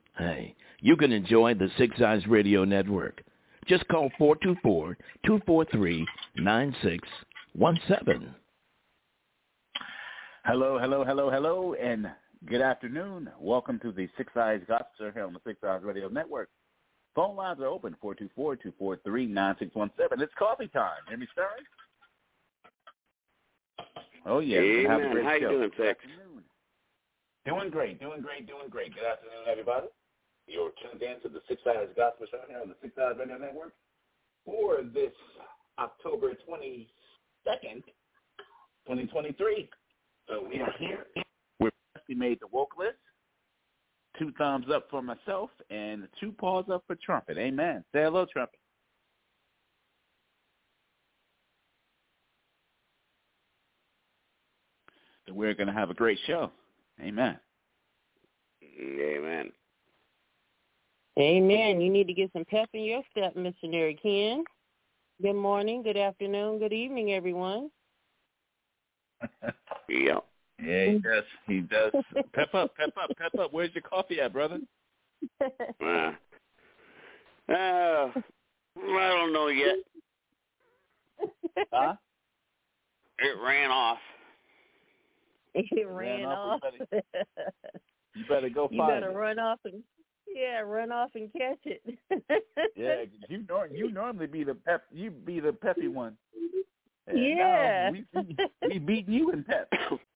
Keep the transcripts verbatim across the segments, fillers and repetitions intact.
Hey, you can enjoy the Six Eyes Radio Network. Just call four two four, two four three, nine six one seven. Hello, hello, hello, hello, and good afternoon. Welcome to the Six Eyes Gospel here on the Six Eyes Radio Network. Phone lines are open, four two four, two four three, nine six one seven. It's coffee time. Hear me stirring? Oh, yeah. Amen. Have a great How show. you doing, Tex? Doing great, doing great, doing great. Good afternoon, everybody. You're tuned in to the Six Eyes Gospel Show here on the Six Eyes Radio Network for this October twenty-second, twenty twenty-three. So we are here. We're we made the woke list. Two thumbs up for myself and two paws up for Trumpet. Amen. Say hello, Trumpet. So we're going to have a great show. Amen. Amen. Amen. You need to get some pep in your step, Missionary Ken. Good morning, good afternoon, good evening, everyone. Yeah. Yeah, he does. He does. Pep up, pep up, pep up. Where's your coffee at, brother? Uh, uh, I don't know yet. Huh? It ran off. It ran, ran off. off. You, better, you better go you find it. You better run off and yeah, run off and catch it. Yeah, you nor- you normally be the pep. You be the peppy one. And yeah. We, we we beat you in pep.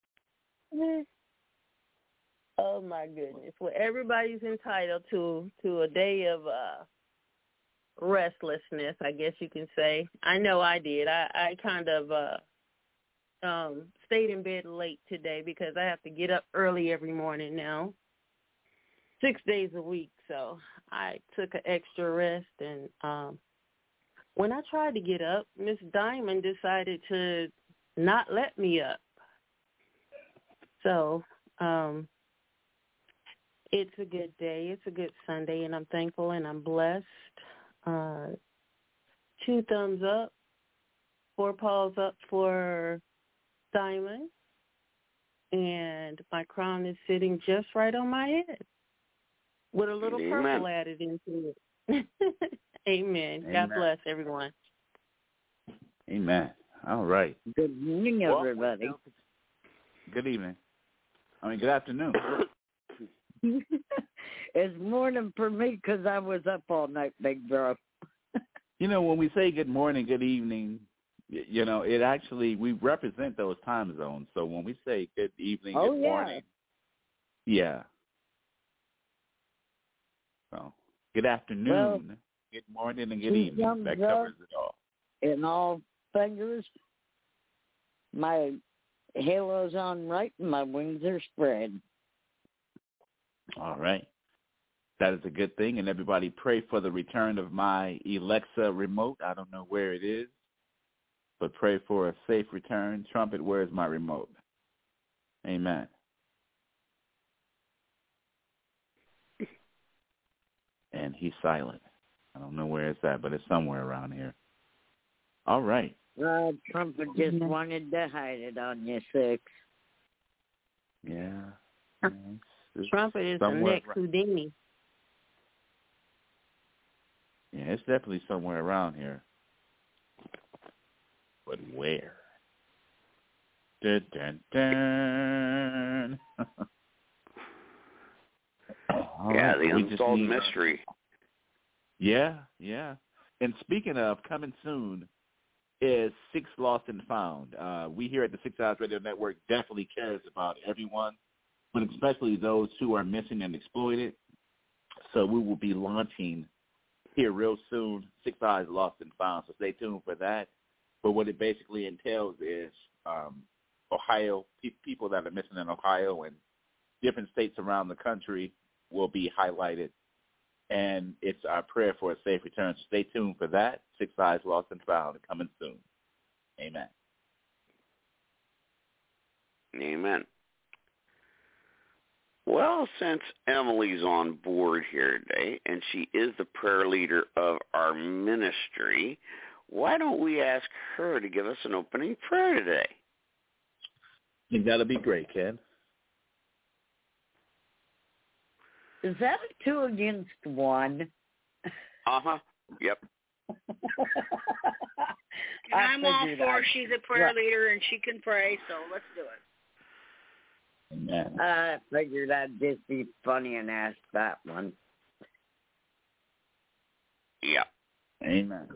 Oh my goodness! Well, everybody's entitled to to a day of uh, restlessness, I guess you can say. I know I did. I, I kind of uh, um, stayed in bed late today because I have to get up early every morning now, six days a week. So I took an extra rest, and um, when I tried to get up, Miss Diamond decided to not let me up. So um, it's a good day. It's a good Sunday, and I'm thankful and I'm blessed. Uh, two thumbs up, four paws up for Diamond, and my crown is sitting just right on my head with a little Amen. purple added into it. Amen. Amen. God bless everyone. Amen. All right. Good morning, everybody. Well, good evening. I mean, good afternoon. It's morning for me because I was up all night, big bro. You know, when we say good morning, good evening, you know, it actually, we represent those time zones. So when we say good evening, oh, good yeah. morning, yeah. So, good afternoon, well, good morning, and good evening. That covers it all. In all fingers, my halo's on right and my wings are spread. All right. That is a good thing. And everybody pray for the return of my Alexa remote. I don't know where it is, but pray for a safe return. Trumpet, where's my remote? Amen. And he's silent. I don't know where it's at, but it's somewhere around here. All right. Uh, Trumpet just mm-hmm. wanted to hide it on you, Six. Yeah. It's, it's Trumpet is the next Houdini. Yeah, it's definitely somewhere around here. But where? Dun, dun, dun. Yeah, right, the unsolved need... mystery. Yeah, yeah. And speaking of, coming soon is Six Lost and Found. Uh, we here at the Six Eyes Radio Network definitely cares about everyone, but especially those who are missing and exploited. So we will be launching here real soon, Six Eyes Lost and Found. So stay tuned for that. But what it basically entails is um, Ohio, pe- people that are missing in Ohio and different states around the country will be highlighted. And it's our prayer for a safe return. So stay tuned for that. Six Eyes Lost and Found coming soon. Amen. Amen. Well, since Emily's on board here today, and she is the prayer leader of our ministry, why don't we ask her to give us an opening prayer today? You got to be great, Ken. Is that a two against one? Uh-huh. Yep. And I'm all for I'd, she's a prayer yeah. leader and she can pray, so let's do it. Amen. I figured I'd just be funny and ask that one. Yep. Amen.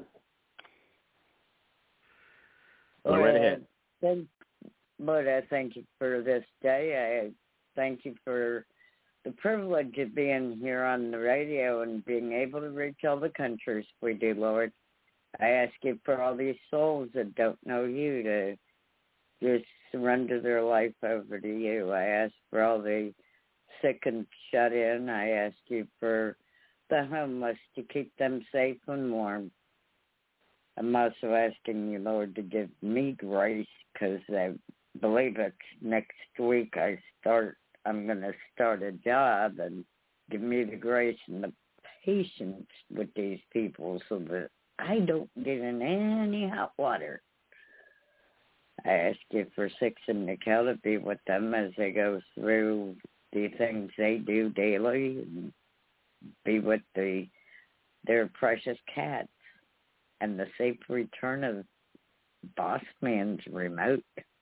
Go right ahead. Thank, but I thank you for this day. I thank you for the privilege of being here on the radio and being able to reach all the countries we do, Lord. I ask you for all these souls that don't know you to just surrender their life over to you. I ask for all the sick and shut in. I ask you for the homeless to keep them safe and warm. I'm also asking you, Lord, to give me grace because I believe it's next week I start, I'm going to start a job, and give me the grace and the patience with these people so that I don't get in any hot water. I ask you for Six and Nicole to be with them as they go through the things they do daily, and be with the their precious cats and the safe return of Boss Man's remote.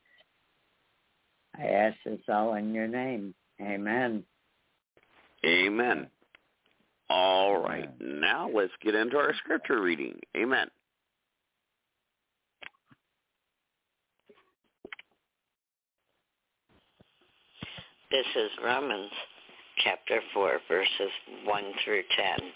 I ask this all in your name. Amen. Amen. All right. Now let's get into our scripture reading. Amen. This is Romans chapter four, verses one through ten.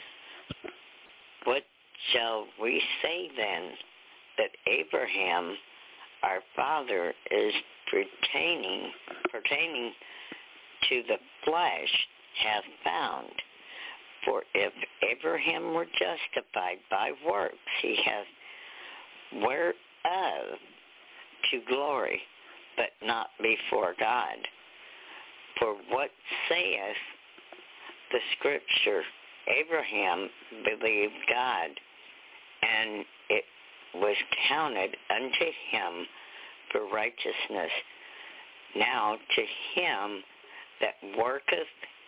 What shall we say then? That Abraham, our father, is pertaining, pertaining to the flesh hath found. For if Abraham were justified by works, he hath whereof to glory, but not before God. For what saith the Scripture? Abraham believed God, and it was counted unto him for righteousness. Now to him that worketh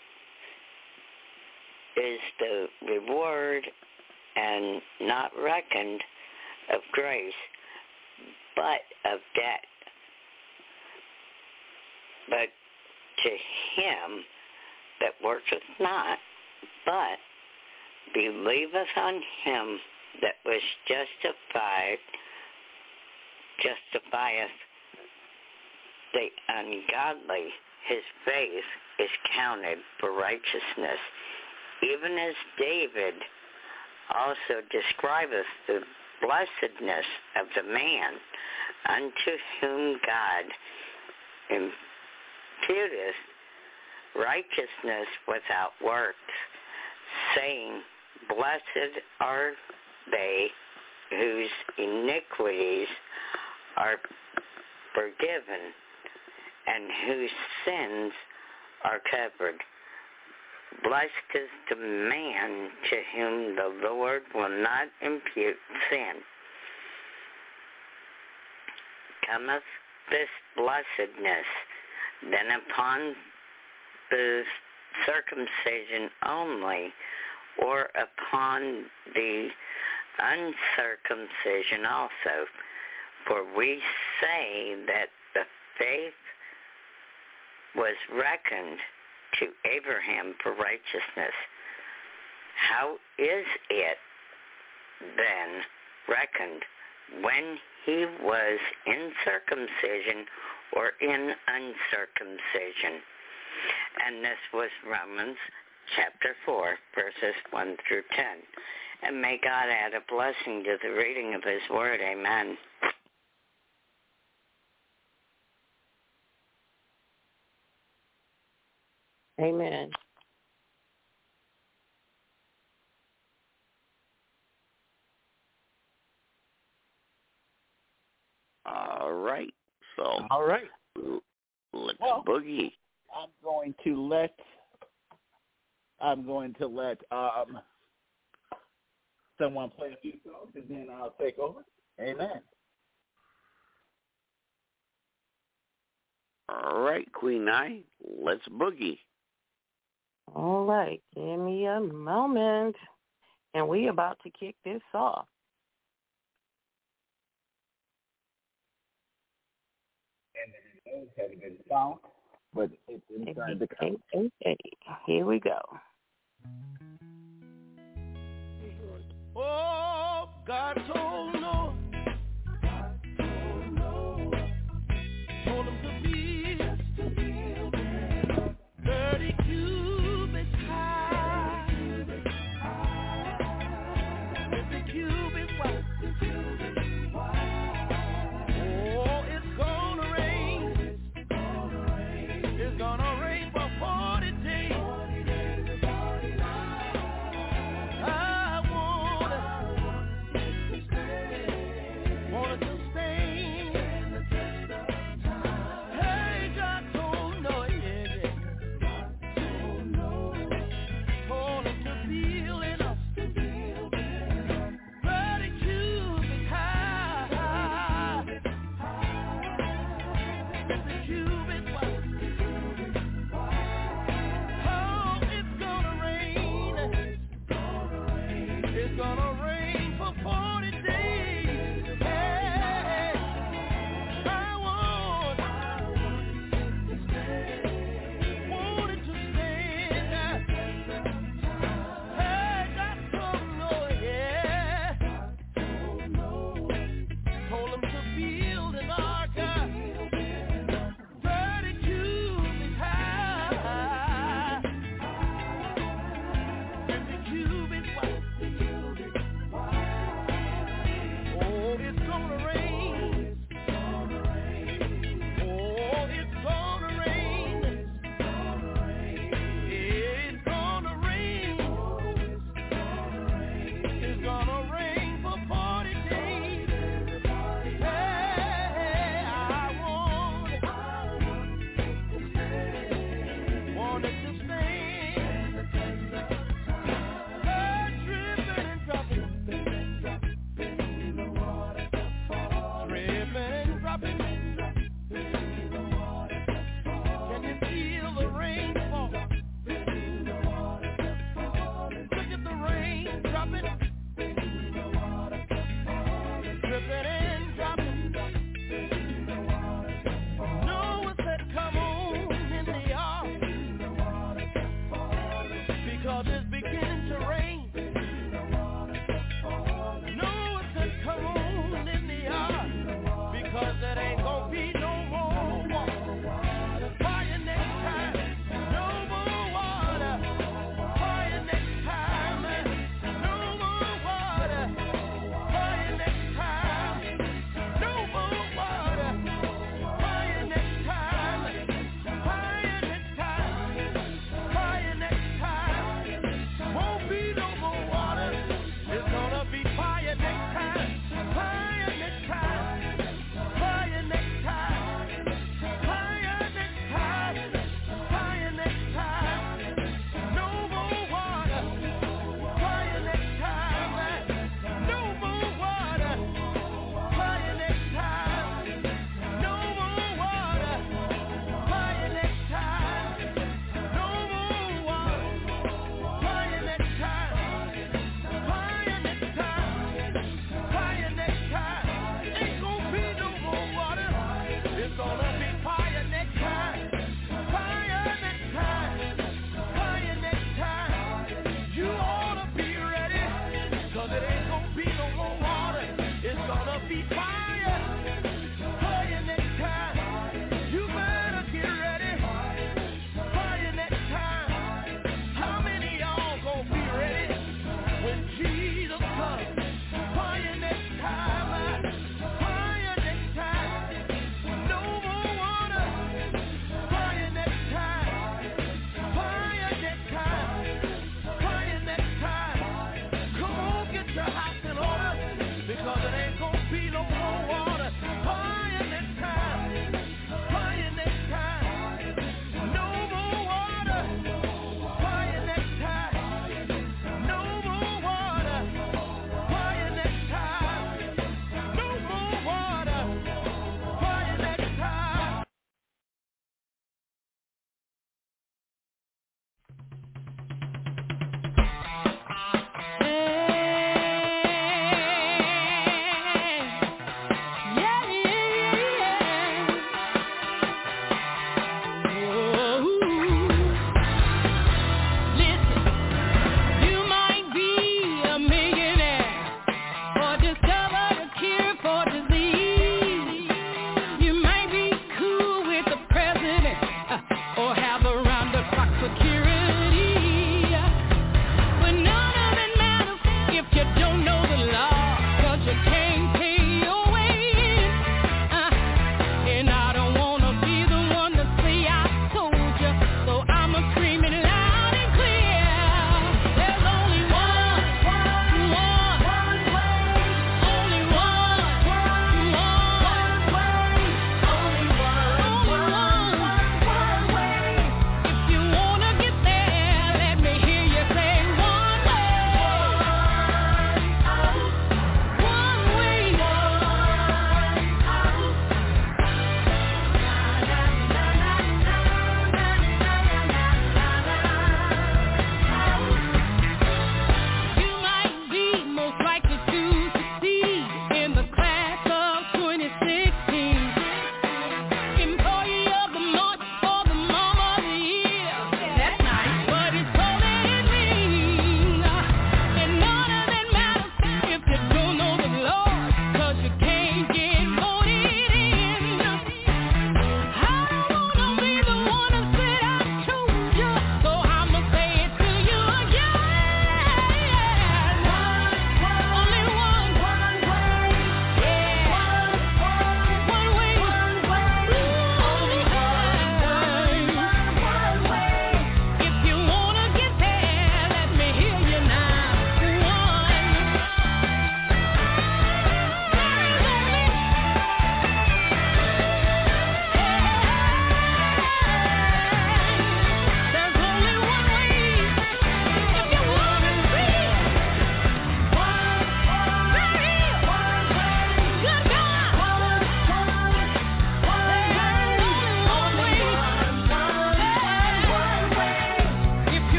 is the reward, and not reckoned of grace, but of debt. But to him that worketh not, but believeth on him that was justified, justifieth the ungodly, his faith is counted for righteousness. Even as David also describeth the blessedness of the man unto whom God imputeth righteousness without works, saying, Blessed are they whose iniquities are forgiven, and whose sins are covered. Blessed is the man to whom the Lord will not impute sin. Cometh this blessedness then upon the circumcision only, or upon the uncircumcision also? For we say that the faith was reckoned to Abraham for righteousness. How is it then reckoned when he was in circumcision or in uncircumcision? And this was Romans chapter four, verses one through ten. And may God add a blessing to the reading of his word. Amen. Amen. All right. So, All right. let's Well, boogie. I'm going to let I'm going to let um, someone play a few songs, and then I'll take over. Amen. All right, Queen I, let's boogie. All right, give me a moment, and we about to kick this off. And the notes haven't been found, but it's inside the hey, hey, hey. Here we go. Oh, God told Noah, God told Noah, told him to build thirty cubits high, fifty cubits wide. Oh, it's gonna rain. It's gonna rain for forty days.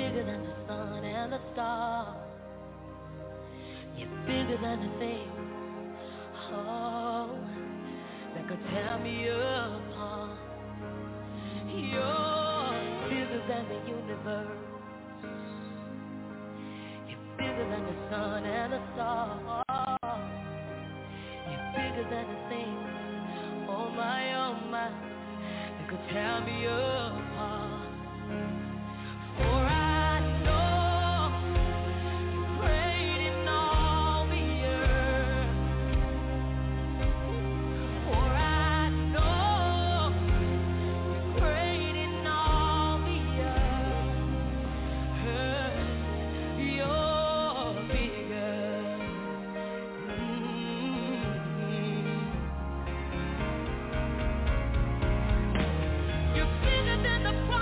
bigger than the sun and the stars. You're bigger than the things, oh, that could tear me apart. You're bigger than the universe. You're bigger than the sun and the stars. You're bigger than the things, oh my, oh my, that could tear me apart. For I know you're great in all the earth. For I know you're great in all the earth. You're bigger. Mm-hmm. You're bigger than the problem.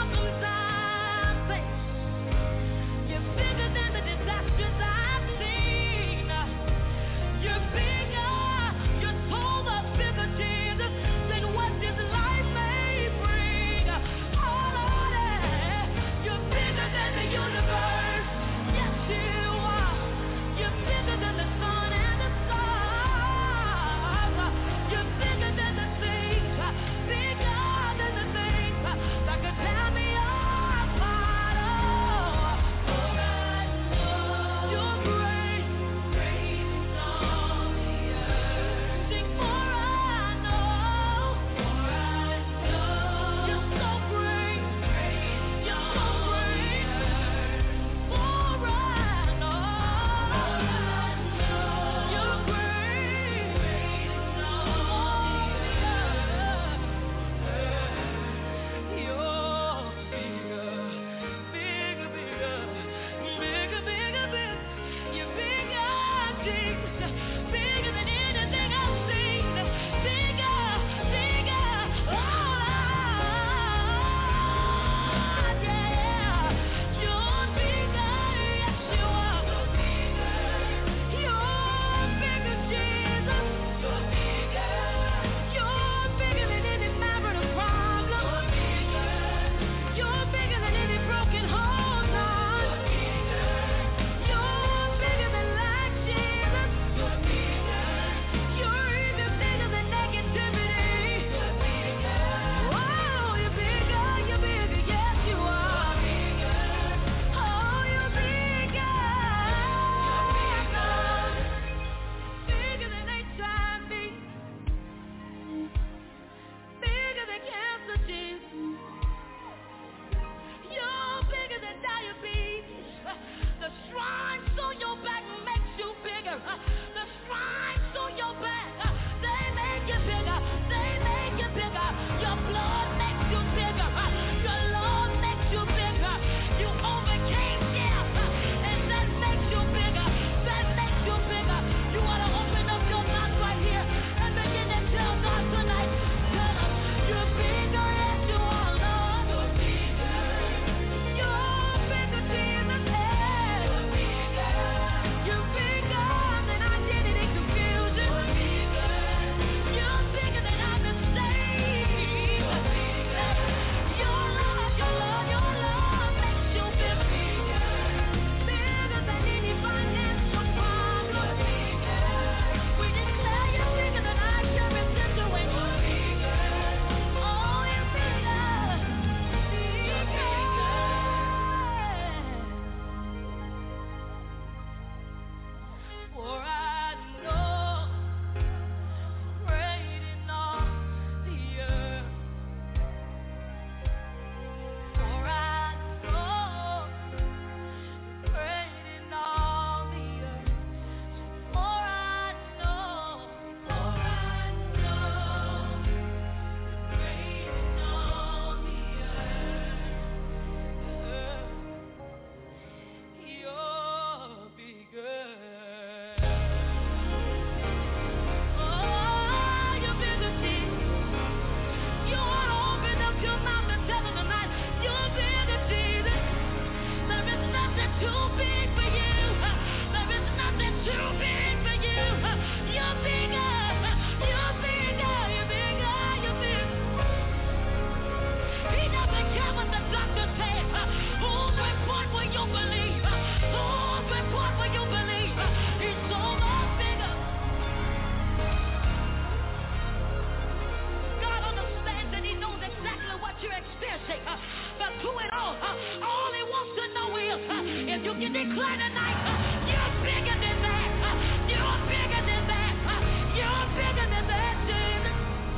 You declare tonight, uh, you're bigger than that. Uh, you're bigger than that. Uh, you're bigger than that, Jesus.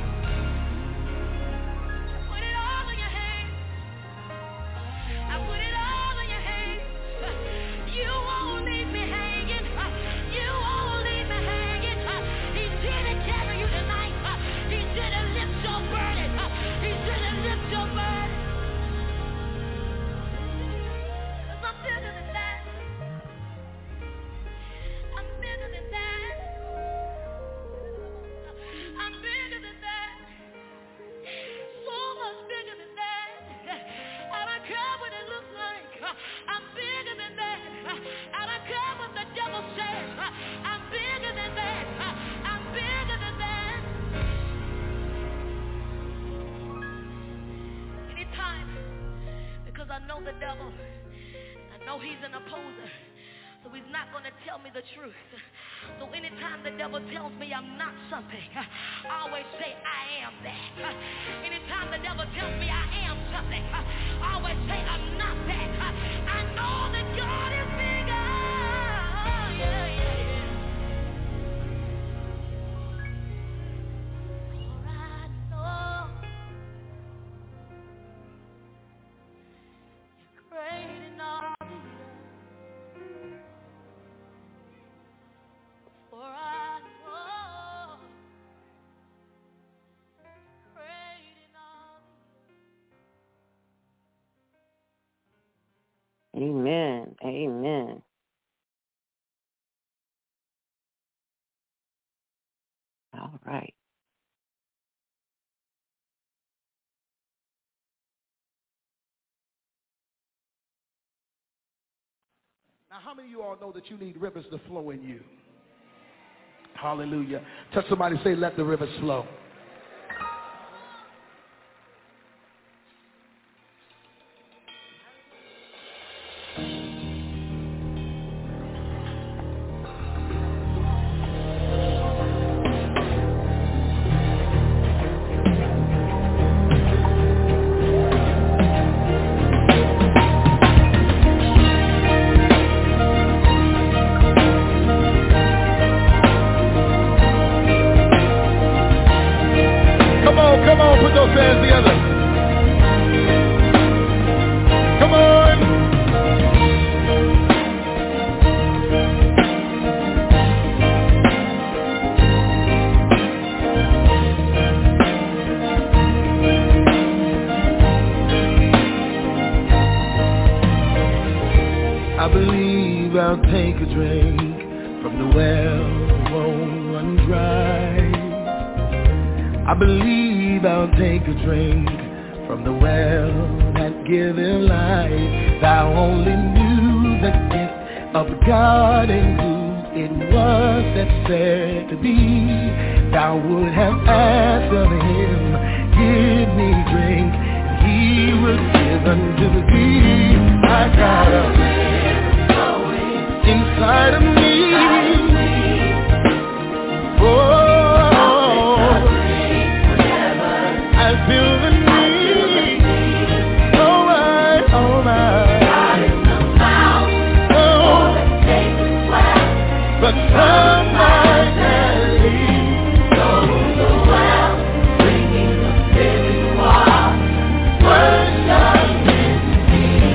Put it all in your hands. I put it all in your hands. Uh, you won't leave me hanging. Uh, you won't leave me hanging. Uh, he didn't carry you tonight. Uh, he didn't lift your burden. Uh, he didn't lift your burden. I'm bigger than that. I'm bigger than that. I'm bigger than that. So much bigger than that. I don't care what it looks like. I'm bigger than that. I don't care what the devil says. I'm bigger than that. I'm bigger than that. Anytime, because I know the devil. I know he's an opposer, so he's not going to tell me the truth. So anytime the devil tells me I'm not something, I always say I am that. Anytime the devil tells me I am something, I always say I'm not that. I know that God is bigger. Yeah, yeah, yeah. For I know you're great in all the earth. For I know great in all the earth. Amen. Amen. All right. Now, how many of you all know that you need rivers to flow in you? Hallelujah. Touch somebody, say, let the rivers flow. Worship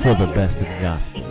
for the best in gospel.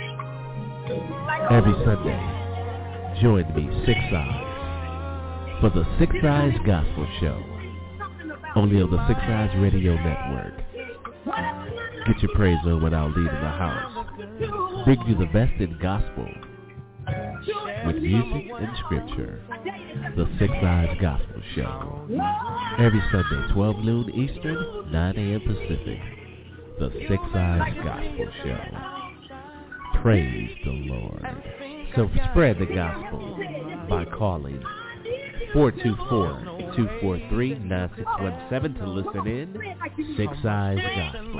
Every Sunday, join me, Six Eyes, for the Six Eyes Gospel Show, only on the Six Eyes Radio Network. Get your praise on without leaving the house. Bring you the best in gospel with music and scripture. The Six Eyes Gospel Show, every Sunday, twelve noon Eastern, nine a.m. Pacific. The Six Eyes Gospel Show. Praise the Lord. So spread the gospel by calling four two four, two four three, nine six one seven to listen in. Six Eyes Gospel.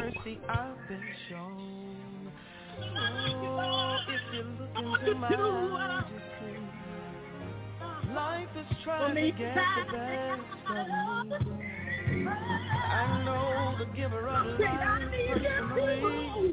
Life is trying to get the best of me. I know the giver of life personally.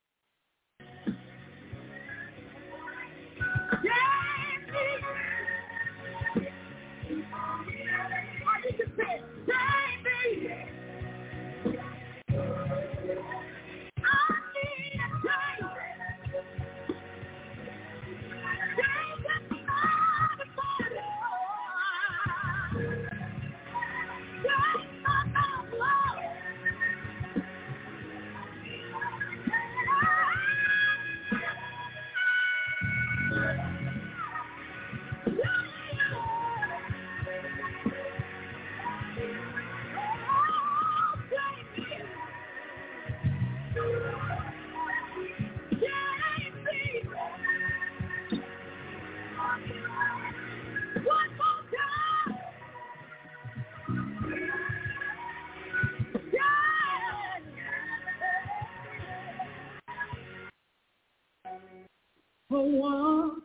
For one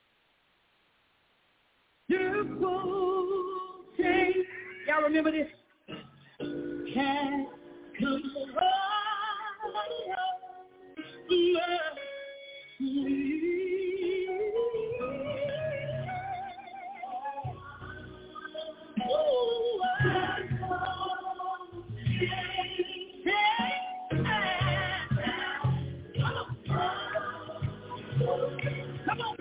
beautiful day. Y'all remember this? Can come love Come on.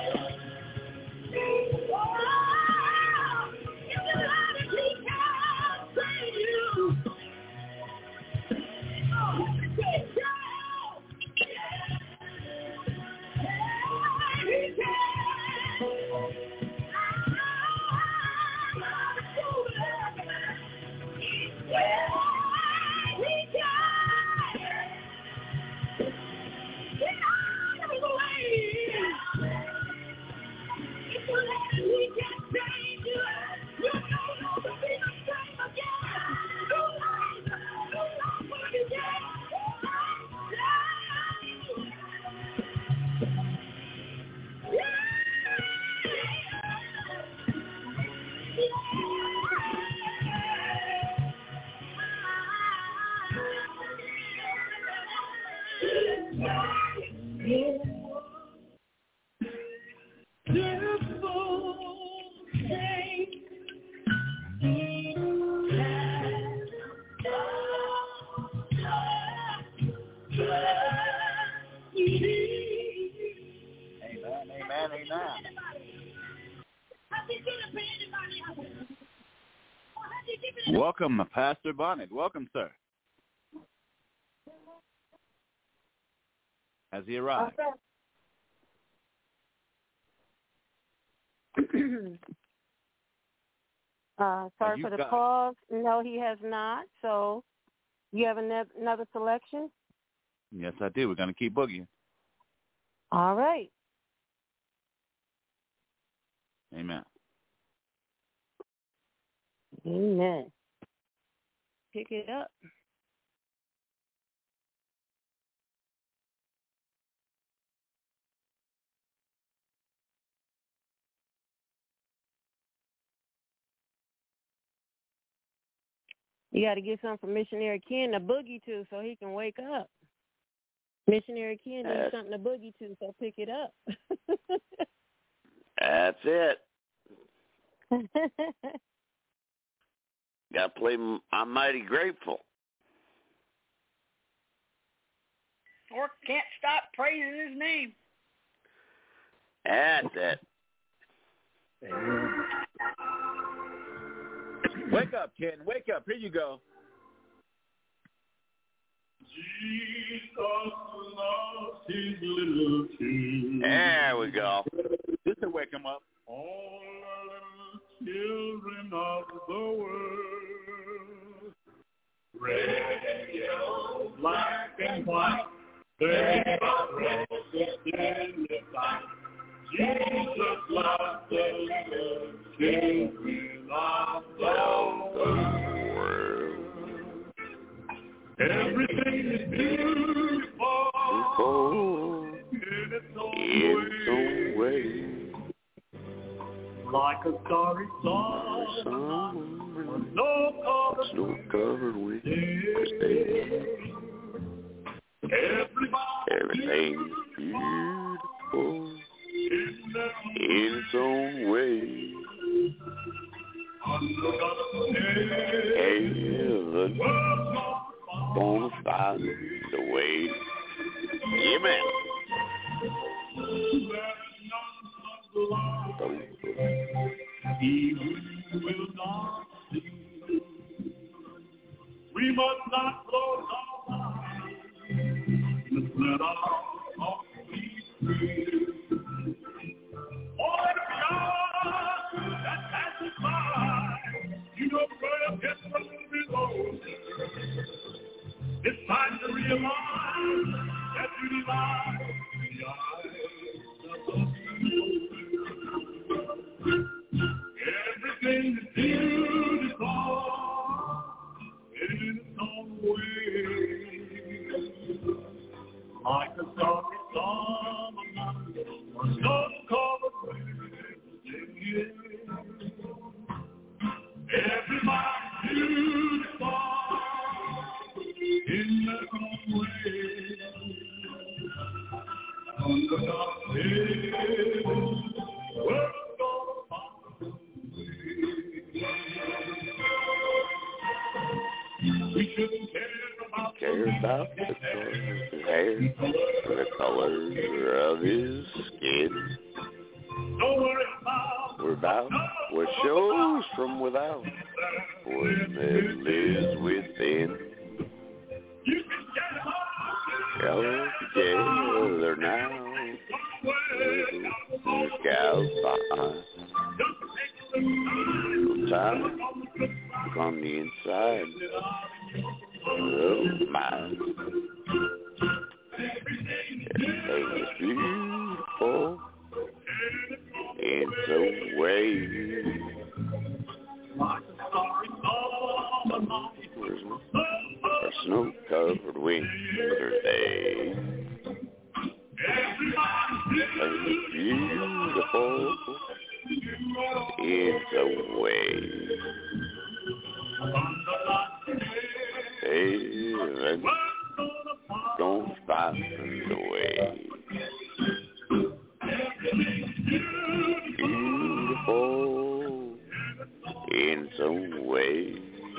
Welcome, Pastor Bonnet. Welcome, sir. Has he arrived? uh, sorry for the got... pause. No, he has not. So you have an- another selection? Yes, I do. We're going to keep boogieing. All right. Amen. Amen. Pick it up. You got to get something for Missionary Ken to boogie to so he can wake up. Missionary Ken needs something to boogie to, so pick it up. That's it. Got to play I'm Mighty Grateful. or can't stop praising his name. That's it. Wake up, Ken. Wake up. Here you go. Jesus loves his little children. There we go. Just to wake him up. All the children of the world, red and yellow, black and white, they are precious in the sight. Jesus loves the little children of the world. Everything is beautiful Oh, in its own its own way. Like a starry song, Summer, snow covered, snow covered with day. everything is beautiful in its own way. Heaven gonna find the way. Amen. He will not see. We must not close our eyes. Just let our hearts be free. All the God that passes by, you know where gets from below. It's time to realize that you lie in the eyes of the everything is beautiful in its own way. Like a starry summer night or snow-covered way. Everybody's beautiful in their own way. Under God's heaven, we're gonna find. We shouldn't care about, care about the color of his hair or the color of his skin. Don't worry about, We're about what shows from without, what lives within. you can get high. Go together now, the scout behind. Time from the inside of mine. Everything is beautiful in some way. A snow-covered winter day. Everything is beautiful in some way. Heaven don't find the way. Beautiful in some way.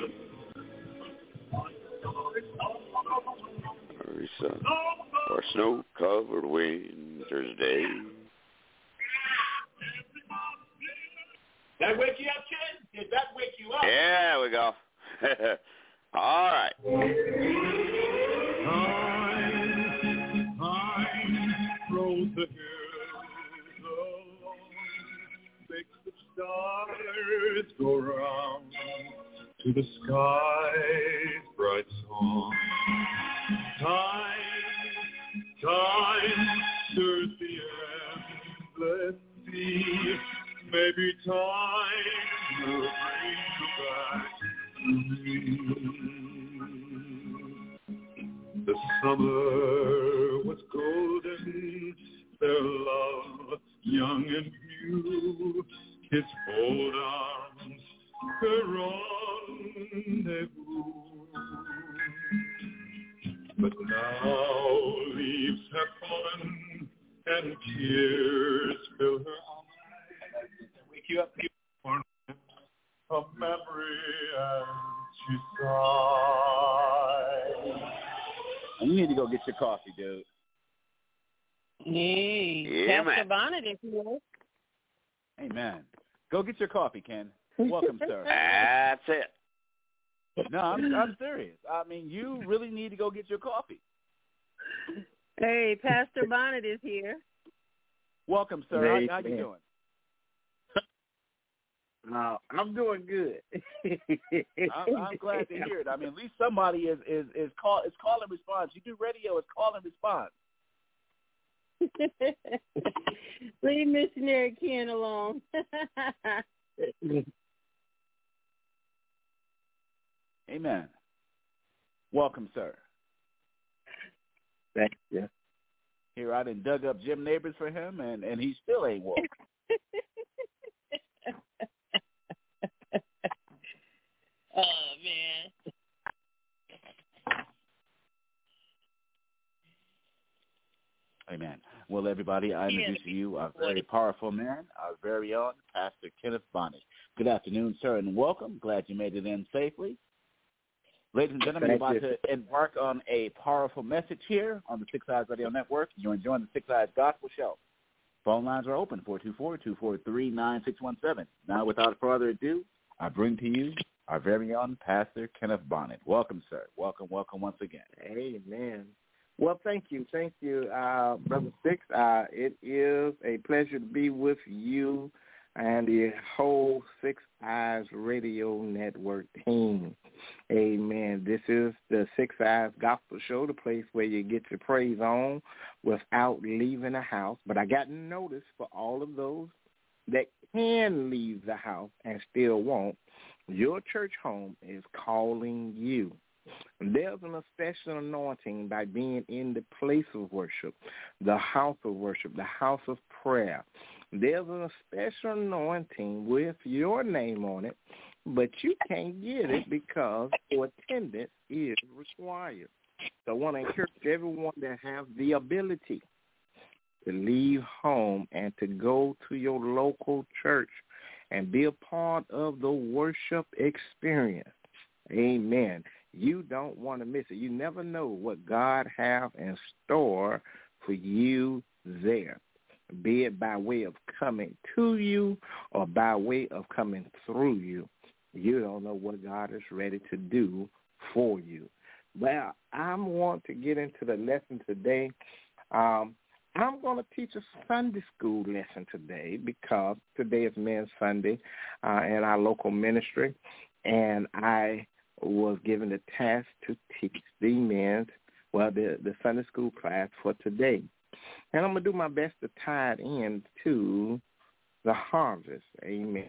Or sun or snow-covered winter's day. That wake you up, Ken? Did that wake you up? Yeah, there we go. All right. Time, time throws the hills along, makes the stars go round to the sky's bright song. Time, time stirs the endless sea. Maybe time will bring you back to me. The summer was golden, their love young and new. His old arms, her rendezvous. But now leaves have fallen and tears fill her eyes. Wake you up, people. A memory as she sighs. And you need to go get your coffee, dude. Hey, Yeah, Pastor man. Bonnet is here. Amen. Go get your coffee, Ken. Welcome, sir. That's it. No, I'm, I'm serious. I mean, you really need to go get your coffee. Hey, Pastor Bonnet is here. Welcome, sir. How, how you doing? Uh, I'm doing good. I'm, I'm glad to hear it. I mean, at least somebody is is is call is call and response. You do radio, it's call and response. Leave missionary Ken alone. Amen. Welcome, sir. Thank you. Here, I done dug up Jim Neighbors for him, and, and he still ain't woke. Oh, man. Amen. Well, everybody, I introduce to you our very powerful man, our very own Pastor Kenneth Bonnet. Good afternoon, sir, and welcome. Glad you made it in safely. Ladies and gentlemen, Thank we're about you. to embark on a powerful message here on the Six Eyes Radio Network. You're enjoying the Six Eyes Gospel Show. Phone lines are open, four two four, two four three, nine six one seven. Now, without further ado, I bring to you our very own Pastor Kenneth Bonnet. Welcome, sir. Welcome, welcome once again. Amen. Well, thank you. Thank you, uh, Brother Six. Uh, it is a pleasure to be with you and the whole Six Eyes Radio Network team. Amen. This is the Six Eyes Gospel Show, the place where you get your praise on without leaving the house. But I got notice for all of those that can leave the house and still won't. Your church home is calling you. There's an special anointing by being in the place of worship, the house of worship, the house of prayer. There's a special anointing with your name on it, but you can't get it because your attendance is required. So I want to encourage everyone that has the ability to leave home and to go to your local church and be a part of the worship experience. Amen. You don't want to miss it. You never know what God has in store for you there, be it by way of coming to you or by way of coming through you. You don't know what God is ready to do for you. Well, I want to get into the lesson today. Um, I'm going to teach a Sunday school lesson today because today is Men's Sunday uh, in our local ministry, and I was given the task to teach the men's, well, the, the Sunday school class for today. And I'm going to do my best to tie it in to the harvest. Amen.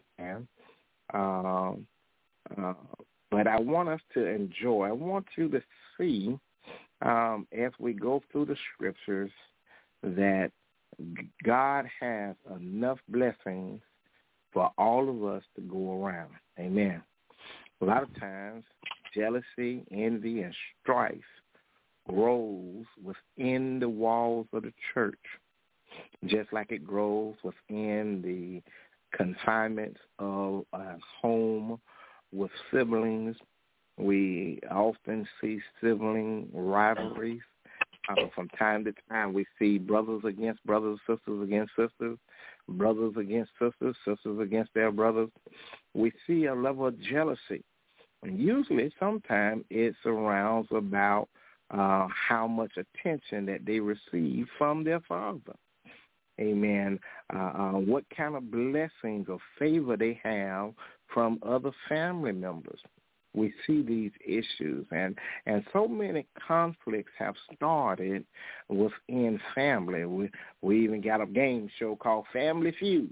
Um, uh, but I want us to enjoy. I want you to see um, as we go through the scriptures that God has enough blessings for all of us to go around. Amen. A lot of times, jealousy, envy, and strife grows within the walls of the church, just like it grows within the confinements of a home with siblings. We often see sibling rivalries. Uh, from time to time, we see brothers against brothers, sisters against sisters, brothers against sisters, sisters against their brothers. We see a level of jealousy. And usually, sometimes it surrounds about uh, how much attention that they receive from their father. Amen. Uh, uh, what kind of blessings or favor they have from other family members. We see these issues, and, and so many conflicts have started within family. We we even got a game show called Family Feud.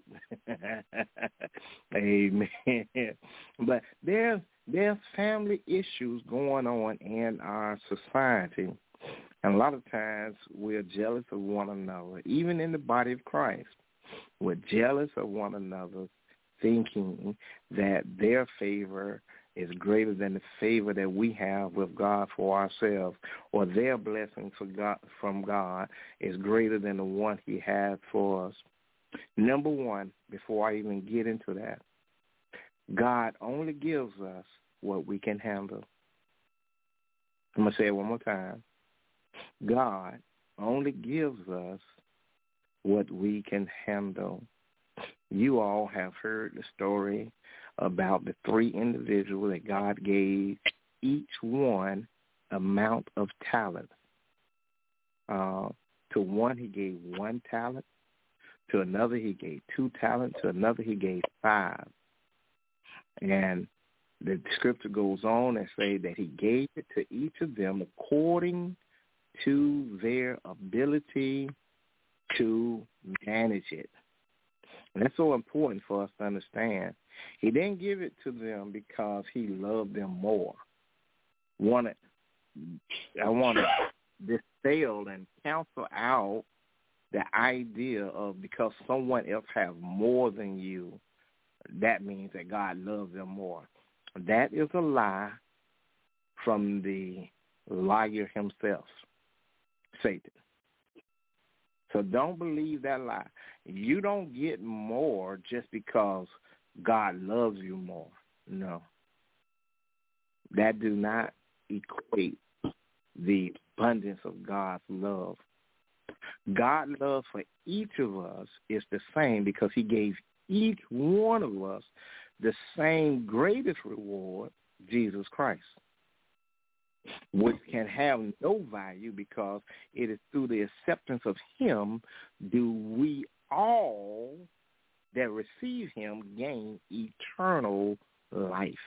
Amen. But there's there's family issues going on in our society, and a lot of times we're jealous of one another, even in the body of Christ. We're jealous of one another, thinking that their favor is greater than the favor that we have with God for ourselves, or their blessing for God, from God is greater than the one he had for us. Number one, before I even get into that, God only gives us what we can handle. I'm going to say it one more time. God only gives us what we can handle. You all have heard the story about the three individuals that God gave each one amount of talent. Uh, to one, he gave one talent. To another, he gave two talents. To another, he gave five. And the scripture goes on and say that he gave it to each of them according to their ability to manage it. And that's so important for us to understand. He didn't give it to them because he loved them more. Wanted, I want to dispel and cancel out the idea of because someone else has more than you, that means that God loves them more. That is a lie from the liar himself, Satan. So don't believe that lie. You don't get more just because God loves you more. No. That do not equate the abundance of God's love. God's love for each of us is the same because he gave each one of us the same greatest reward, Jesus Christ, which can have no value because it is through the acceptance of him do we all that receive him gain eternal life.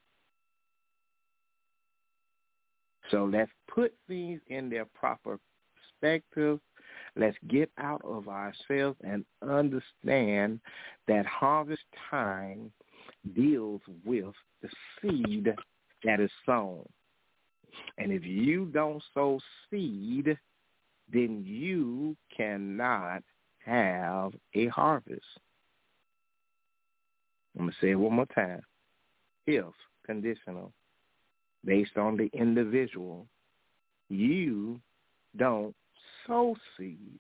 So let's put things in their proper perspective. Let's get out of ourselves and understand that harvest time deals with the seed that is sown. And if you don't sow seed, then you cannot have a harvest. I'm going to say it one more time. If, conditional, based on the individual, you don't sow seeds,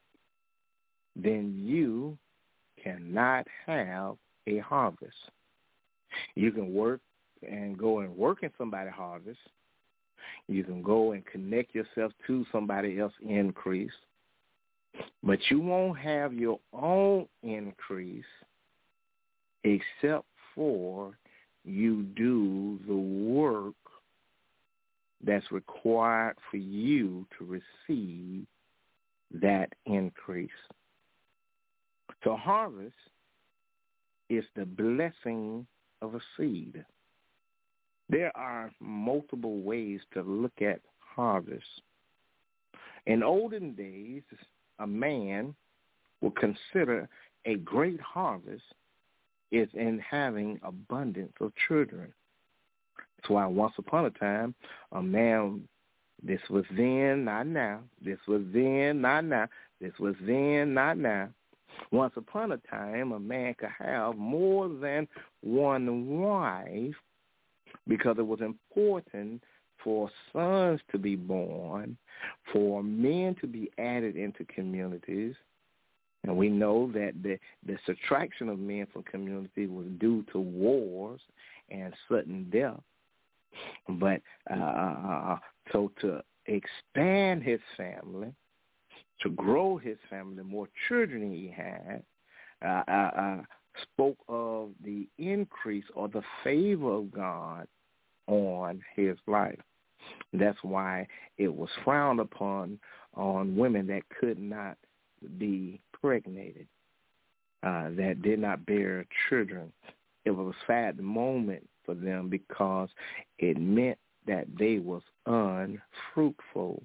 then you cannot have a harvest. You can work and go and work in somebody's harvest. You can go and connect yourself to somebody else's increase, but you won't have your own increase except for you do the work that's required for you to receive that increase. So harvest is the blessing of a seed. There are multiple ways to look at harvest. In olden days, a man would consider a great harvest is in having abundance of children. That's why once upon a time, a man, this was then, not now. This was then, not now. This was then, not now. Once upon a time, a man could have more than one wife because it was important for sons to be born, for men to be added into communities. And we know that the, the subtraction of men from community was due to wars and sudden death. But uh, so to expand his family, to grow his family, the more children he had, uh, uh, uh, spoke of the increase or the favor of God on his life. That's why it was frowned upon on women that could not be pregnated, uh, that did not bear children. It was a sad moment for them because it meant that they was unfruitful.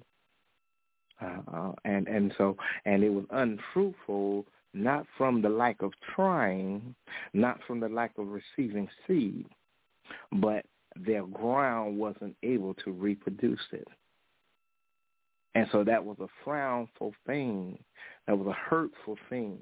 Uh, and, and so, and it was unfruitful not from the lack of trying, not from the lack of receiving seed, but their ground wasn't able to reproduce it. And so that was a frownful thing. That was a hurtful thing.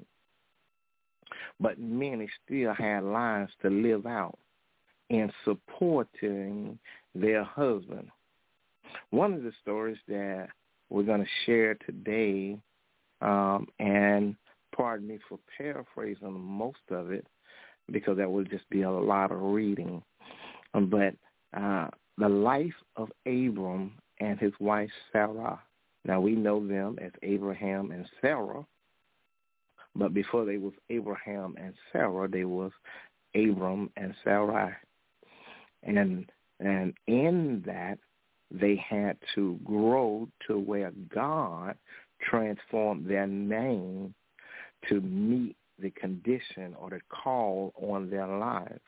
But many still had lives to live out in supporting their husband. One of the stories that we're going to share today, um, and pardon me for paraphrasing most of it, because that would just be a lot of reading. But uh, the life of Abram and his wife Sarah. Now, we know them as Abraham and Sarah, but before they was Abraham and Sarah, they was Abram and Sarai. And and in that, they had to grow to where God transformed their name to meet the condition or the call on their lives.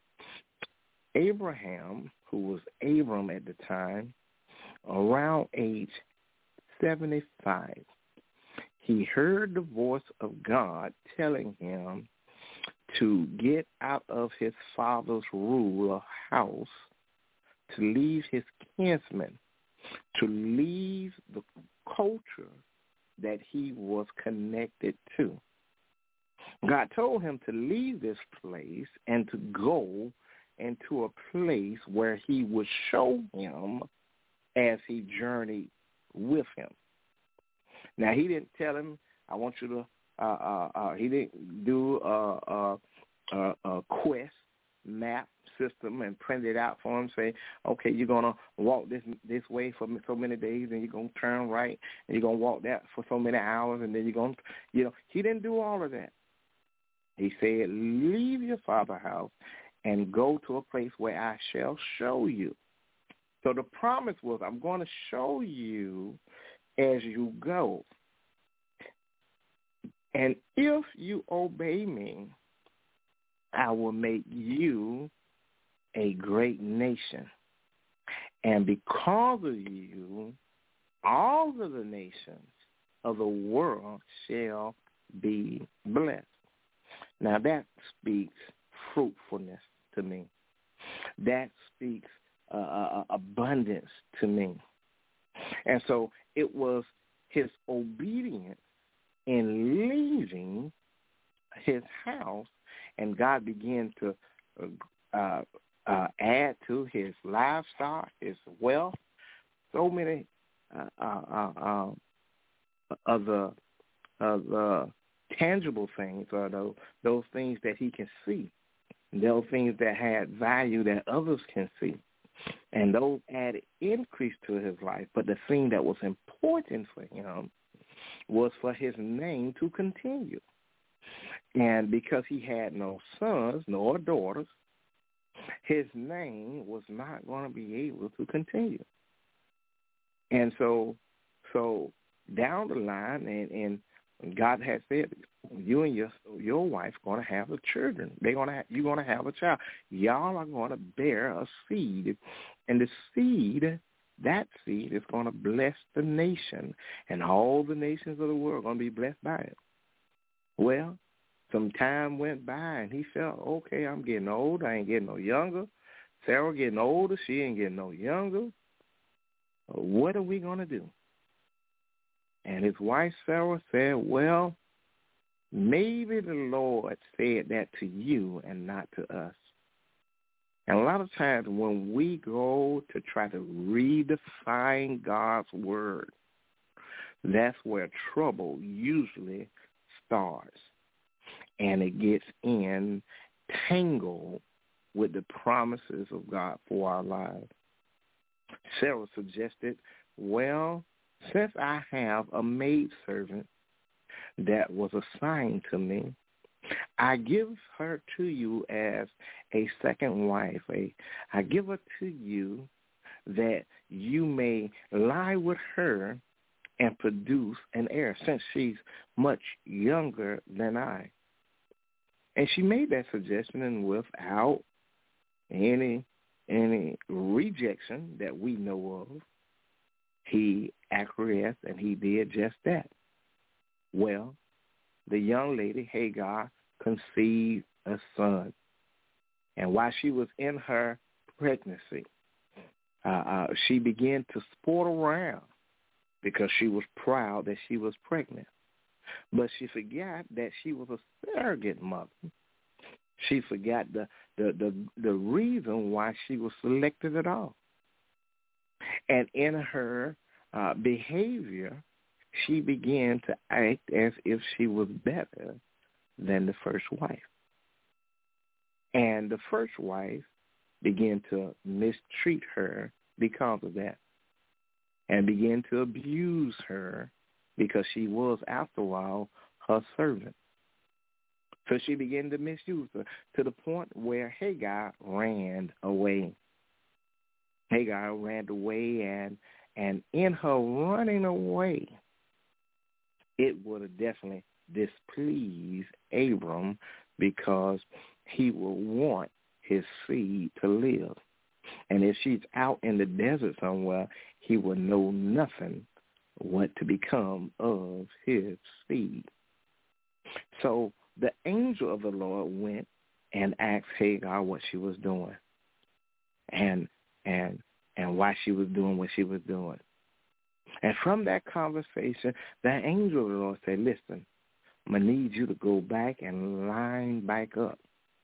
Abraham, who was Abram at the time, around age seventy-five, he heard the voice of God telling him to get out of his father's rule of house, to leave his kinsmen, to leave the culture that he was connected to. God told him to leave this place and to go into a place where he would show him as he journeyed with him. Now, he didn't tell him, I want you to, uh, uh, uh, he didn't do a, a, a, a quest map system and print it out for him, say, okay, you're going to walk this this way for so many days, and you're going to turn right, and you're going to walk that for so many hours, and then you're going to, you know, he didn't do all of that. He said, leave your father's house and go to a place where I shall show you. So the promise was, I'm going to show you as you go. And if you obey me, I will make you a great nation. And because of you, all of the nations of the world shall be blessed. Now that speaks fruitfulness to me. That speaks uh, uh, abundance to me. And so it was his obedience in leaving his house, and God began to uh, uh, add to his livestock, his wealth, so many uh, uh, uh, uh, of the of the tangible things, or those, those things that he can see, those things that had value that others can see. And those added increase to his life. But the thing that was important for him was for his name to continue. And because he had no sons nor daughters, his name was not going to be able to continue. And so so down the line, and, and God had said, you and your your wife going to have a children. They're going to have, you're going to have a child. Y'all are going to bear a seed, and the seed, that seed is going to bless the nation, and all the nations of the world are going to be blessed by it. Well, some time went by, and he felt, okay, I'm getting old. I ain't getting no younger. Sarah getting older. She ain't getting no younger. What are we going to do? And his wife, Sarah, said, well, maybe the Lord said that to you and not to us. And a lot of times when we go to try to redefine God's word, that's where trouble usually starts. And it gets in tangled with the promises of God for our lives. Sarah suggested, well, since I have a maidservant that was assigned to me, I give her to you as a second wife. A, I give her to you that you may lie with her and produce an heir, since she's much younger than I. And she made that suggestion, and without any any rejection that we know of, he acquiesced, and he did just that. Well, the young lady, Hagar, conceived a son. And while she was in her pregnancy, uh, uh, she began to sport around because she was proud that she was pregnant. But she forgot that she was a surrogate mother. She forgot the, the, the, the reason why she was selected at all. And in her uh, behavior, she began to act as if she was better than the first wife. And the first wife began to mistreat her because of that. and began to abuse her because she was, after a while, her servant. So she began to misuse her to the point where Hagar ran away. Hagar ran away, and and in her running away, it would have definitely displeased Abram because he will want his seed to live. And if she's out in the desert somewhere, he will know nothing what to become of his seed. So the angel of the Lord went and asked Hagar what she was doing and and and why she was doing what she was doing. And from that conversation, the angel of the Lord said, listen, I'm going to need you to go back and line back up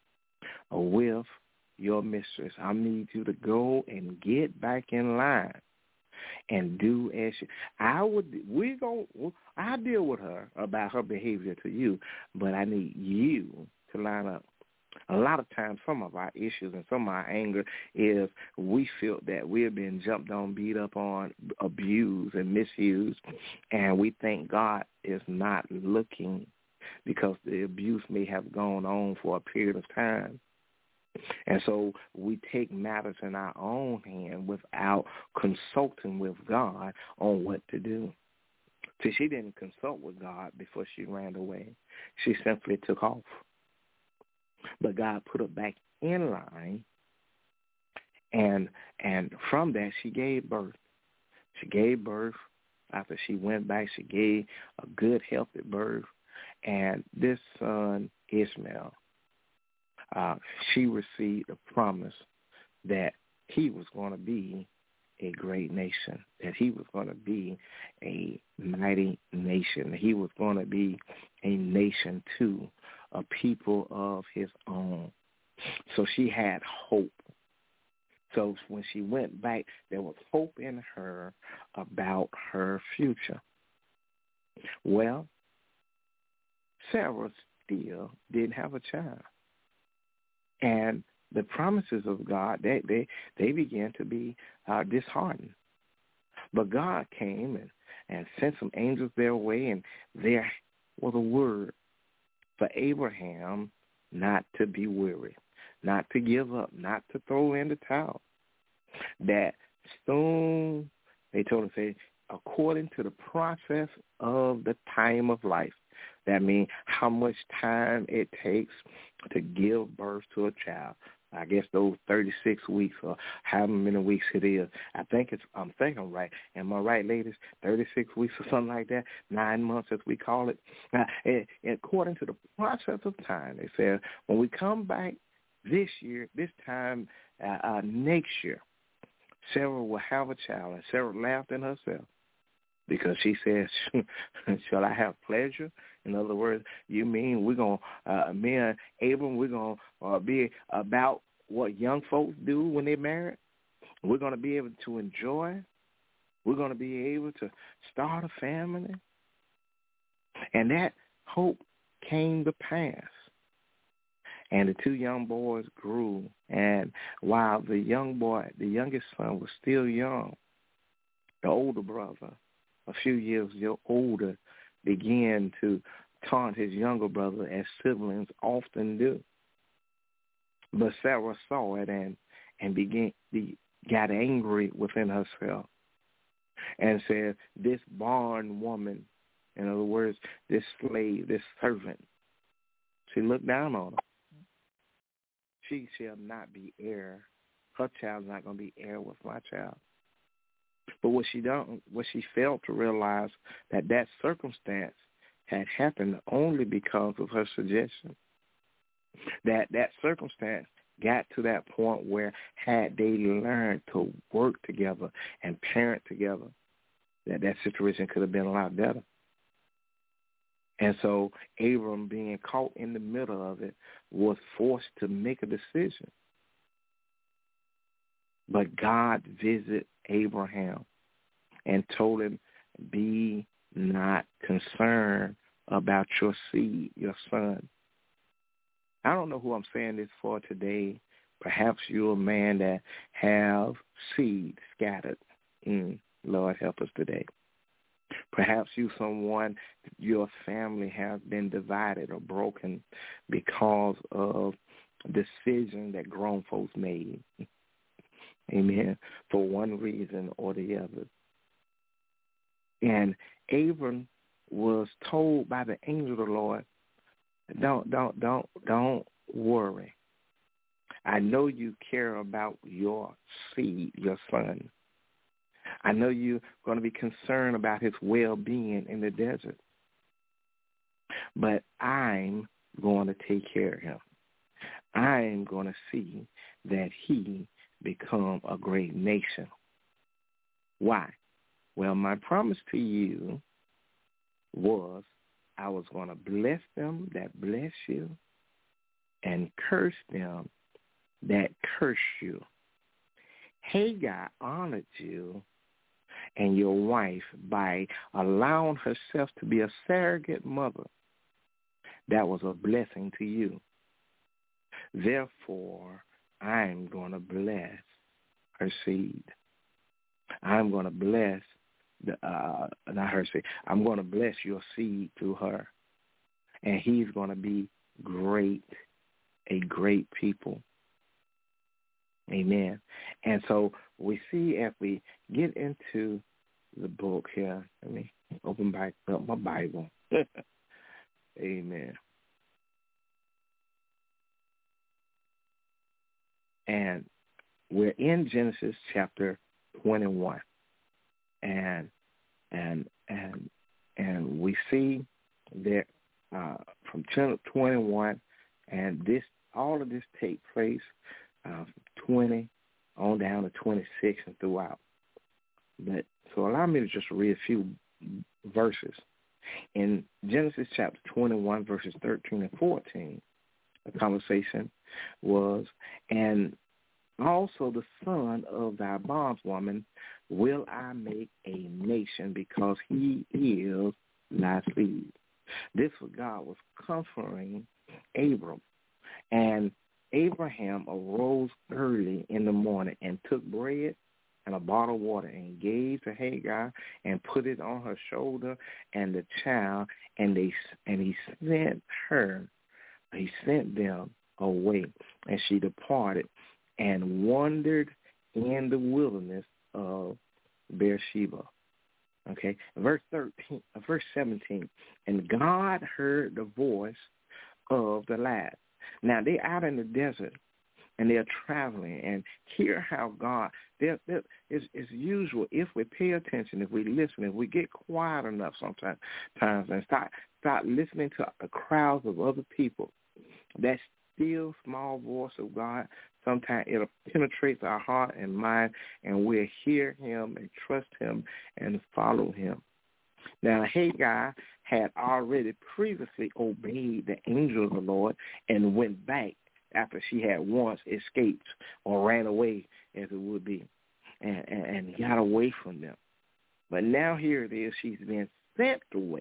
with your mistress. I need you to go and get back in line and do as she. I would. We go. I deal with her about her behavior to you, but I need you to line up. A lot of times, some of our issues and some of our anger is we feel that we're being jumped on, beat up on, abused and misused, and we think God is not looking because the abuse may have gone on for a period of time. And so we take matters in our own hand without consulting with God on what to do. See, she didn't consult with God before she ran away. She simply took off. But God put her back in line, and and from that she gave birth. She gave birth. After she went back, she gave a good, healthy birth. And this son, Ishmael, uh, she received a promise that he was going to be a great nation, that he was going to be a mighty nation. He was going to be a nation, too, a people of his own. So she had hope. So when she went back, there was hope in her about her future. Well, Sarah still didn't have a child. And the promises of God, they they, they began to be uh, disheartened. But God came and, and sent some angels their way, and there was a word for Abraham not to be weary, not to give up, not to throw in the towel. That soon, they told us, say, according to the process of the time of life. That means how much time it takes to give birth to a child. I guess those thirty-six weeks or however many weeks it is. I think it's, I'm thinking right. Am I right, ladies? thirty-six weeks or something like that, nine months as we call it. Now, and, and according to the process of time, they said when we come back this year, this time uh, uh, next year, Sarah will have a child. And Sarah laughed in herself because she says, shall I have pleasure? In other words, you mean we're going to, uh, me and Abram, we're going to uh, be about what young folks do when they're married? We're going to be able to enjoy. We're going to be able to start a family. And that hope came to pass. And the two young boys grew. And while the young boy, the youngest son was still young, the older brother, a few years older, began to taunt his younger brother as siblings often do. But Sarah saw it and, and began, got angry within herself and said, this born woman, in other words, this slave, this servant, she looked down on her. She shall not be heir. Her child's not going to be heir with my child. But what she don't, what she failed to realize that that circumstance had happened only because of her suggestion. That that circumstance got to that point where had they learned to work together and parent together, that that situation could have been a lot better. And so Abram, being caught in the middle of it, was forced to make a decision. But God visited Abraham and told him, be not concerned about your seed, your son. I don't know who I'm saying this for today. Perhaps you're a man that have seed scattered. Mm. Lord, help us today. Perhaps you, someone, your family has been divided or broken because of decision that grown folks made. Amen. For one reason or the other. And Abram was told by the angel of the Lord, don't, don't, don't, don't worry. I know you care about your seed, your son. I know you're going to be concerned about his well-being in the desert. But I'm going to take care of him. I'm going to see that he become a great nation. Why? Well, my promise to you was I was going to bless them that bless you and curse them that curse you. Hagar honored you and your wife by allowing herself to be a surrogate mother. That was a blessing to you. Therefore, I'm going to bless her seed. I'm going to bless, the, uh, not her seed, I'm going to bless your seed through her. And he's going to be great, a great people. Amen. And so we see as we get into the book here, let me open back up my Bible. Amen. And we're in Genesis chapter twenty-one. And and and and we see that uh, from twenty-one, and this all of this take place uh, from twenty on down to twenty-six and throughout. But so allow me to just read a few verses. In Genesis chapter twenty-one, verses thirteen and fourteen, the conversation was, and also the son of thy bondwoman will I make a nation, because he is thy seed. This was God was comforting Abram. And Abraham arose early in the morning and took bread and a bottle of water and gave to Hagar and put it on her shoulder and the child, and they and he sent her, he sent them away, and she departed and wandered in the wilderness of Beersheba. Okay, verse thirteen, verse seventeen, and God heard the voice of the lad. Now they're out in the desert, and they're traveling, and hear how God, they're, they're, it's, it's usual if we pay attention, if we listen, if we get quiet enough sometimes times and start, start listening to the crowds of other people, that still small voice of God, sometimes it penetrates our heart and mind, and we'll hear him and trust him and follow him. Now, Hagar had already previously obeyed the angel of the Lord and went back after she had once escaped or ran away, as it would be, and, and, and got away from them. But now here it is, she's been sent away.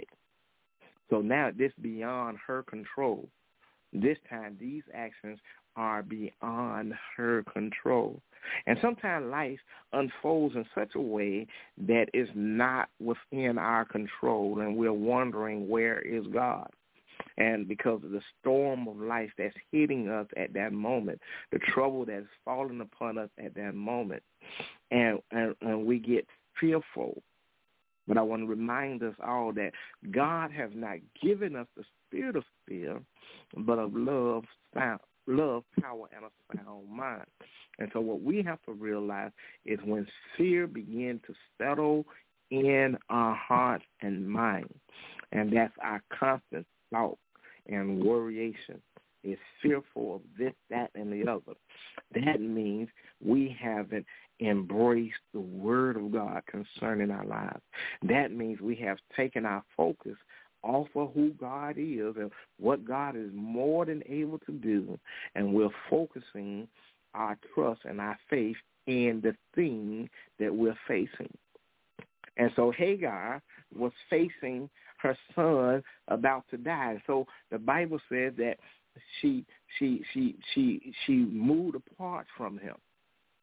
So now this beyond her control. This time these actions are beyond her control. And sometimes life unfolds in such a way that is not within our control, and we're wondering, where is God? And because of the storm of life that's hitting us at that moment, the trouble that's falling upon us at that moment, and, and, and we get fearful. But I want to remind us all that God has not given us the spirit of fear, but of love, sound, love, power, and a sound mind. And so what we have to realize is when fear begins to settle in our hearts and mind, and that's our constant thought and worryation, is fearful of this, that, and the other, that means we haven't embraced the word of God concerning our lives. That means we have taken our focus off of who God is and what God is more than able to do, and we're focusing our trust and our faith in the thing that we're facing. And so Hagar was facing her son about to die. So the Bible says that she she she she she moved apart from him.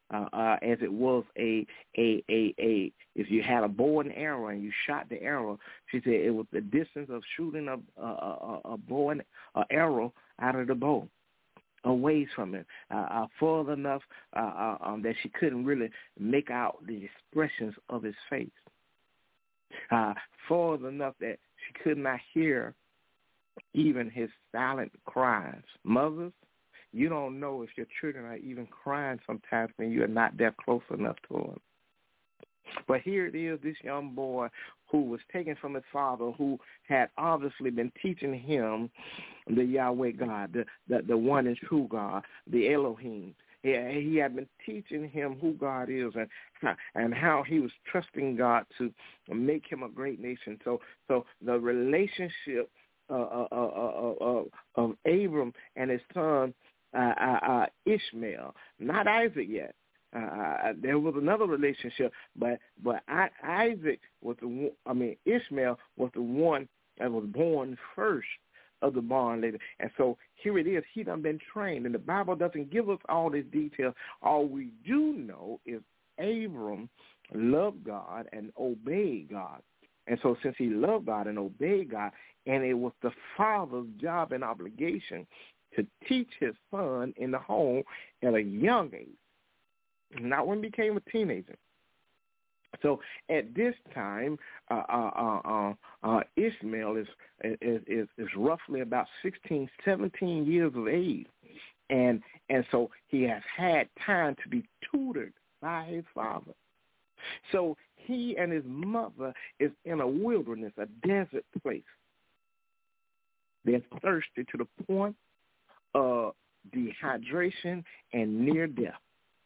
uh, uh, as it was a, a, a, a, if you had a bow and arrow and you shot the arrow, she said it was the distance of shooting a, a, a, a bow and a arrow out of the bow, away from it, uh, uh, further enough uh, uh, um, that she couldn't really make out the expressions of his face, uh, further enough that she could not hear even his silent cries. Mothers, you don't know if your children are even crying sometimes when you are not that close enough to them. But here it is, this young boy who was taken from his father, who had obviously been teaching him the Yahweh God, the, the, the one and true God, the Elohim. He, he had been teaching him who God is and and how he was trusting God to make him a great nation. So, so the relationship uh, uh, uh, uh, uh, of Abram and his son uh, uh, uh, Ishmael, not Isaac yet. Uh, there was another relationship, but but I, Isaac was the I mean Ishmael was the one that was born first of the barn later, and so here it is. He done been trained, and the Bible doesn't give us all this detail. All we do know is Abram loved God and obeyed God, and so since he loved God and obeyed God, and it was the father's job and obligation to teach his son in the home at a young age. Not when he became a teenager. So at this time, uh, uh, uh, uh, Ishmael is, is is is roughly about sixteen, seventeen years of age, and and so he has had time to be tutored by his father. So he and his mother is in a wilderness, a desert place. They're thirsty to the point of dehydration and near death.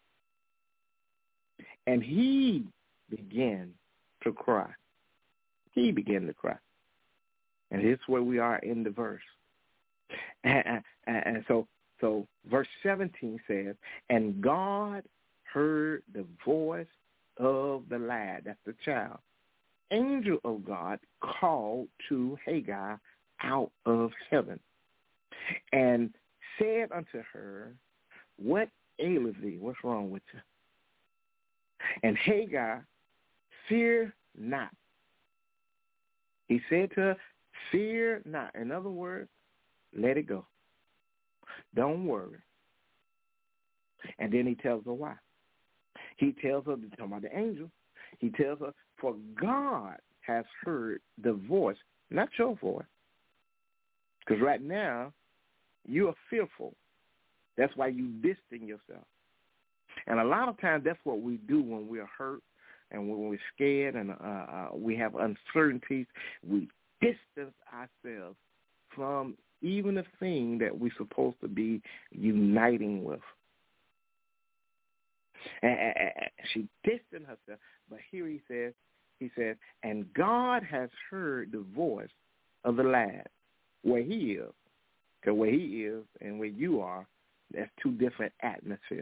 And he began to cry. He began to cry. And here's where we are in the verse. And, and, and so, so verse seventeen says, and God heard the voice of the lad, that's the child. Angel of God called to Hagar out of heaven and said unto her, what aileth thee? What's wrong with you? And Hagar, fear not. He said to her, fear not. In other words, let it go. Don't worry. And then he tells her why. He tells her, talking about the angel, he tells her, for God has heard the voice, not your voice. Because right now, you are fearful. That's why you distance yourself. And a lot of times that's what we do when we're hurt and when we're scared and uh, uh, we have uncertainties. We distance ourselves from even the thing that we're supposed to be uniting with. And, and, and she distanced herself, but here he says, he says, and God has heard the voice of the lad where he is. Because where he is and where you are, that's two different atmospheres.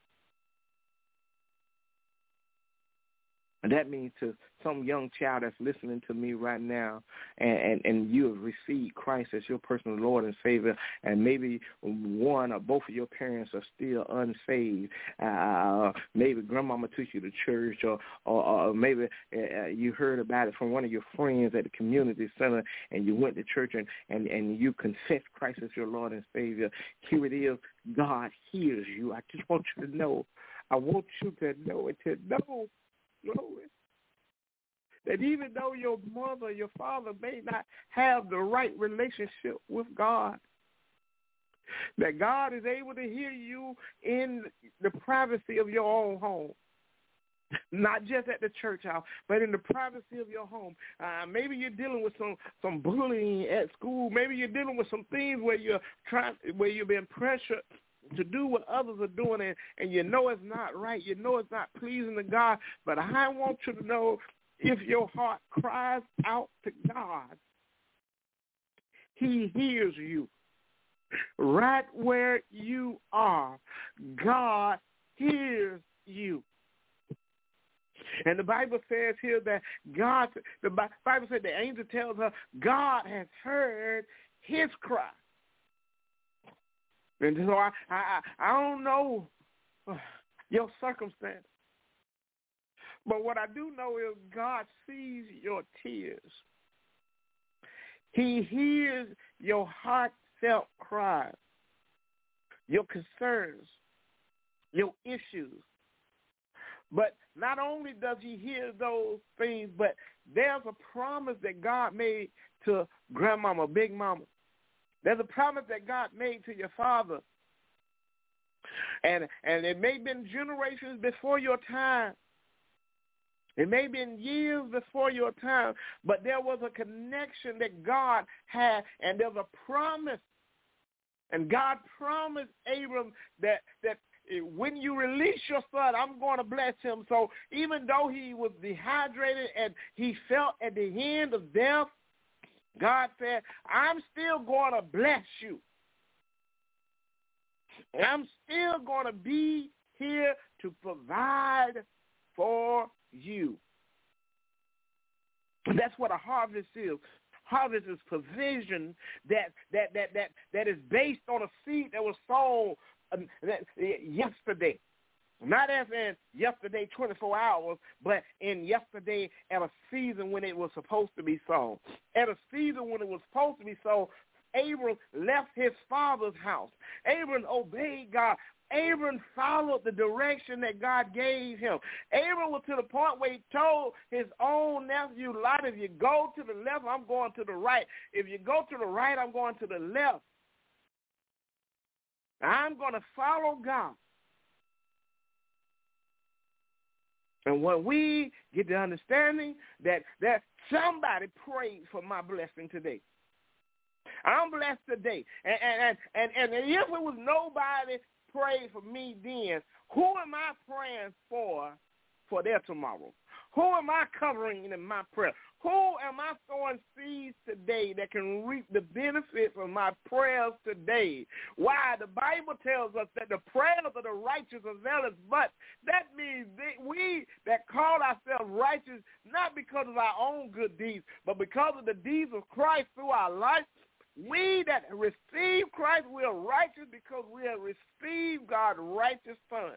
And that means to some young child that's listening to me right now, and, and, and you have received Christ as your personal Lord and Savior, and maybe one or both of your parents are still unsaved. Uh, maybe grandmama took you to church, or, or, or maybe uh, you heard about it from one of your friends at the community center, and you went to church and, and, and you confessed Christ as your Lord and Savior. Here it is. God hears you. I just want you to know. I want you to know it, to know. Glory. That even though your mother, your father may not have the right relationship with God, that God is able to hear you in the privacy of your own home. Not just at the church house, but in the privacy of your home. Uh, maybe you're dealing with some, some bullying at school. Maybe you're dealing with some things where you're trying, where you're being pressured to do what others are doing, and, and you know it's not right. You know it's not pleasing to God. But I want you to know, if your heart cries out to God, he hears you. Right where you are, God hears you. And the Bible says here that God, the Bible said the angel tells her, God has heard his cry. And so I, I, I don't know. your circumstance. But what I do know is God sees your tears. He hears your heartfelt cries, your concerns, your issues. But not only does he hear those things, but there's a promise that God made to grandmama, big mama. There's a promise that God made to your father. And and it may have been generations before your time. It may have been years before your time, but there was a connection that God had, and there's a promise. And God promised Abram that, that when you release your son, I'm going to bless him. So even though he was dehydrated and he felt at the end of death, God said, I'm still going to bless you. And I'm still going to be here to provide for you. And that's what a harvest is. Harvest is provision that that that that that is based on a seed that was sown um, that, uh, yesterday. Not as in yesterday, twenty-four hours, but in yesterday at a season when it was supposed to be sown. At a season when it was supposed to be sown, Abram left his father's house. Abram obeyed God. Abram followed the direction that God gave him. Abram was to the point where he told his own nephew Lot, if you go to the left, I'm going to the right. If you go to the right, I'm going to the left. I'm going to follow God. And when we get the understanding that, that somebody prayed for my blessing today. I'm blessed today. And, and, and, and, and if it was nobody prayed for me then, who am I praying for for their tomorrow? Who am I covering in my prayer? Who am I sowing seeds today that can reap the benefits of my prayers today? Why? The Bible tells us that the prayers of the righteous availeth much. That means that we that call ourselves righteous, not because of our own good deeds, but because of the deeds of Christ through our life. We that receive Christ, we are righteous because we have received God's righteous Son.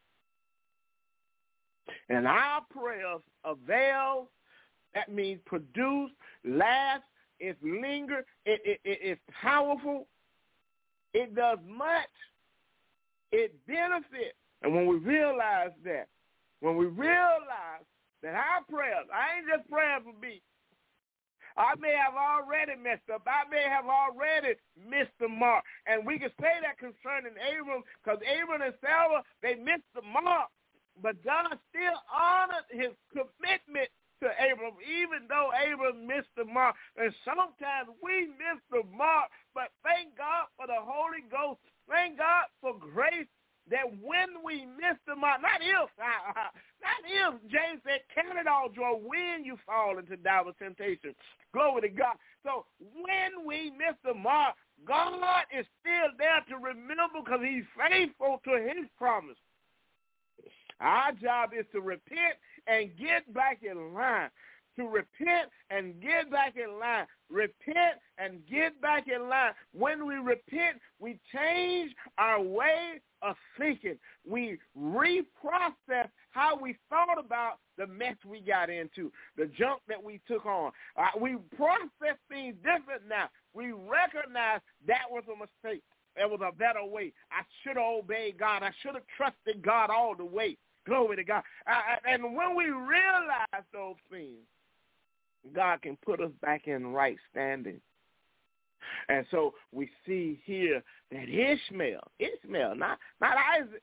And our prayers avail. That means produce, last, it's linger, it, it, it, it's powerful, it does much, it benefits. And when we realize that, when we realize that our prayers, I ain't just praying for me. I may have already messed up. I may have already missed the mark. And we can say that concerning Abram, because Abram and Sarah, they missed the mark. But God still honored his commitment to Abram, even though Abram missed the mark. And sometimes we miss the mark, but thank God for the Holy Ghost. Thank God for grace that when we miss the mark, not if, not if, James said, count it all joy when you fall into diverse temptation. Glory to God. So when we miss the mark, God is still there to remember because he's faithful to his promise. Our job is to repent and get back in line. To repent and get back in line. Repent and get back in line. When we repent, we change our way of thinking. We reprocess how we thought about the mess we got into, the junk that we took on. Uh, we process things different now. We recognize that was a mistake. There was a better way. I should have obeyed God. I should have trusted God all the way. Glory to God. Uh, and when we realize those things, God can put us back in right standing. And so we see here that Ishmael, Ishmael, not, not Isaac,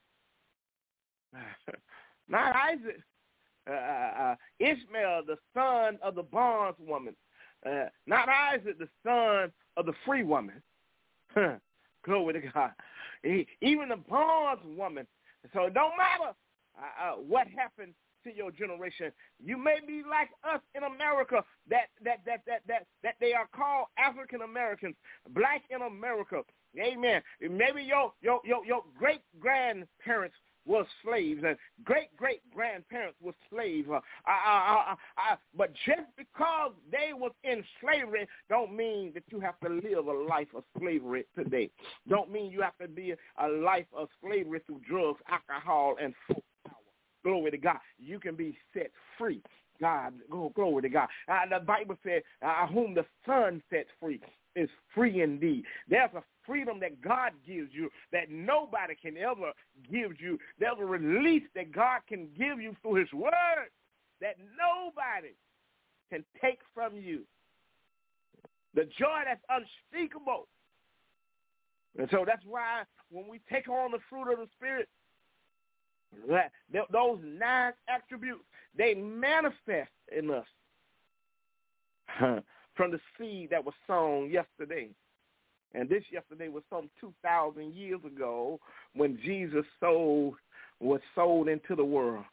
not Isaac, uh, uh, Ishmael, the son of the bondswoman, uh, not Isaac, the son of the free woman. Glory to God. He, even the bondswoman. So it don't matter uh, uh, what happened to your generation. You may be like us in America, that that that that that that they are called African Americans, black in America. Amen. Maybe your your your, your great grandparents was slaves, and great-great-grandparents were slaves. Uh, I, I, I, I, but just because they was in slavery don't mean that you have to live a life of slavery today. Don't mean you have to be a life of slavery through drugs, alcohol, and folk power. Glory to God. You can be set free. God, oh, glory to God. Uh, the Bible said, uh, whom the Son sets free is free indeed. There's a freedom that God gives you that nobody can ever give you. There's a release that God can give you through his word that nobody can take from you. The joy that's unspeakable. And so that's why when we take on the fruit of the Spirit, that, those nine attributes, they manifest in us from the seed that was sown yesterday. And this yesterday was some two thousand years ago when Jesus sold, was sold into the world.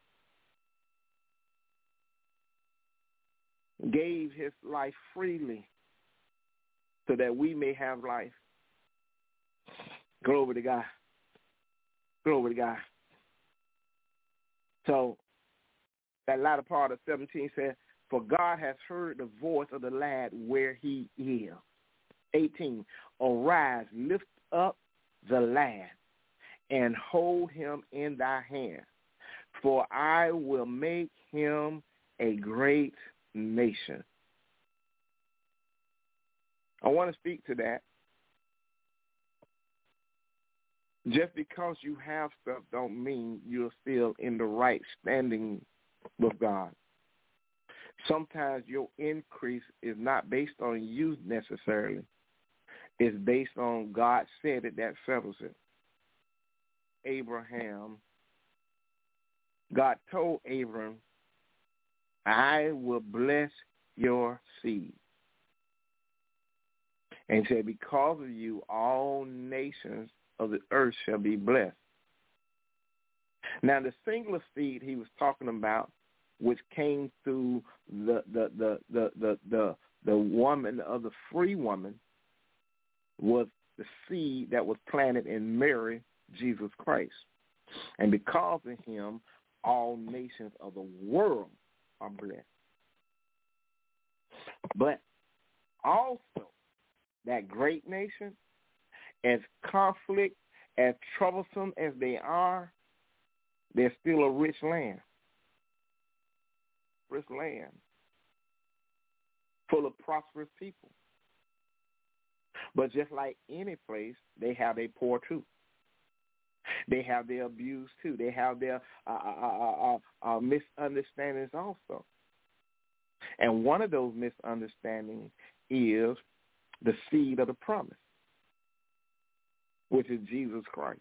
Gave his life freely so that we may have life. Glory to God. Glory to God. So that latter part of seventeen says, for God has heard the voice of the lad where he is. eighteen, arise, lift up the lad, and hold him in thy hand, for I will make him a great nation. I want to speak to that. Just because you have stuff don't mean you're still in the right standing with God. Sometimes your increase is not based on you necessarily. It's based on God said it, that settles it. Abraham, God told Abram, I will bless your seed. And he said, because of you, all nations of the earth shall be blessed. Now, the singular seed he was talking about, which came through the the the the the the, the woman of the free woman, was the seed that was planted in Mary, Jesus Christ. And because of him, all nations of the world are blessed. But also, that great nation, as conflict, as troublesome as they are, they're still a rich land. Rich land. Full of prosperous people. But just like any place, they have their poor too. They have their abuse too. They have their uh, uh, uh, uh, misunderstandings also. And one of those misunderstandings is the seed of the promise, which is Jesus Christ.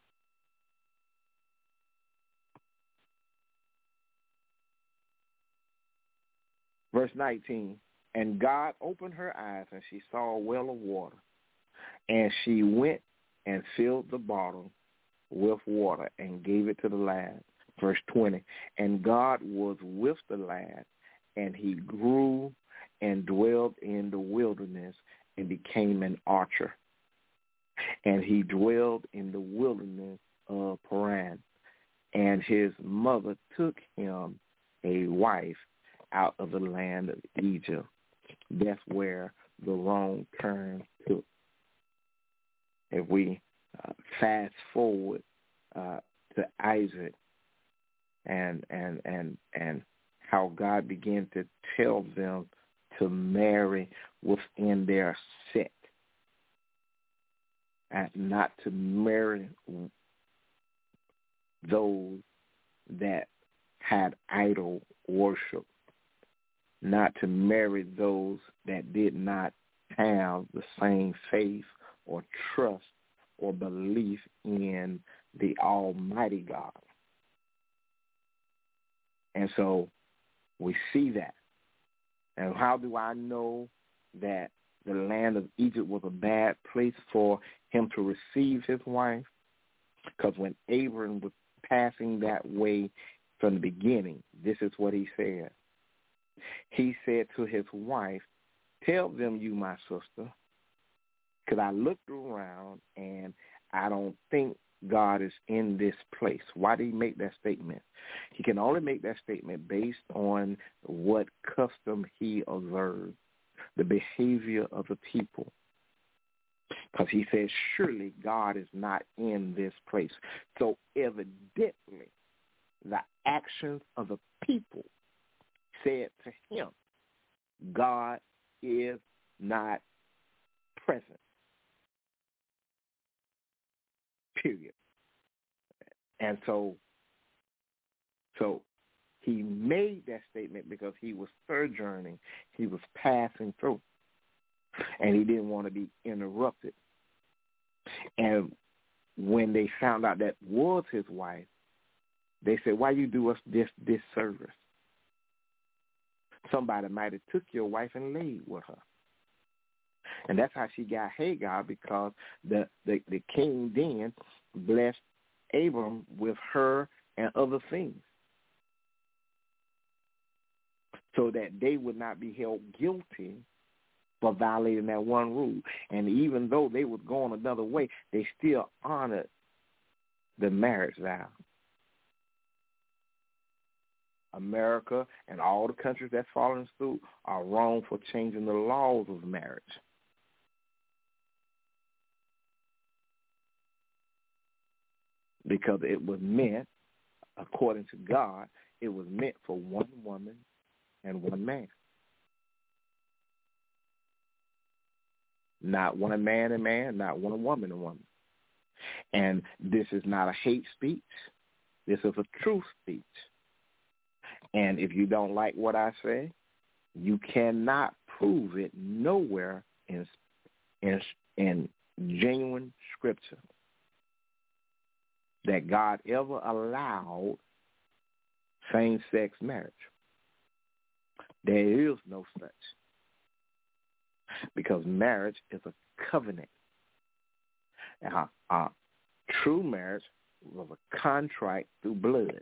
Verse nineteen, and God opened her eyes, and she saw a well of water, and she went and filled the bottle with water and gave it to the lad. Verse twenty, and God was with the lad, and he grew and dwelled in the wilderness and became an archer. And he dwelled in the wilderness of Paran, and his mother took him a wife out of the land of Egypt. That's where the wrong turn took. If we uh, fast forward uh, to Isaac and and and and how God began to tell them to marry within their set, and not to marry those that had idol worship, not to marry those that did not have the same faith or trust or belief in the Almighty God. And so we see that. And how do I know that the land of Egypt was a bad place for him to receive his wife? Because when Abram was passing that way from the beginning, this is what he said. He said to his wife, tell them you my sister, because I looked around and I don't think God is in this place. Why did he make that statement? He can only make that statement based on what custom he observed, the behavior of the people. Because he says, surely God is not in this place. So evidently, the actions of the people said to him, God is not present. Period. And so, so he made that statement because he was sojourning, he was passing through, and he didn't want to be interrupted. And when they found out that was his wife, they said, why you do us this disservice? Somebody might have took your wife and laid with her. And that's how she got Hagar, because the, the, the king then blessed Abram with her and other things so that they would not be held guilty for violating that one rule. And even though they was going another way, they still honored the marriage vow. America and all the countries that's following suit are wrong for changing the laws of marriage. Because it was meant, according to God, it was meant for one woman and one man. Not one man and man, not one woman and woman. And this is not a hate speech. This is a truth speech. And if you don't like what I say, you cannot prove it nowhere in in, in genuine scripture that God ever allowed same-sex marriage. There is no such. Because marriage is a covenant. Now, uh, true marriage was a contract through blood.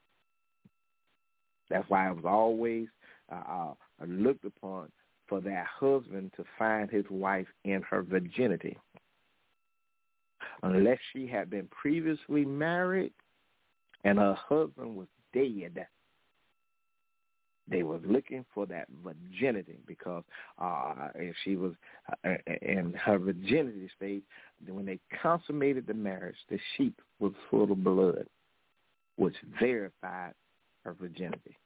That's why it was always uh, uh, looked upon for that husband to find his wife in her virginity. Unless she had been previously married and her husband was dead, they was looking for that virginity, because uh, if she was uh, in her virginity state, when they consummated the marriage, the sheep was full of blood, which verified her virginity.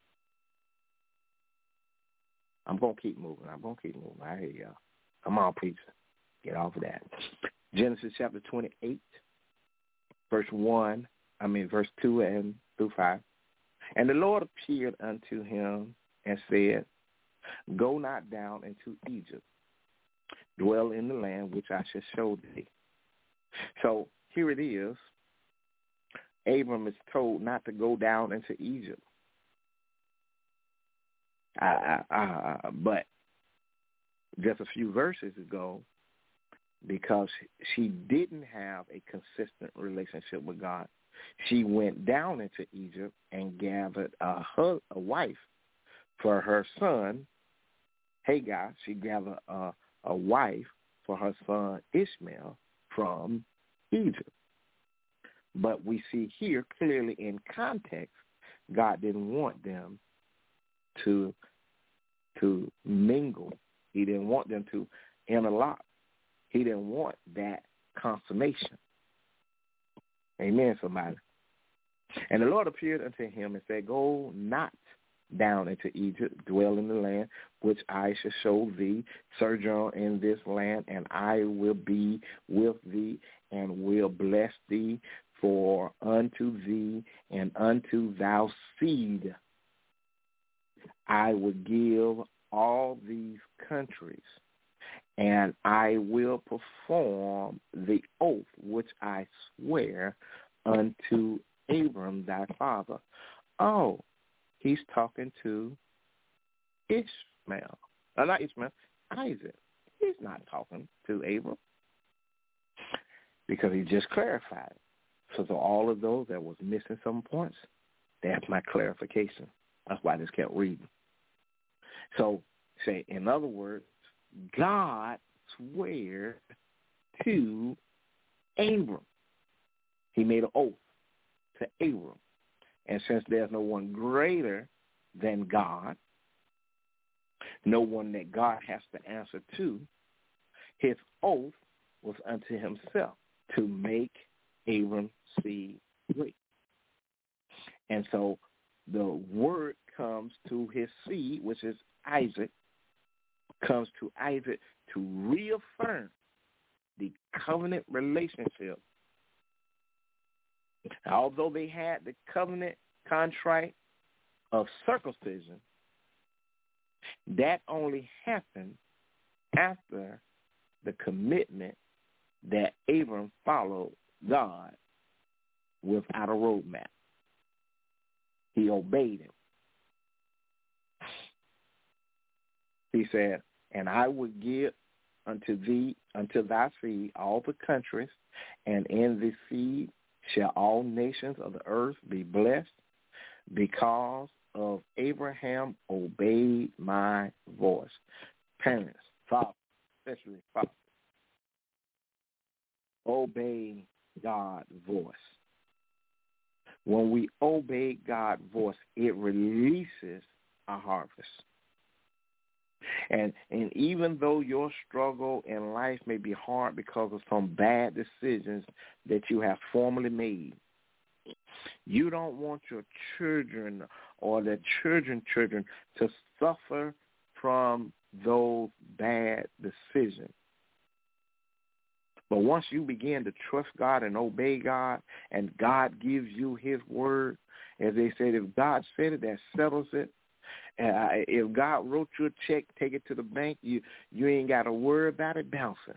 I'm going to keep moving. I'm going to keep moving. I hear y'all. Come on, preacher. Get off of that. Genesis chapter twenty-eight, verse one, I mean verse two and through five. And the Lord appeared unto him and said, go not down into Egypt. Dwell in the land which I shall show thee. So here it is. Abram is told not to go down into Egypt. Uh, uh, but just a few verses ago, because she didn't have a consistent relationship with God, she went down into Egypt and gathered a, her, a wife for her son, Hagar. She gathered a, a wife for her son, Ishmael, from Egypt. But we see here clearly in context, God didn't want them to to mingle. He didn't want them to interlock. He didn't want that consummation. Amen, somebody. And the Lord appeared unto him and said, go not down into Egypt, dwell in the land which I shall show thee, sojourn in this land, and I will be with thee and will bless thee, for unto thee and unto thy seed I will give all these countries, and I will perform the oath which I swear unto Abram thy father. Oh, he's talking to Ishmael. Uh, not Ishmael, Isaac. He's not talking to Abram, because he just clarified. So, so all of those that was missing some points, that's my clarification. That's why I just kept reading. So, say, in other words, God swear to Abram. He made an oath to Abram. And since there's no one greater than God, no one that God has to answer to, his oath was unto himself to make Abram's seed great. And so the word comes to his seed, which is Isaac, comes to Isaac to reaffirm the covenant relationship. Although they had the covenant contract of circumcision, that only happened after the commitment that Abram followed God without a roadmap. He obeyed him. He said, and I will give unto thee, unto thy seed, all the countries, and in this seed shall all nations of the earth be blessed, because of Abraham obeyed my voice. Parents, fathers, especially fathers, obey God's voice. When we obey God's voice, it releases a harvest. And and even though your struggle in life may be hard because of some bad decisions that you have formerly made, you don't want your children or their children's children to suffer from those bad decisions. But once you begin to trust God and obey God, and God gives you his word, as they said, if God said it, that settles it. Uh, if God wrote you a check, take it to the bank, you, you ain't got to worry about it bouncing.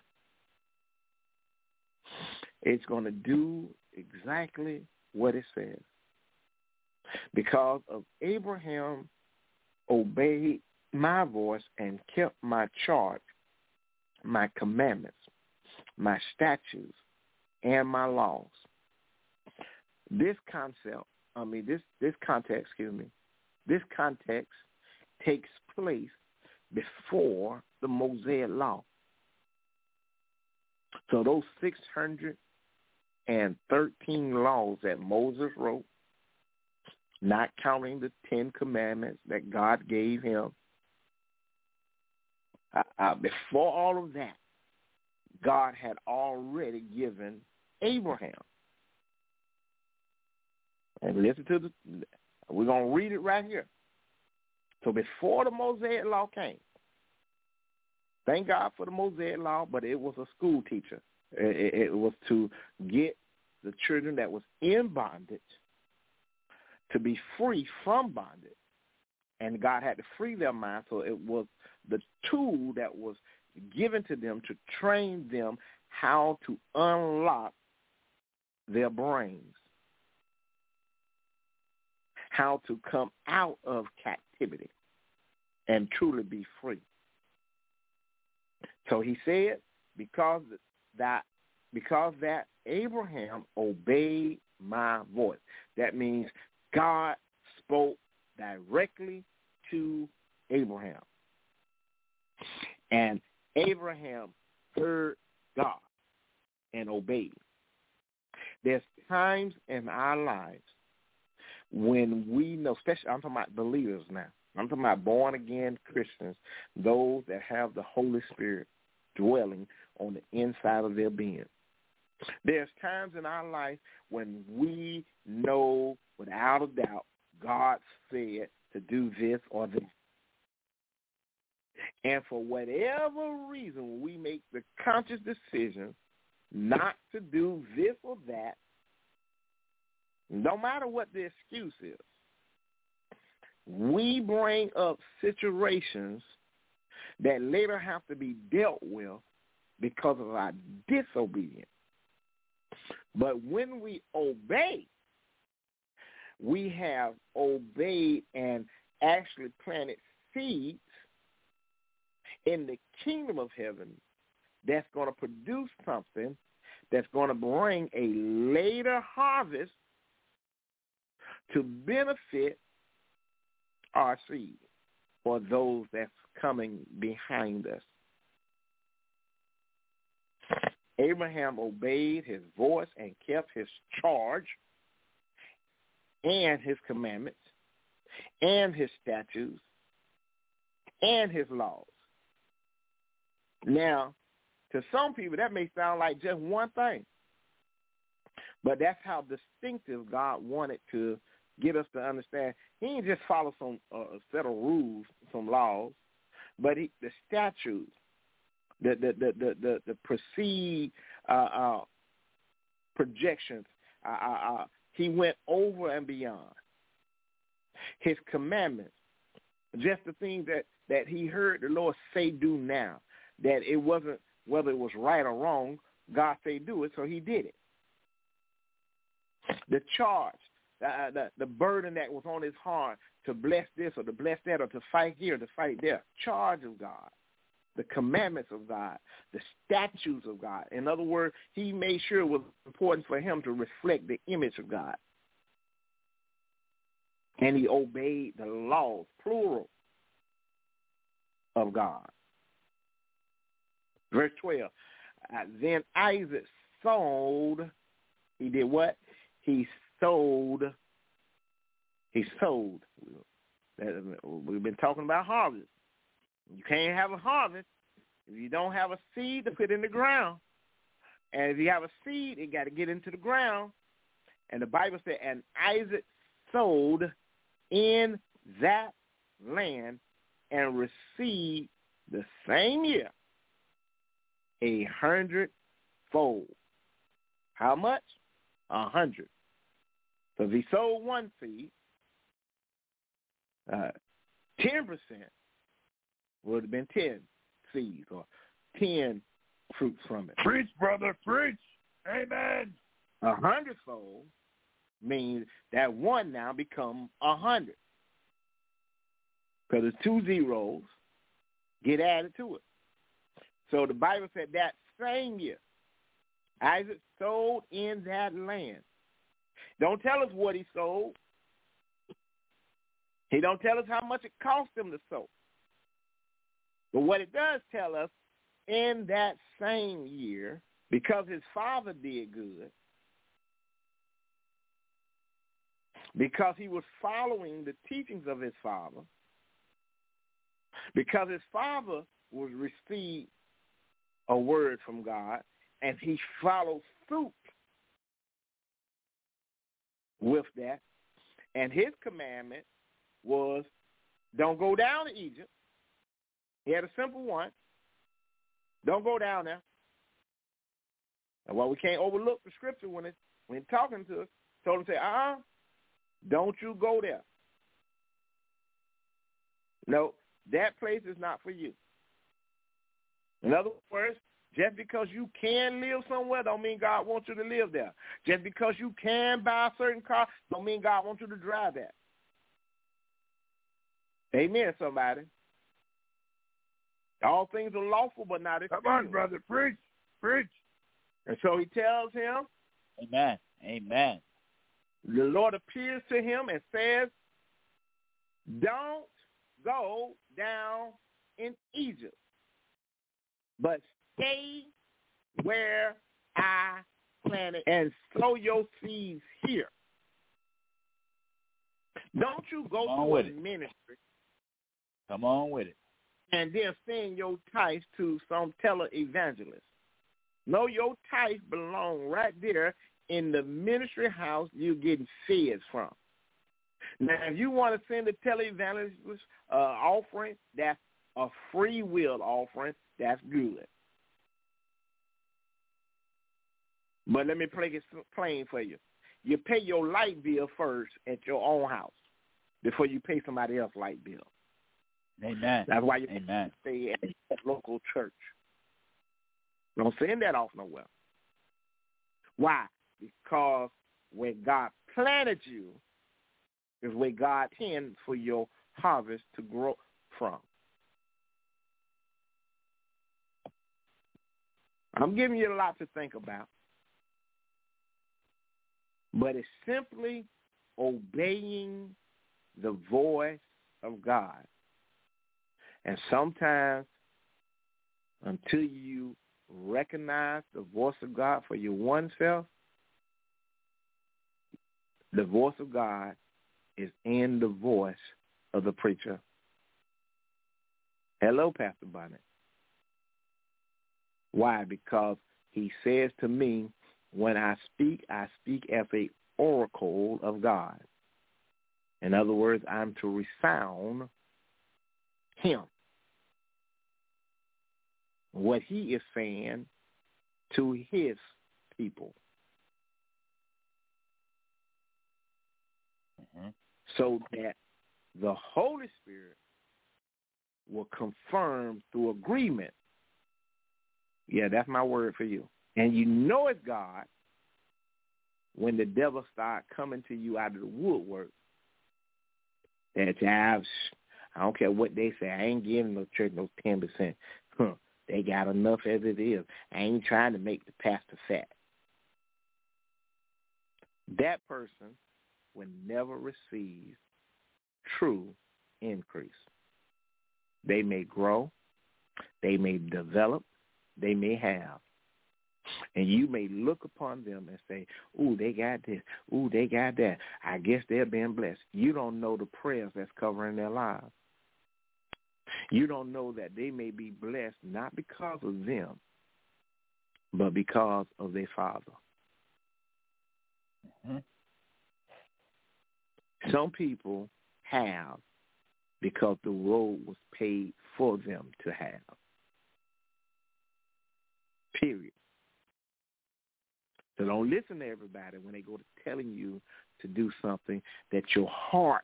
It's going to do exactly what it says. Because of Abraham obeyed my voice and kept my charge, my commandments, my statutes, and my laws. This concept, I mean, this, this context, excuse me, this context takes place before the Mosaic Law. So those six hundred thirteen laws that Moses wrote, not counting the Ten Commandments that God gave him, uh, uh, before all of that, God had already given Abraham. And listen to the, we're going to read it right here. So before the Mosaic Law came, thank God for the Mosaic Law, but it was a school teacher. It, it was to get the children that was in bondage to be free from bondage. And God had to free their mind, so it was the tool that was given to them to train them how to unlock their brains, how to come out of captivity and truly be free. So he said, because that, because that Abraham obeyed my voice. That means God spoke directly to Abraham. And Abraham heard God and obeyed. There's times in our lives when we know, especially I'm talking about believers now. I'm talking about born-again Christians, those that have the Holy Spirit dwelling on the inside of their being. There's times in our life when we know without a doubt God said to do this or that. And for whatever reason, we make the conscious decision not to do this or that, no matter what the excuse is. We bring up situations that later have to be dealt with because of our disobedience. But when we obey, we have obeyed and actually planted seeds in the kingdom of heaven that's going to produce something that's going to bring a later harvest to benefit our seed or those that's coming behind us. Abraham obeyed his voice and kept his charge and his commandments and his statutes and his laws. Now, to some people, that may sound like just one thing, but that's how distinctive God wanted to get us to understand. He didn't just follow some uh, set of rules, some laws, but he, the statutes, the the the the the, the proceed uh, uh, projections. Uh, uh, uh, he went over and beyond his commandments, just the things that, that he heard the Lord say do now. That it wasn't whether it was right or wrong. God say do it, so he did it. The charge, uh, the the burden that was on his heart to bless this or to bless that or to fight here or to fight there. Charge of God. The commandments of God, the statutes of God. In other words, he made sure it was important for him to reflect the image of God. And he obeyed the laws, plural, of God. Verse twelve, uh, then Isaac sold, he did what? He sold, he sold. We've been talking about harvest. You can't have a harvest if you don't have a seed to put in the ground. And if you have a seed, it got to get into the ground. And the Bible said, and Isaac sowed in that land and received the same year a hundredfold. How much? A hundred. So if he sowed one seed, uh, ten percent would have been ten seeds or ten fruits from it. Preach, brother, preach. Amen. A hundredfold means that one now become a hundred. Because the two zeros get added to it. So the Bible said that same year, Isaac sowed in that land. Don't tell us what he sold. He don't tell us how much it cost him to sow. But what it does tell us, in that same year, because his father did good, because he was following the teachings of his father, because his father was received a word from God, and he followed suit with that, and his commandment was, don't go down to Egypt. He had a simple one. Don't go down there. And while we can't overlook the scripture when it's when it's talking to us, told him, say, uh-uh, don't you go there. No, that place is not for you. In other words, just because you can live somewhere don't mean God wants you to live there. Just because you can buy a certain car don't mean God wants you to drive that. Amen, somebody. All things are lawful, but not excused. Come on, brother, preach, preach. And so he tells him, amen, amen. The Lord appears to him and says, don't go down in Egypt, but stay where I planted and sow your seeds here. Don't you go to a ministry. Come on with it. And then send your tithes to some televangelist. No, your tithes belong right there in the ministry house you're getting fed from. Now, if you want to send a televangelist uh, offering, that's a free will offering. That's good. But let me play it plain for you. You pay your light bill first at your own house before you pay somebody else's light bill. Amen. That's why you Amen. stay at that local church. Don't send that off nowhere. Why? Because where God planted you is where God intends for your harvest to grow from. I'm giving you a lot to think about. But it's simply obeying the voice of God. And sometimes, until you recognize the voice of God for your one self, the voice of God is in the voice of the preacher. Hello, Pastor Bonnet. Why? Because he says to me, when I speak, I speak as a oracle of God. In other words, I'm to resound him, what he is saying to his people. Mm-hmm. So that the Holy Spirit will confirm through agreement. Yeah, that's my word for you. And you know it's God when the devil start coming to you out of the woodwork. That I, I don't care what they say. I ain't giving no church no ten percent. Huh. They got enough as it is. I ain't trying to make the pastor fat. That person will never receive true increase. They may grow. They may develop. They may have. And you may look upon them and say, ooh, they got this. Ooh, they got that. I guess they're being blessed. You don't know the prayers that's covering their lives. You don't know that they may be blessed not because of them, but because of their Father. Mm-hmm. Some people have because the road was paid for them to have. Period. So don't listen to everybody when they go to telling you to do something that your heart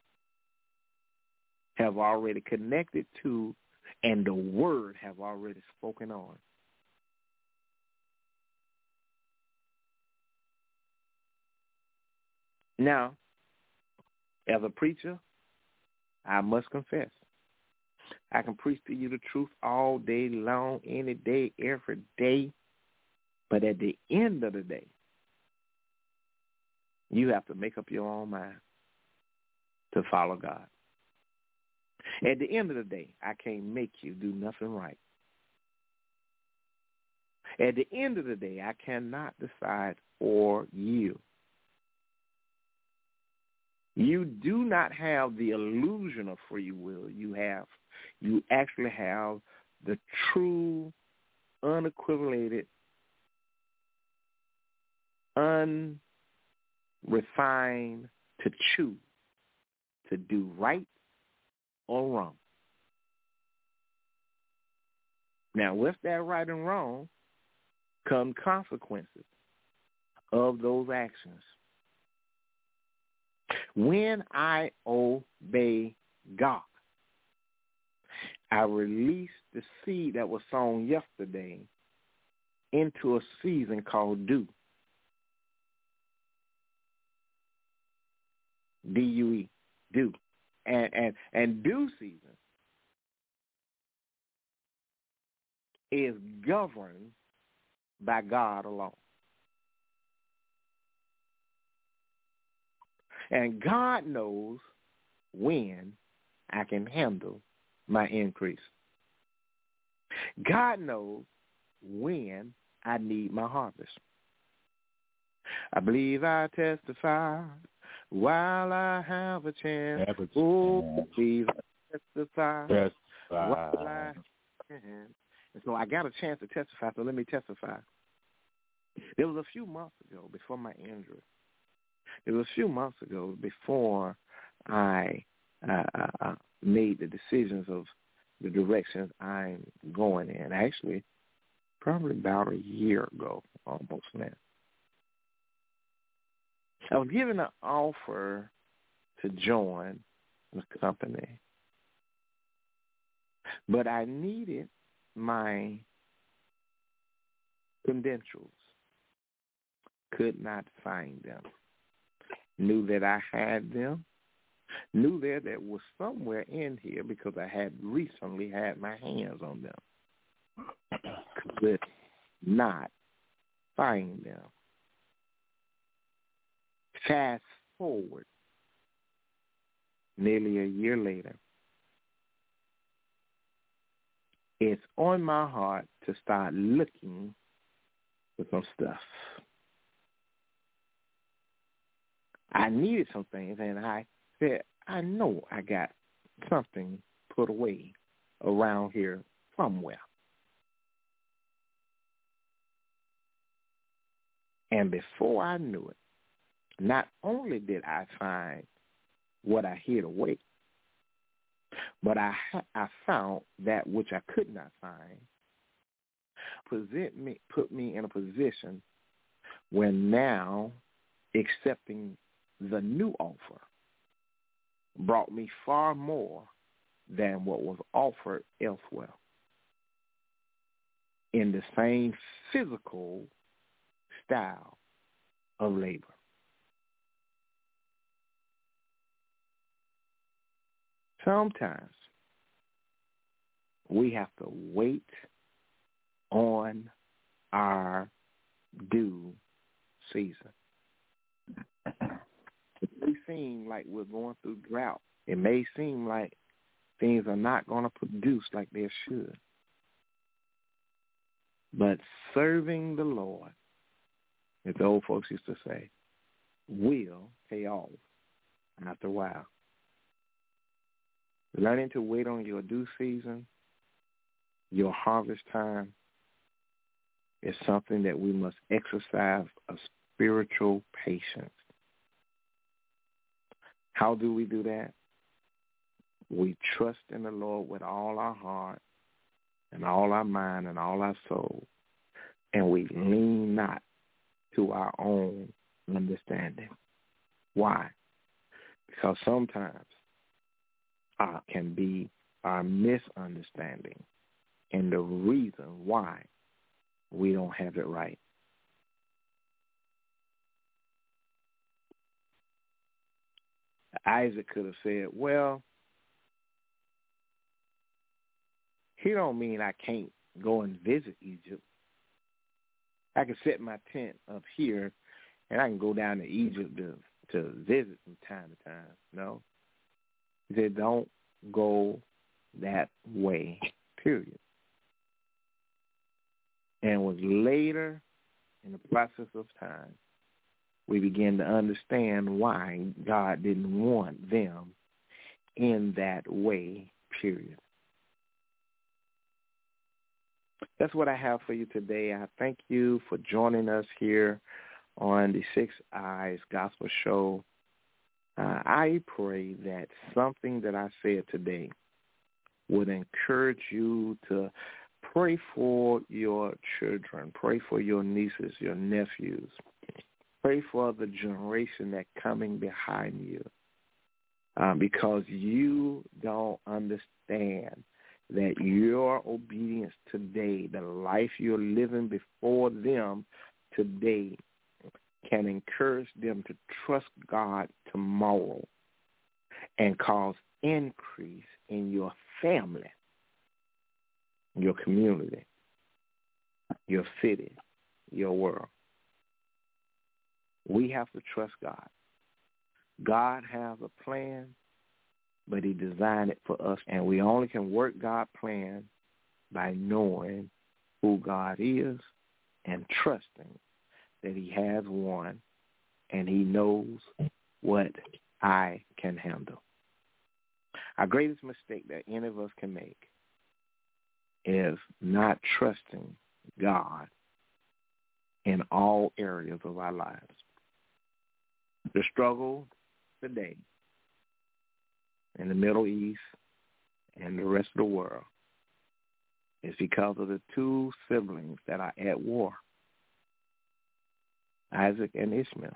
have already connected to and the word have already spoken on. Now, as a preacher, I must confess, I can preach to you the truth all day long, any day, every day. But at the end of the day, you have to make up your own mind to follow God. At the end of the day, I can't make you do nothing right. At the end of the day, I cannot decide for you. You do not have the illusion of free will. You have, you actually have the true, unequivocated, unrefined to choose to do right or wrong. Now, with that right and wrong come consequences of those actions. When I obey God, I release the seed that was sown yesterday into a season called due. D U E, due. And, and, and due season is governed by God alone. And God knows when I can handle my increase. God knows when I need my harvest. I believe I testify while I have a chance. Have a chance. Oh, believe I testify, testify while I have a chance. And so I got a chance to testify, so let me testify. There was a few months ago before my injury. It was a few months ago before I uh, uh, made the decisions of the directions I'm going in. Actually, probably about a year ago, almost now. I was given an offer to join the company, but I needed my credentials. Could not find them. Knew that I had them. Knew that there was somewhere in here because I had recently had my hands on them. Could not find them. Fast forward nearly a year later, it it's on my heart to start looking for some stuff. I needed some things, and I said, I know I got something put away around here somewhere. And before I knew it, not only did I find what I hid away, but I I found that which I could not find. Present me, put me in a position where now accepting the new offer brought me far more than what was offered elsewhere in the same physical style of labor. Sometimes we have to wait on our due season. It may seem like we're going through drought. It may seem like things are not going to produce like they should. But serving the Lord, as the old folks used to say, will pay off after a while. Learning to wait on your due season, your harvest time, is something that we must exercise a spiritual patience. How do we do that? We trust in the Lord with all our heart and all our mind and all our soul, and we lean not to our own understanding. Why? Because sometimes uh, can be our misunderstanding and the reason why we don't have it right. Isaac could have said, well, he don't mean I can't go and visit Egypt. I can set my tent up here and I can go down to Egypt to, to visit from time to time. No. He said, don't go that way, period. And it was later in the process of time we began to understand why God didn't want them in that way, period. That's what I have for you today. I thank you for joining us here on the Six Eyes Gospel Show. Uh, I pray that something that I said today would encourage you to pray for your children, pray for your nieces, your nephews, pray for the generation that's coming behind you, uh, because you don't understand that your obedience today, the life you're living before them today, can encourage them to trust God tomorrow and cause increase in your family, your community, your city, your world. We have to trust God. God has a plan, but he designed it for us, and we only can work God's plan by knowing who God is and trusting that he has one and he knows what I can handle. Our greatest mistake that any of us can make is not trusting God in all areas of our lives. The struggle today in the Middle East and the rest of the world is because of the two siblings that are at war, Isaac and Ishmael.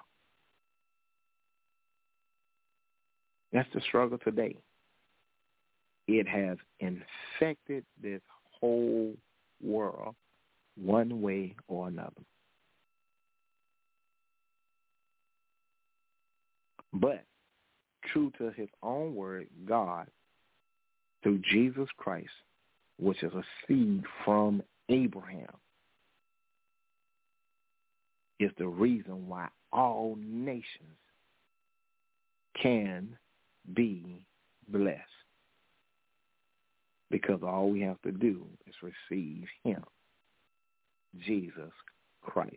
That's the struggle today. It has infected this whole world one way or another. But true to his own word, God, through Jesus Christ, which is a seed from Abraham, is the reason why all nations can be blessed. because all we have to do is receive him, Jesus Christ.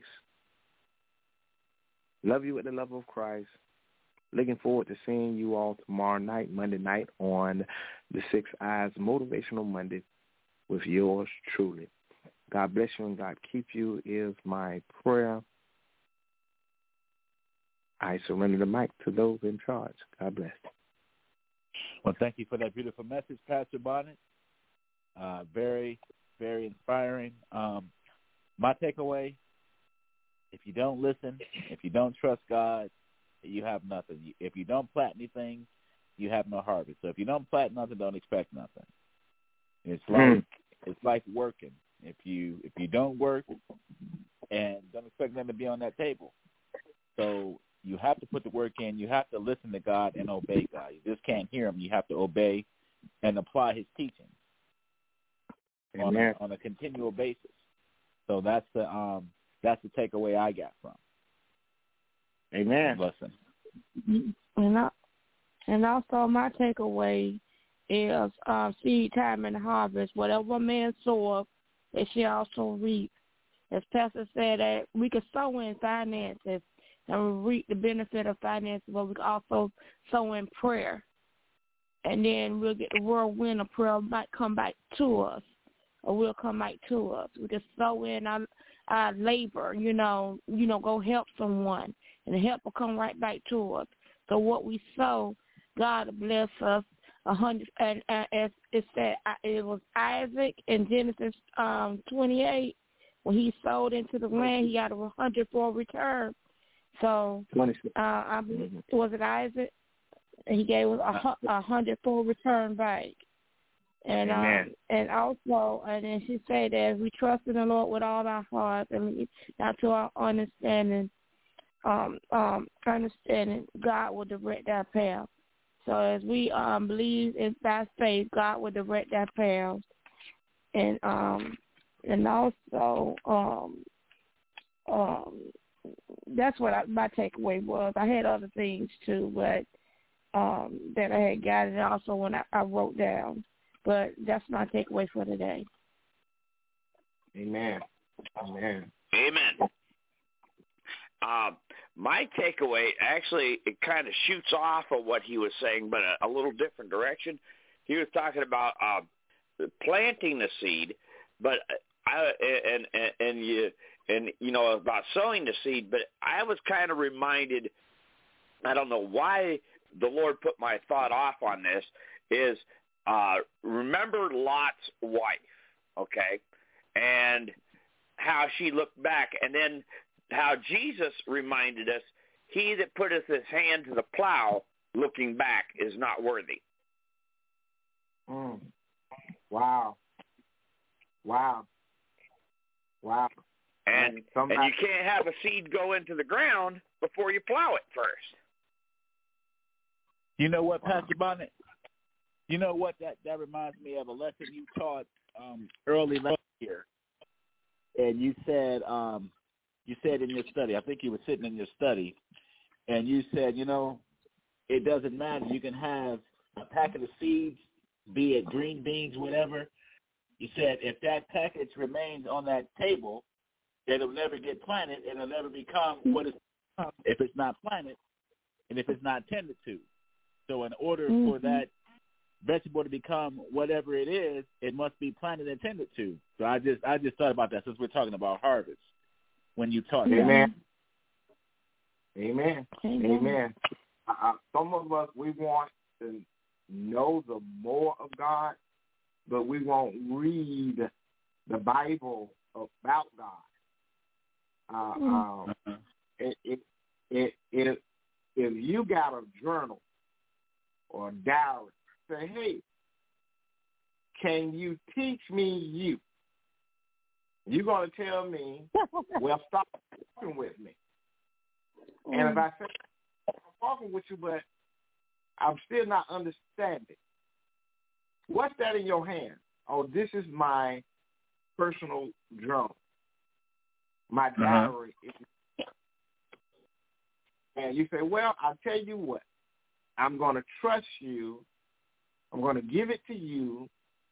Love you with the love of Christ. Looking forward to seeing you all tomorrow night, Monday night, on the Six Eyes Motivational Monday with yours truly. God bless you and God keep you is my prayer. I surrender the mic to those in charge. God bless. Well, thank you for that beautiful message, Pastor Bonnet. Uh, very, very inspiring. Um, my takeaway, if you don't listen, if you don't trust God, you have nothing. If you don't plant anything, you have no harvest. So if you don't plant nothing, don't expect nothing. It's like mm. it's like working. If you if you don't work and don't expect them to be on that table. So you have to put the work in. You have to listen to God and obey God. You just can't hear him. You have to obey and apply his teachings on a, on a continual basis. So that's the um that's the takeaway I got from. Amen. Listen. And, I, and also my takeaway is uh, seed time and harvest. Whatever man soweth, they shall also reap. As Pastor said, that we can sow in finances and reap the benefit of finances, but we can also sow in prayer. And then we'll get the whirlwind of prayer might come back to us, or will come back to us. We can sow in our, our labor, you know, you know, go help someone. And the help will come right back to us. So what we sow, God bless us a hundred. And, and as it said, it was Isaac in Genesis um, twenty-eight when he sowed into the land, he got a hundredfold return. So uh, I believe, was it Isaac? He gave us a, a hundredfold return back. And um, and also, and then she said that as we trust in the Lord with all our hearts and not to our understanding. Um, um, understanding God will direct our path. So as we um, believe in by faith, God will direct our path. And um, and also um, um, that's what I, my takeaway was. I had other things too, but um, that I had got it also when I, I wrote down. But that's my takeaway for today. Amen. Amen. Amen. Uh, my takeaway, actually, it kind of shoots off of what he was saying, but a, a little different direction. He was talking about uh, planting the seed, but I and and and you and you know about sowing the seed. But I was kind of reminded. I don't know why the Lord put my thought off on this. Is uh, remember Lot's wife, okay, and how she looked back, and then how Jesus reminded us, he that putteth his hand to the plow looking back is not worthy. Mm. Wow. Wow. Wow. And, and you can't have a seed go into the ground before you plow it first. You know what, Pastor Bonnet? You know what? That, that reminds me of a lesson you taught um, early last year. And you said, um, you said in your study, I think you were sitting in your study, and you said, you know, it doesn't matter. You can have a packet of seeds, be it green beans, whatever. You said if that package remains on that table, it'll never get planted, and it'll never become what it's become if it's not planted and if it's not tended to. So in order mm-hmm. for that vegetable to become whatever it is, it must be planted and tended to. So I just I just thought about that since we're talking about harvest when you taught that. Amen. Amen. Amen. Amen. Uh, some of us, we want to know the more of God, but we won't read the Bible about God. Uh, mm-hmm. um, it, it, it, it, if you got a journal or a diary, say, hey, can you teach me you? You're going to tell me, well, stop talking with me. Mm. And if I say, I'm talking with you, but I'm still not understanding. What's that in your hand? Oh, this is my personal journal. My diary. Uh-huh. And you say, well, I'll tell you what. I'm going to trust you. I'm going to give it to you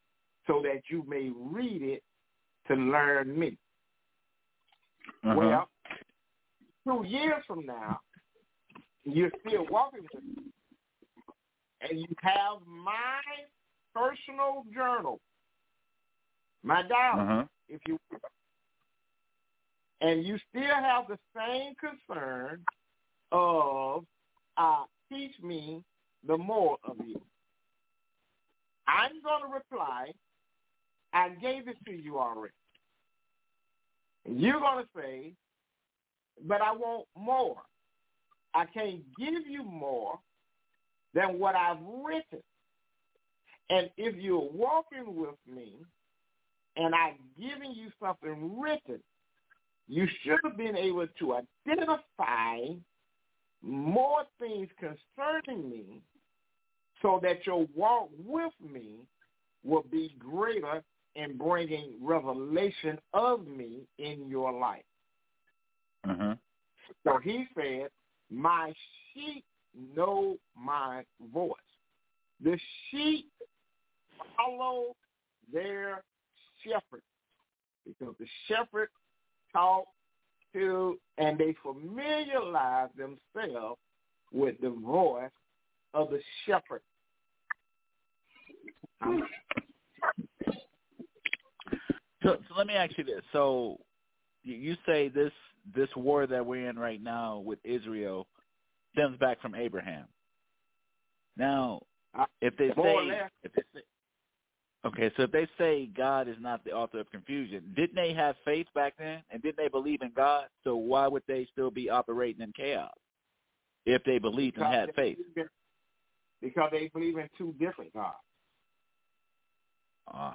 so that you may read it to learn me. Uh-huh. Well, two years from now, you're still walking with me, and you have my personal journal, my diary, uh-huh. if you will, and you still have the same concern of uh, teach me the more of you. I'm going to reply, I gave it to you already. And you're going to say, but I want more. I can't give you more than what I've written. And if you're walking with me and I've given you something written, you should have been able to identify more things concerning me so that your walk with me will be greater in bringing revelation of me in your life. Uh-huh. So he said, my sheep know my voice. The sheep follow their shepherd because the shepherd talk to and they familiarize themselves with the voice of the shepherd. So, so let me ask you this. So you, you say this this war that we're in right now with Israel stems back from Abraham. Now, if they say, if they say okay, so if they say God is not the author of confusion, didn't they have faith back then? And didn't they believe in God? So why would they still be operating in chaos if they believed because and had faith? In, because they believe in two different gods. Ah.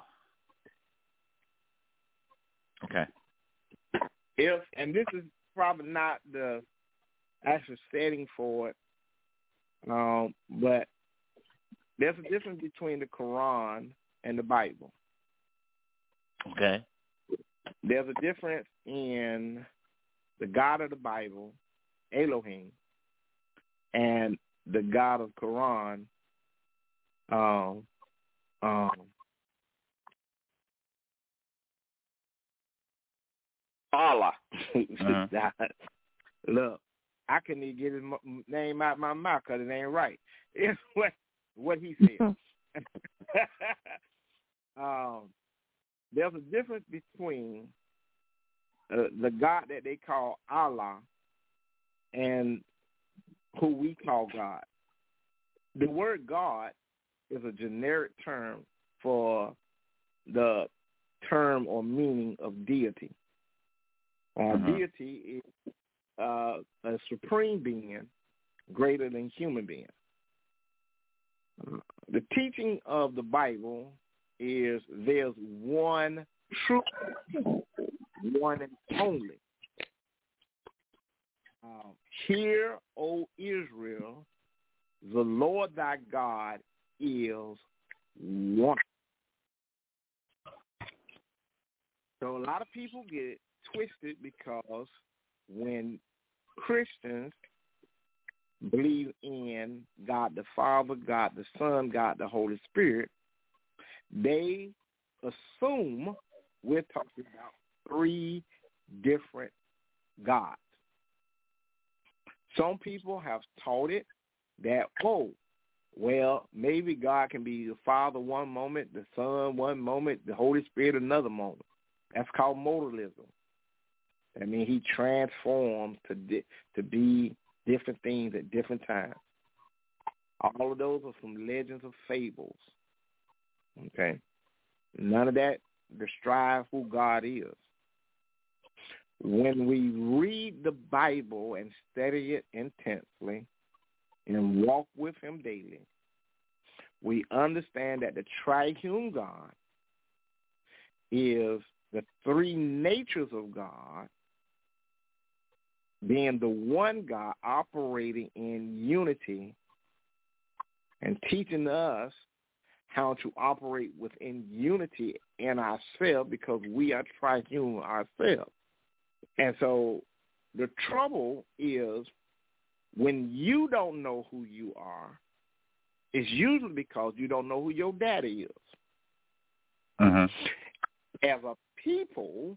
Okay. If and this is probably not the actual setting for it, um, but there's a difference between the Quran and the Bible. Okay. There's a difference in the God of the Bible, Elohim, and the God of Quran, um, um, Allah. Uh-huh. Look, I couldn't even get his name out of my mouth because it ain't right. It's what what he said. um, there's a difference between uh, the God that they call Allah and who we call God. The word God is a generic term for the term or meaning of deity. Uh, uh-huh. Deity is uh, a supreme being greater than human being. Uh, the teaching of the Bible is there's one truth, one and only. Uh, Hear, O Israel, the Lord thy God is one. So a lot of people get it twisted because when Christians believe in God the Father, God the Son, God the Holy Spirit, they assume we're talking about three different gods. Some people have taught it that, oh, well, maybe God can be the Father one moment, the Son one moment, the Holy Spirit another moment. That's called modalism. I mean, he transforms to di- to be different things at different times. All of those are from legends of fables. Okay? None of that describe who God is. When we read the Bible and study it intensely and walk with him daily, we understand that the triune God is the three natures of God, being the one God operating in unity and teaching us how to operate within unity in ourselves because we are triune ourselves. And so the trouble is when you don't know who you are, it's usually because you don't know who your daddy is. Uh-huh. As a people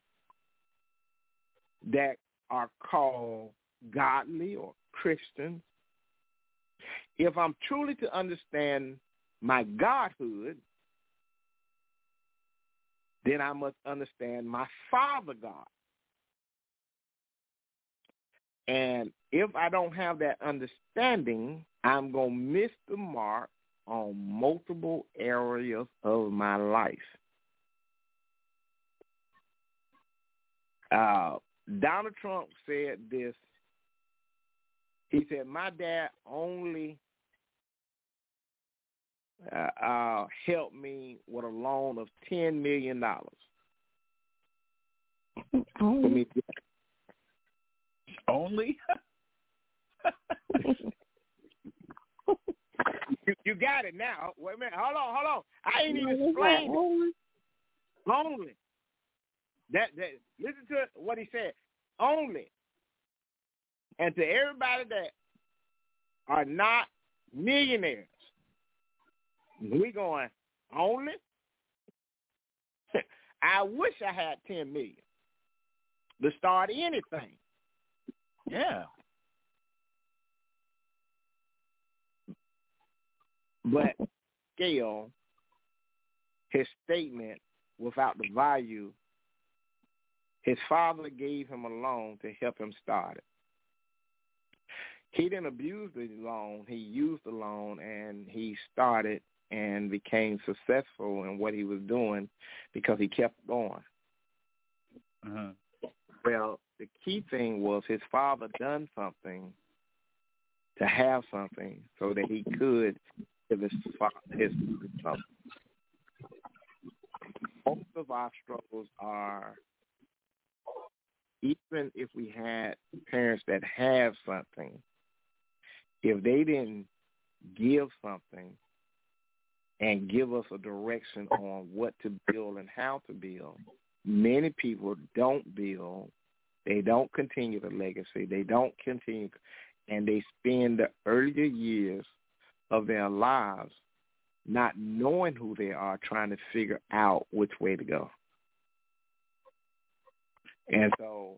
that are called godly or Christian, if I'm truly to understand my godhood, then I must understand my Father God. And if I don't have that understanding, I'm going to miss the mark on multiple areas of my life. Uh, Donald Trump said this. He said, my dad only uh, uh, helped me with a loan of ten million dollars. Oh. For me to Only? you, you got it now. Wait a minute. Hold on, hold on. I ain't even explained it. Only. That, that, listen to what he said. Only. And to everybody that are not millionaires, we going, only? I wish I had ten million to start anything. Yeah. But scale his statement without the value. His father gave him a loan to help him start it. He didn't abuse the loan. He used the loan, and he started and became successful in what he was doing because he kept going. Uh-huh. Well, the key thing was his father done something to have something so that he could give his his something. Most of our struggles are, even if we had parents that have something, if they didn't give something and give us a direction on what to build and how to build, many people don't build. They don't continue the legacy. They don't continue, and they spend the earlier years of their lives not knowing who they are, trying to figure out which way to go. And so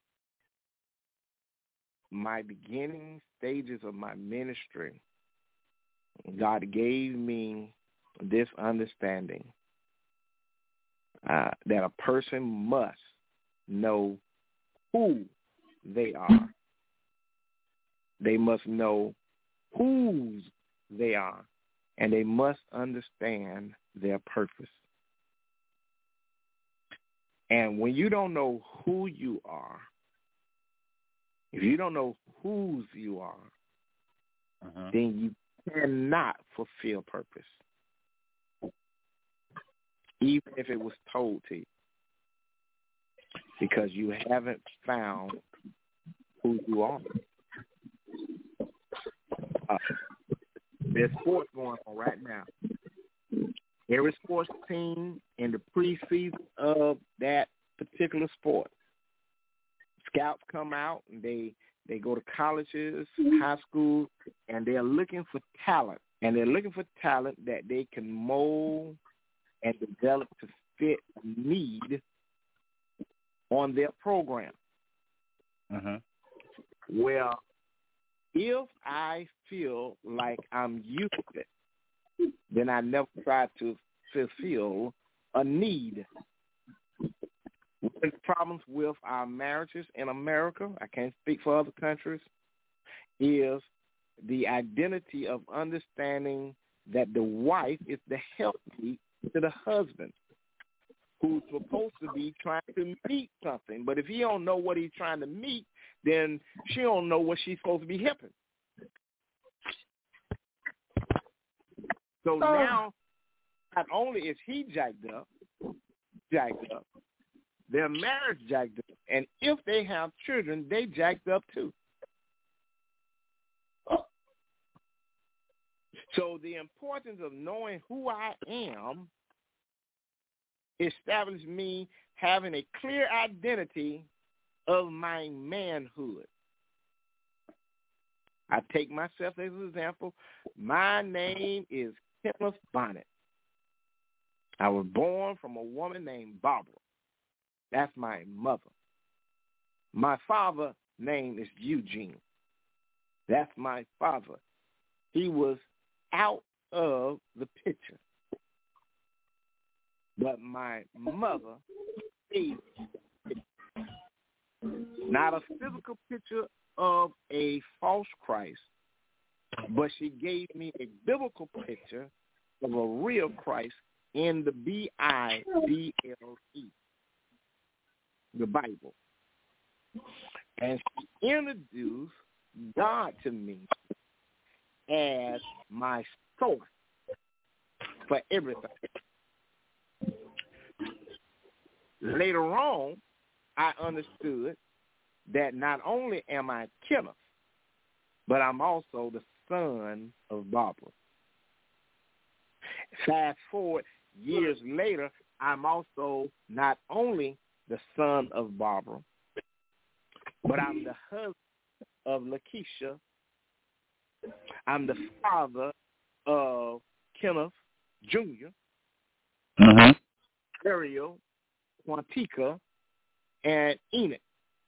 my beginning stages of my ministry, God gave me this understanding uh, that a person must know who they are. They must know whose they are, and they must understand their purpose. And when you don't know who you are, if you don't know whose you are, uh-huh. then you cannot fulfill purpose, even if it was told to you, because you haven't found who you are. Uh, there's sports going on right now. Every sports team in the preseason of that particular sport, scouts come out and they, they go to colleges, high schools, and they're looking for talent. And they're looking for talent that they can mold and develop to fit a need on their program. Uh-huh. Well, if I feel like I'm used to it, then I never try to fulfill a need. One of the problems with our marriages in America, I can't speak for other countries, is the identity of understanding that the wife is the helpmeet to the husband, who's supposed to be trying to meet something. But if he don't know what he's trying to meet, then she don't know what she's supposed to be helping. So oh. now, not only is he jacked up, jacked up, their marriage jacked up, and if they have children, they jacked up too. So the importance of knowing who I am established me having a clear identity of my manhood. I take myself as an example. My name is Kenneth Bonnet. I was born from a woman named Barbara. That's my mother. My father's name is Eugene. That's my father. He was out of the picture. But my mother is not a physical picture of a false Christ, but she gave me a biblical picture of a real Christ in the B I B L E, the Bible. And she introduced God to me as my source for everything. Later on, I understood that not only am I Kenneth, but I'm also the son of Barbara. Fast forward years later, I'm also not only the son of Barbara, but I'm the husband of Lakeisha. I'm the father of Kenneth Junior, mm-hmm. Ariel, Quantica, and Enoch.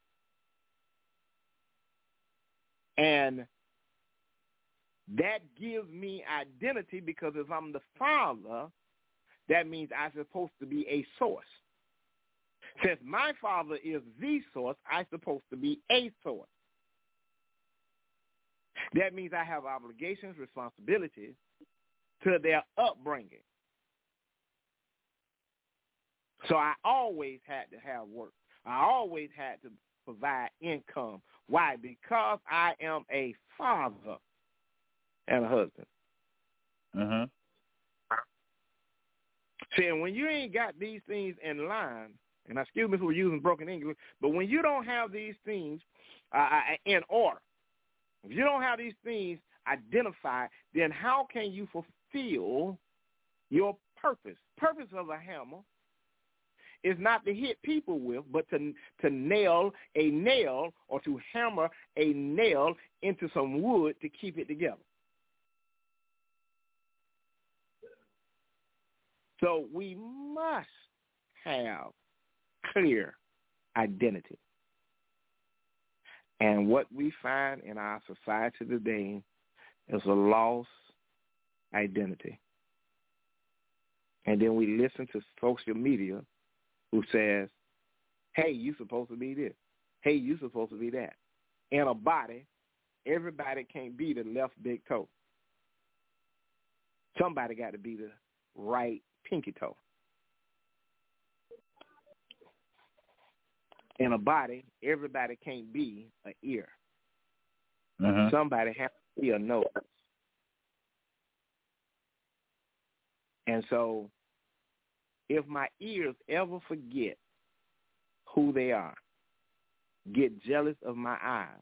And that gives me identity because if I'm the father, that means I'm supposed to be a source. Since my father is the source, I'm supposed to be a source. That means I have obligations, responsibilities to their upbringing. So I always had to have work. I always had to provide income. Why? Because I am a father and a husband. Uh-huh. See, and when you ain't got these things in line, and excuse me for using broken English, but when you don't have these things uh, in order, if you don't have these things identified, then how can you fulfill your purpose? Purpose of a hammer is not to hit people with, but to to nail a nail or to hammer a nail into some wood to keep it together. So we must have clear identity. And what we find in our society today is a lost identity. And then we listen to social media who says, hey, you're supposed to be this. Hey, you're supposed to be that. In a body, everybody can't be the left big toe. Somebody got to be the right pinky toe. In a body, everybody can't be an ear. Uh-huh. Somebody has to be a nose. And so if my ears ever forget who they are, get jealous of my eyes,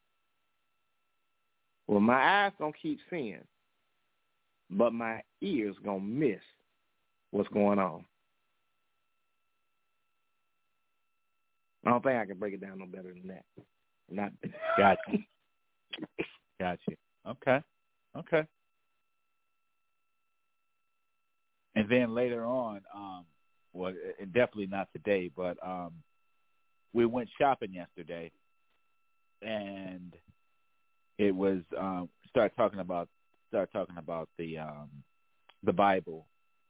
well, my eyes going to keep seeing, but my ears going to miss what's going on. I don't think I can break it down no better than that. Not Gotcha. Gotcha. Okay. Okay. And then later on, um, well, definitely not today, but um, we went shopping yesterday, and it was um, start talking about start talking about the um, the Bible.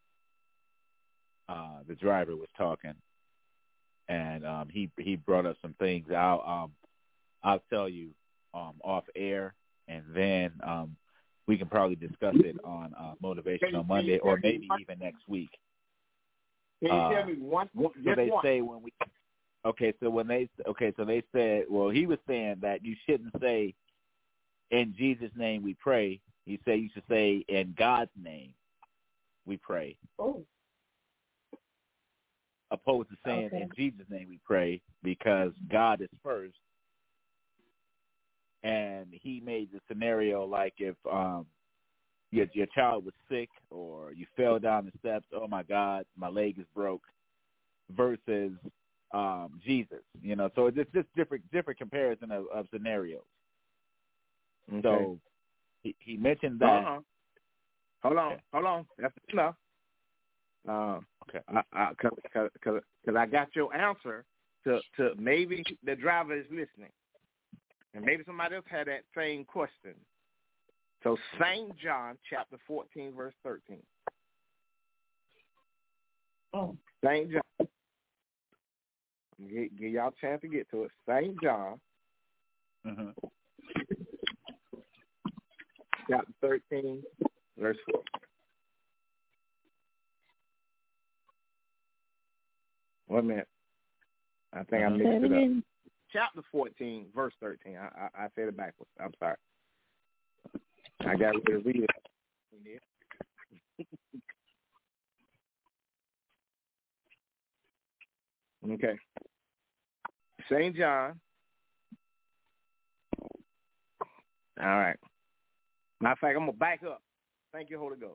Uh, the driver was talking, and um, he he brought up some things. I'll um, I'll tell you um, off air, and then um, we can probably discuss it on uh, Motivational Monday, or maybe even next week. Can you uh, tell me one? So Just they one. say when we. Okay, so when they okay, so they said, well, he was saying that you shouldn't say, "In Jesus' name we pray." He said you should say, "In God's name we pray." Oh. Opposed to saying, Okay. "In Jesus' name we pray," because God is first. And he made the scenario like if um, your your child was sick or you fell down the steps, oh my God, my leg is broke, versus um, Jesus. You know, so it's just different different comparison of, of scenarios. Okay. So he, he mentioned that. Uh-huh. Hold on, Okay. hold on. That's enough. Um, okay. I, I, cause, cause, cause, cause I got your answer to, to maybe the driver is listening. And maybe somebody else had that same question. So Saint John chapter fourteen, verse thirteen. Oh. Saint John. Give, give y'all a chance to get to it. Saint John. Mm-hmm. Chapter thirteen, verse four. One minute. I think uh-huh. I mixed it up. Chapter fourteen, verse thirteen. I, I, I said it backwards. I'm sorry. I got to read it. Okay. Saint John. All right. Matter of fact, I'm going to back up. Thank you, Holy Ghost.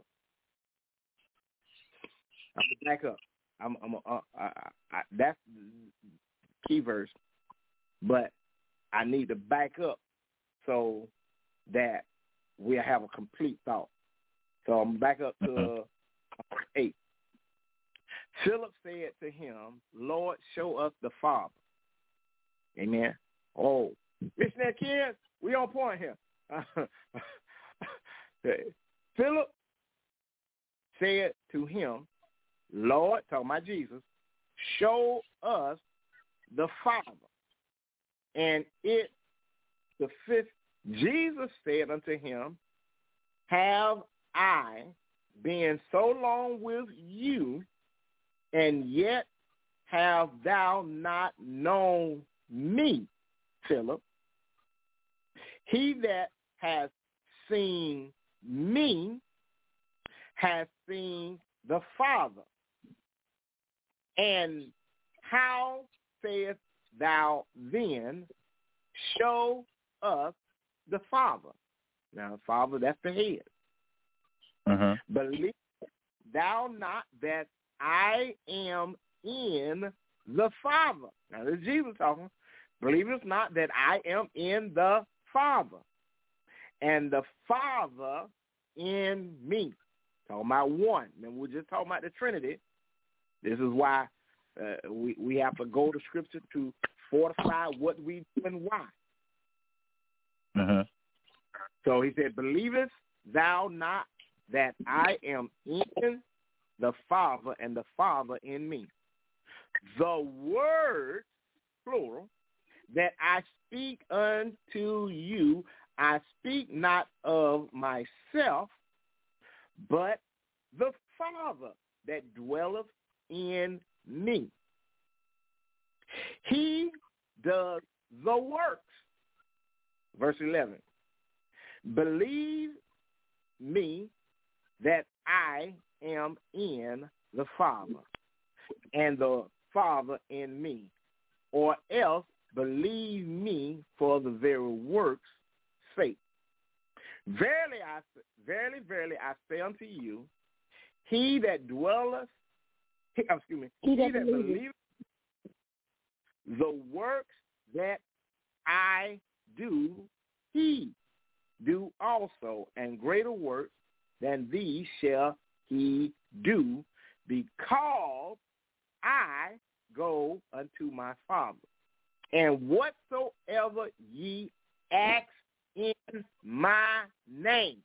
I'm going to back up. I'm, I'm uh, I, I, that's the key verse, but I need to back up so that we have a complete thought. So I'm back up to uh, eight. Philip said to him, Lord, show us the Father. Amen. Oh, missionary kids, we on point here. Philip said to him, Lord, talking about Jesus, show us the Father. And it, the fifth, Jesus said unto him, have I been so long with you, and yet have thou not known me, Philip? He that has seen me has seen the Father. And how sayest thou then, show us the Father? Now, the Father, that's the head. Uh-huh. Believe thou not that I am in the Father. Now, this is Jesus talking. Believest not that I am in the Father, and the Father in me. Talking about one. And we're just talking about the Trinity. This is why uh, we, we have to go to Scripture to fortify what we do and why. Uh-huh. So he said, believest thou not that I am in the Father and the Father in me? The word, plural, that I speak unto you, I speak not of myself, but the Father that dwelleth in me. He does the works. Verse eleven. Believe me that I am in the Father, and the Father in me, or else believe me for the very works' sake. Verily, I verily, verily, I say unto you, he that dwelleth, he, excuse me, he, he that, that believeth the works that I do, he do also, and greater works than these shall he do, because I go unto my Father. And whatsoever ye ask in my name.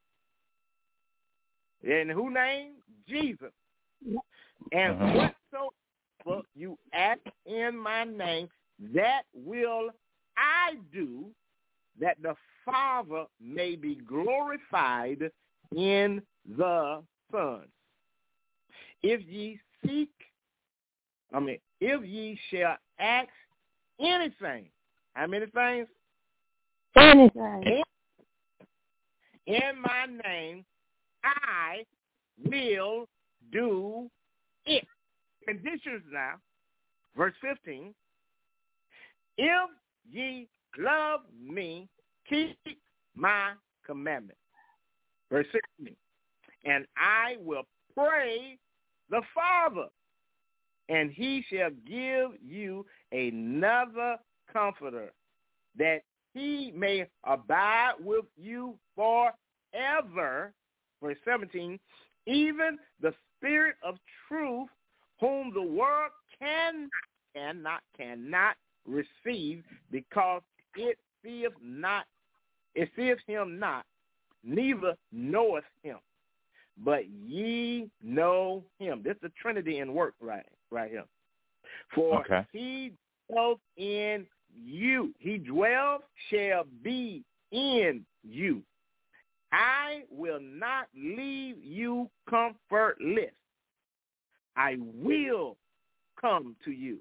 In whose name? Jesus. And uh-huh. whatsoever you ask in my name, that will I do, that the Father may be glorified in the Son. If ye seek, I mean, if ye shall ask anything, how many things? Anything. In, in my name, I will do it. Conditions now, verse fifteen. If ye love me, keep my commandments. Verse sixteen. And I will pray the Father, and he shall give you another comforter, that he may abide with you forever. Verse seventeen. even the Spirit of truth, whom the world can cannot cannot receive, because it seeth not, it seeth him not, neither knoweth him. But ye know him. This is the Trinity in work right, right here. For okay. he dwells in you. He dwells, shall be in you. I will not leave you comfortless. I will come to you.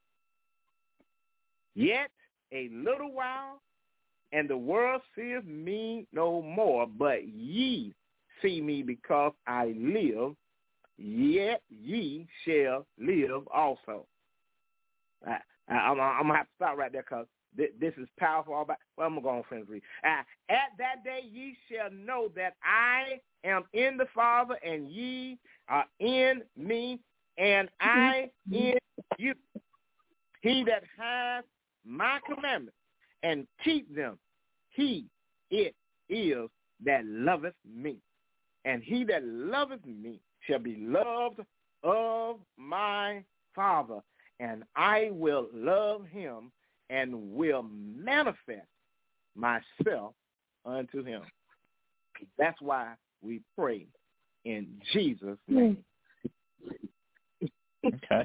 Yet a little while, and the world seeth me no more, but ye see me, because I live, yet ye shall live also. I, I, I'm, I'm going to have to stop right there, because th- this is powerful. All about, well, I'm going to go on, friends. Read. Uh, At that day ye shall know that I am in the Father, and ye are in me, and I in you. He that has my commandments and keep them, he it is that loveth me. And he that loveth me shall be loved of my Father, and I will love him and will manifest myself unto him. That's why we pray in Jesus' name. Okay.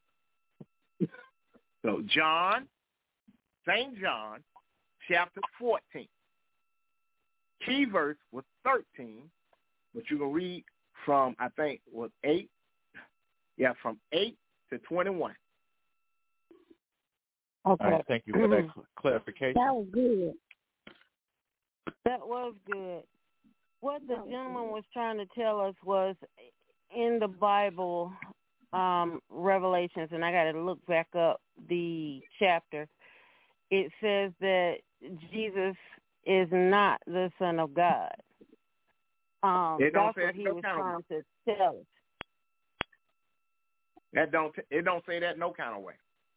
So John, Saint John, chapter fourteen. Key verse was thirteen, but you can read from, I think, was eight. Yeah, from eight to twenty-one. Okay. All right, thank you for that clarification. That was good. That was good. What the gentleman was trying to tell us was in the Bible, um, Revelations, and I got to look back up the chapter, it says that Jesus is not the Son of God. Um, It don't that's say what he no was kind of trying way. to tell us. That don't it don't say that no kind of way.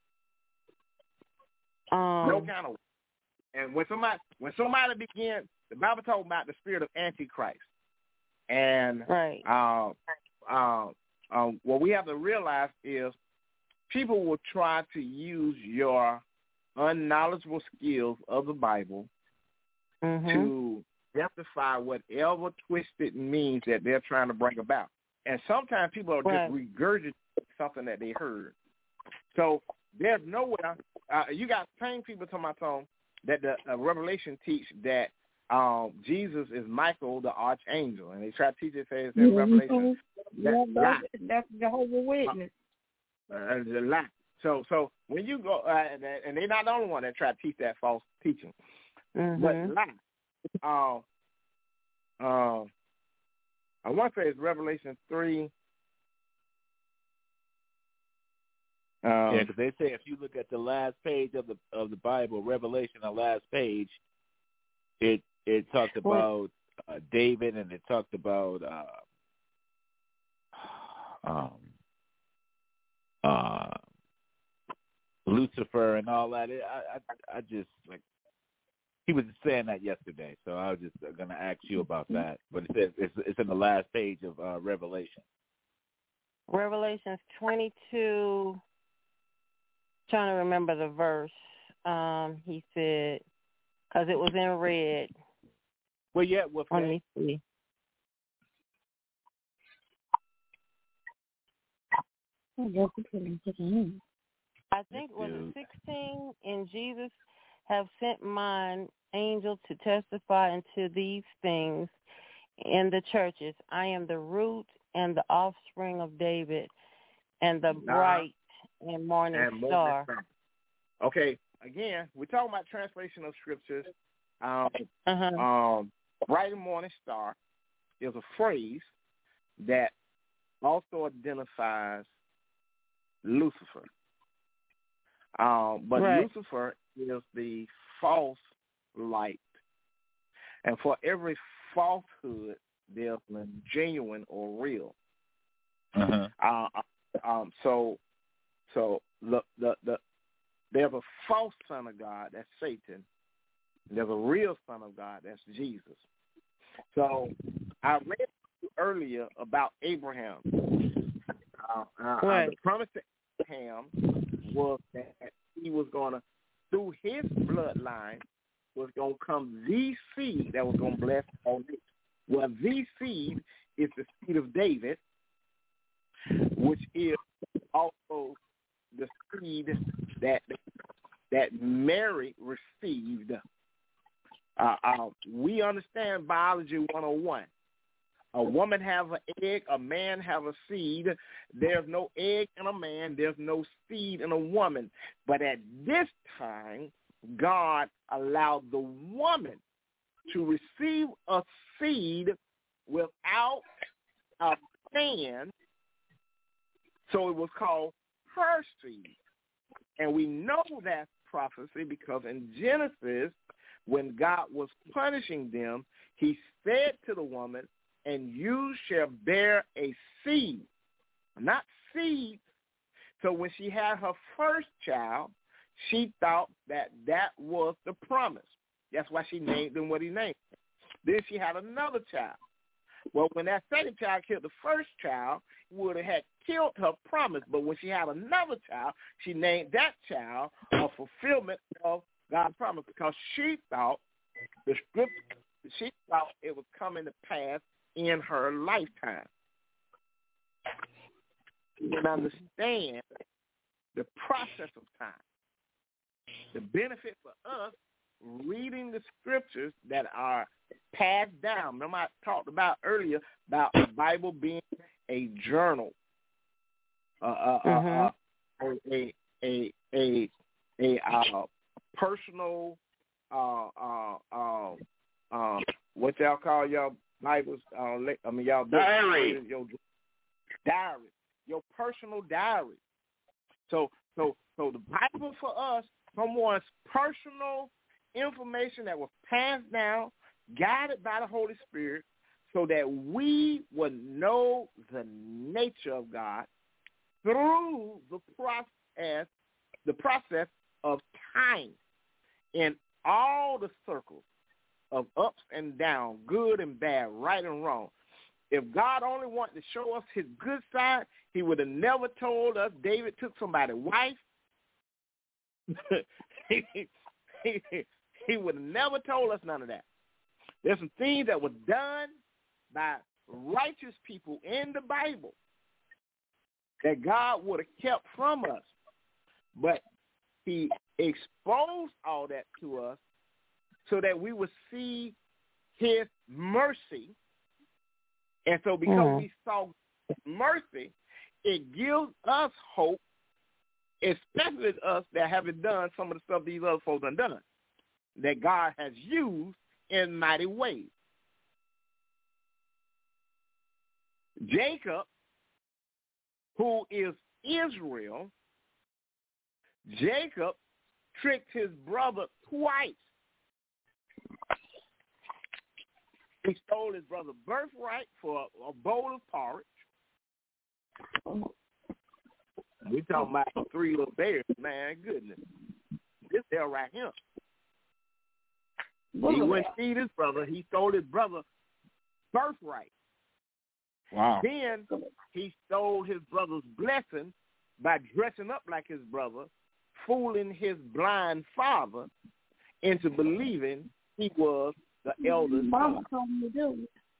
Um, no kind of way. And when somebody when somebody begins, the Bible talks about the spirit of Antichrist. And right. uh, uh, uh, what we have to realize is people will try to use your unknowledgeable skills of the Bible mm-hmm. to justify whatever twisted means that they're trying to bring about. And sometimes people are right. just regurgitating something that they heard. So there's nowhere, uh, you got same people talking about some, that the uh, Revelation teach that um, Jesus is Michael, the archangel. And they try to teach it, say it's in mm-hmm. Revelation. Yeah, That's, that's, that's Jehovah's Witness. Uh, uh, it's a lie. So, so when you go, uh, and they're not the only one that try to teach that false teaching, mm-hmm. but lie. Um, uh, I want to say it's Revelation three. Um, yeah, because they say if you look at the last page of the of the Bible, Revelation, the last page, it it talked about uh, David, and it talked about uh, um, uh, Lucifer and all that. It, I, I I just like he was saying that yesterday, so I was just going to ask you about that. But it says it's it's in the last page of uh, Revelation. Revelations twenty-two. Trying to remember the verse. Um, he said, because it was in red. Well, yeah. Well, let me see. I think was it sixteen. And Jesus have sent mine angel to testify unto these things in the churches. I am the root and the offspring of David, and the bright and morning and star. Morning star. Okay, again, we're talking about translation of scriptures. Um, uh-huh. um, bright and morning star is a phrase that also identifies Lucifer. Um, but right. Lucifer is the false light. And for every falsehood, there's a genuine or real. Uh-huh. Uh, um, so, so the, the the there's a false son of God, that's Satan. There's a real son of God, that's Jesus. So I read earlier about Abraham. Uh, uh, right. uh, the promise to Abraham was that he was going to, through his bloodline, was going to come the seed that was going to bless all nations. Well, the seed is the seed of David, which is also the seed that that Mary received. Uh, uh, we understand biology one oh one. A woman have an egg, a man have a seed. There's no egg in a man. There's no seed in a woman. But at this time, God allowed the woman to receive a seed without a man, so it was called her seed. And we know that's prophecy because in Genesis, when God was punishing them, he said to the woman, and you shall bear a seed, not seed. So when she had her first child, she thought that that was the promise. That's why she named him what he named him. Then she had another child. Well, when that second child killed the first child, would have had killed her promise. But when she had another child, she named that child a fulfillment of God's promise because she thought the scripture, she thought it was coming to pass in her lifetime. You can understand the process of time. The benefit for us reading the scriptures that are passed down. Remember I talked about earlier about the Bible being a journal, uh, uh, mm-hmm. uh, a a a a, a uh, personal, uh, uh, uh, uh, what y'all call y'all Bibles? Uh, I mean y'all diary, your diary, your personal diary. So so so the Bible for us, someone's personal information that was passed down, guided by the Holy Spirit, so that we would know the nature of God through the process, the process of time in all the circles of ups and downs, good and bad, right and wrong. If God only wanted to show us his good side, he would have never told us David took somebody's wife. he, he, he would have never told us none of that. There's some things that were done by righteous people in the Bible that God would have kept from us. But he exposed all that to us so that we would see his mercy. And so because mm. we saw mercy, it gives us hope, especially us that haven't done some of the stuff these other folks have done, that God has used in mighty ways. Jacob, who is Israel, Jacob tricked his brother twice. He stole his brother's birthright for a, a bowl of porridge. We're talking about three little bears, man, goodness. This hell right here. He wouldn't feed his brother. He stole his brother's birthright. Wow. Then he stole his brother's blessing by dressing up like his brother, fooling his blind father into believing he was the eldest son. Mama told me to do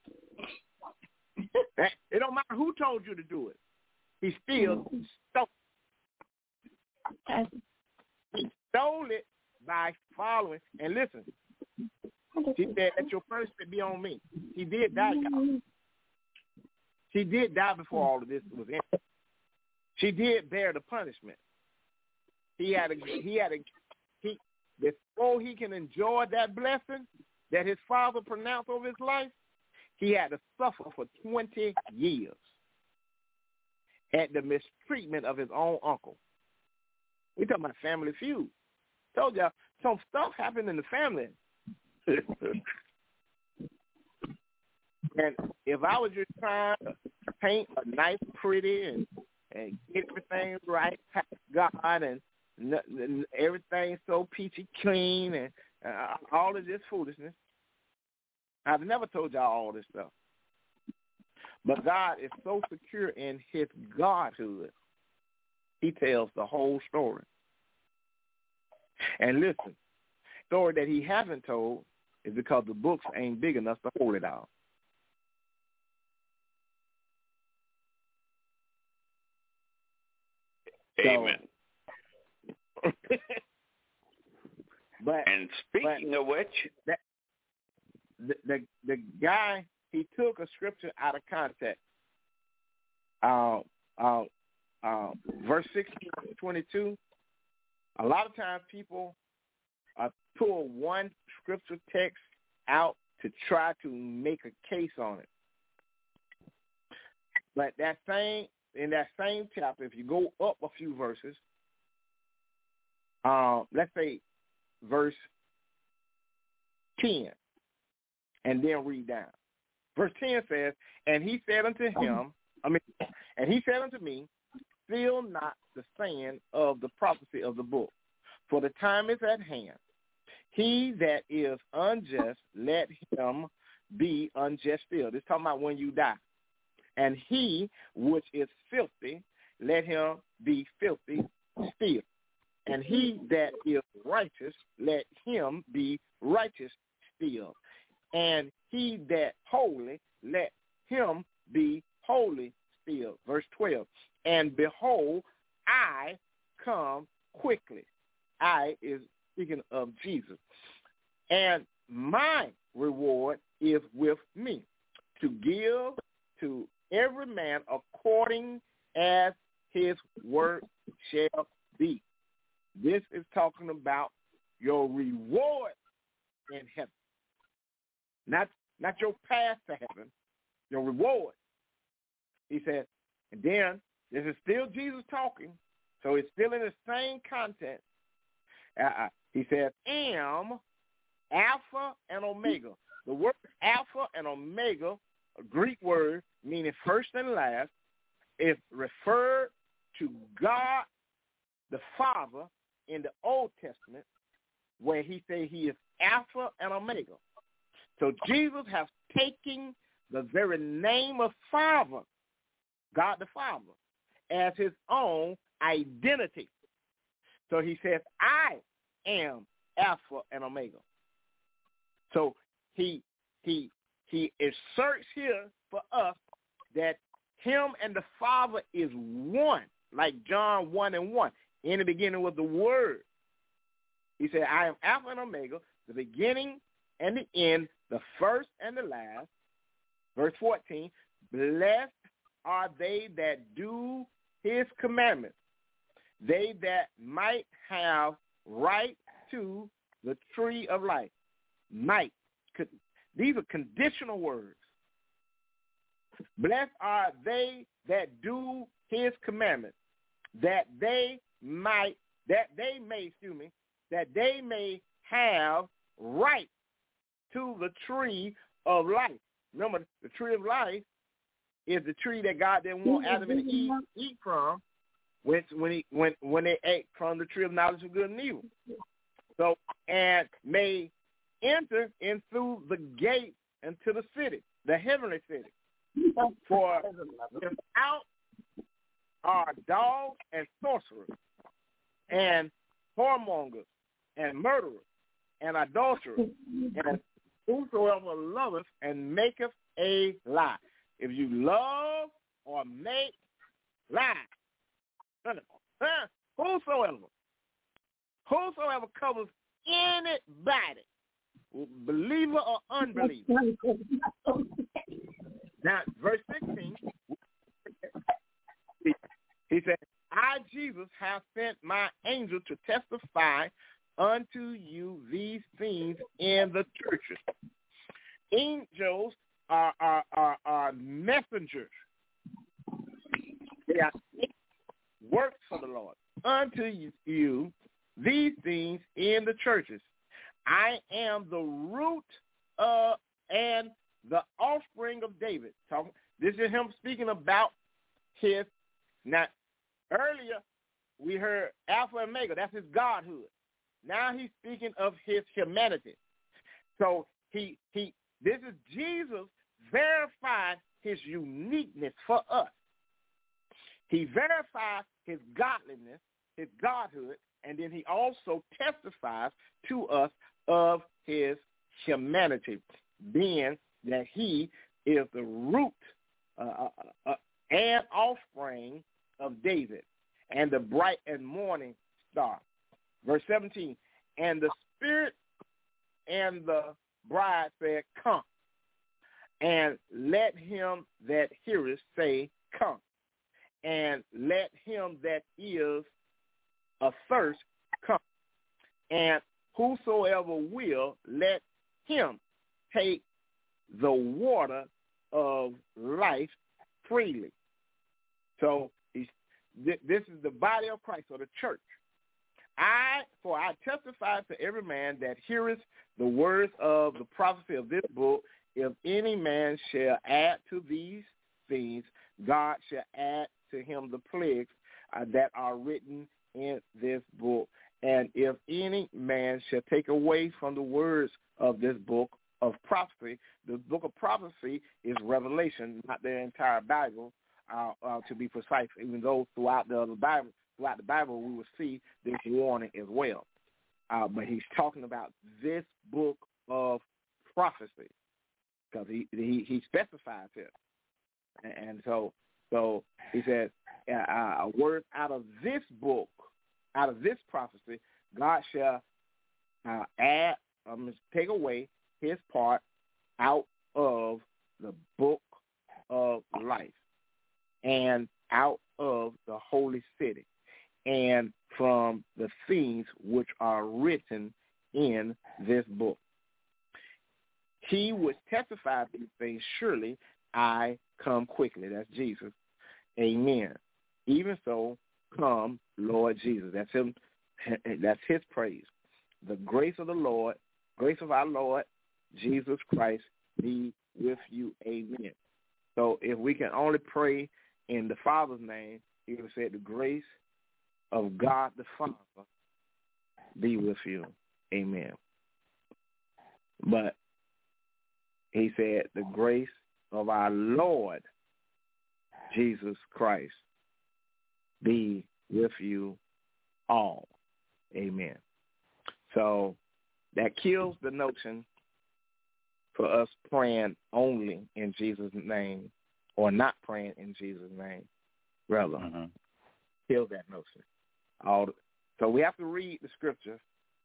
it. It don't matter who told you to do it. He still stole it. He stole it by following. And listen, he said, let your punishment be on me. He did die, y'all. She did die before all of this was in. She did bear the punishment. He had a, he had a, he, before he can enjoy that blessing that his father pronounced over his life, he had to suffer for twenty years at the mistreatment of his own uncle. We talking about family feud. Told y'all, some stuff happened in the family. And if I was just trying to paint a nice, pretty, and, and get everything right, God, and, and everything so peachy clean, and uh, all of this foolishness, I've never told y'all all this stuff. But God is so secure in his Godhood, he tells the whole story. And listen, the story that he hasn't told is because the books ain't big enough to hold it all. Amen. So, but and speaking but of which, that, the, the the guy, he took a scripture out of context. Uh, uh, uh, verse sixteen to twenty-two. A lot of times people uh, pull one scripture text out to try to make a case on it. But that same in that same chapter, if you go up a few verses, uh, let's say verse ten, and then read down. Verse ten says, "And he said unto him, I mean, and he said unto me, seal not the saying of the prophecy of the book, for the time is at hand. He that is unjust, let him be unjust still." This is talking about when you die. "And he which is filthy, let him be filthy still. And he that is righteous, let him be righteous still. And he that holy, let him be holy still." Verse twelve, "And behold, I come quickly." I is speaking of Jesus. "And my reward is with me, to give to every man according as his work shall be." This is talking about your reward in heaven. Not, not your path to heaven, your reward. He said, and then this is still Jesus talking, so it's still in the same content. Uh, he says, "Am Alpha and Omega." The word Alpha and Omega, a Greek word meaning first and last, is referred to God the Father in the Old Testament, where he said he is Alpha and Omega. So Jesus has taken the very name of Father, God the Father, as his own identity. So he says, "I am Alpha and Omega." So he he he asserts here for us that him and the Father is one, like John one and one. In the beginning was the Word. He said, "I am Alpha and Omega, the beginning and the end, the first and the last." Verse fourteen, "Blessed are they that do his commandments, they that might have right to the tree of life." Might. These are conditional words. "Blessed are they that do his commandments, that they might, that they may, excuse me, that they may have right to the tree of life." Remember, the tree of life is the tree that God didn't want Adam and Eve to eat from when when he when when they ate from the tree of knowledge of good and evil. So, and may enter in through the gate into the city, the heavenly city. "For without are dogs and sorcerers, and whoremongers, and murderers, and adulterers, and whosoever loveth and maketh a lie." If you love or make lie, whosoever, whosoever covers anybody, believer or unbeliever. Now, verse sixteen, he said, "I, Jesus, have sent my angel to testify unto you these things in the churches." Angels are, are, are, are messengers. They are works for the Lord. "Unto you these things in the churches. I am the root uh, and the offspring of David." So this is him speaking about his. Now, earlier we heard Alpha and Omega. That's his godhood. Now he's speaking of his humanity. So he he. This is Jesus verifying his uniqueness for us. He verifies his godliness, his godhood, and then he also testifies to us of his humanity, being that he is the root uh, uh, and offspring of David and the bright and morning star. Verse seventeen, and the Spirit and the bride said, come, and let him that heareth say, come, and let him that is athirst come, and whosoever will, let him take the water of life freely. So he's, th- this is the body of Christ, or the church. I, for I testify to every man that heareth the words of the prophecy of this book, if any man shall add to these things, God shall add to him the plagues uh, that are written in this book. And if any man shall take away from the words of this book of prophecy, the book of prophecy is Revelation, not the entire Bible, uh, uh, to be precise, even though throughout the other Bible, throughout the Bible, we will see this warning as well. Uh, but he's talking about this book of prophecy because he, he, he specifies it. And, and so so he says, uh, a word out of this book, out of this prophecy, God shall uh, add, um, take away his part out of the book of life and out of the holy city, and from the things which are written in this book. He which testified these things, surely I come quickly. That's Jesus. Amen. Even so, come, Lord Jesus. That's him. That's his praise. The grace of the Lord, grace of our Lord Jesus Christ be with you. Amen. So if we can only pray in the Father's name, he would have said the grace of God the Father be with you. Amen. But he said the grace of our Lord Jesus Christ be with you all. Amen. So that kills the notion for us praying only in Jesus' name or not praying in Jesus' name. Rather, mm-hmm. kills that notion. All the, so we have to read the scripture.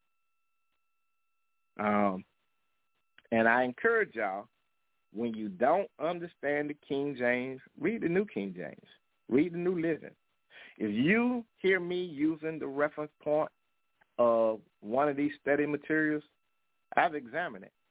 Um, and I encourage y'all, when you don't understand the King James, read the New King James. Read the New Living. If you hear me using the reference point of one of these study materials, I've examined it.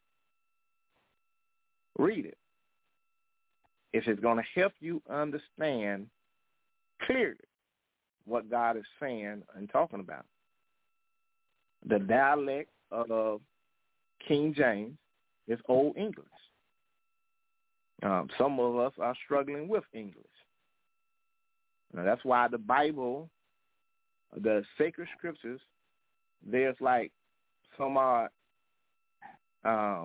Read it. If it's going to help you understand clearly what God is saying and talking about. The dialect of King James is Old English. Um, some of us are struggling with English. Now, that's why the Bible, the sacred scriptures, there's like some are um,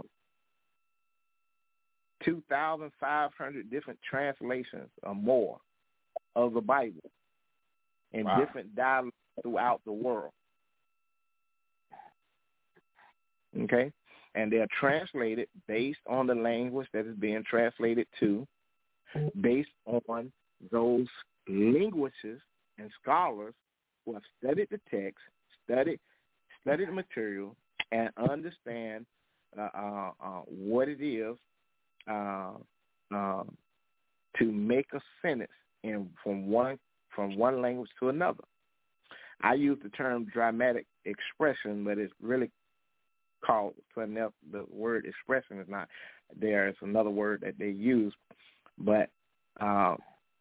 two thousand five hundred different translations or more of the Bible in wow. different dialects throughout the world. Okay? And they're translated based on the language that is being translated to, based on those linguists and scholars who have studied the text, studied studied the material, and understand uh, uh, uh, what it is uh, uh, to make a sentence in from one from one language to another. I use the term dramatic expression, but it's really called something else. The word expression is not there. It's another word that they use. But uh,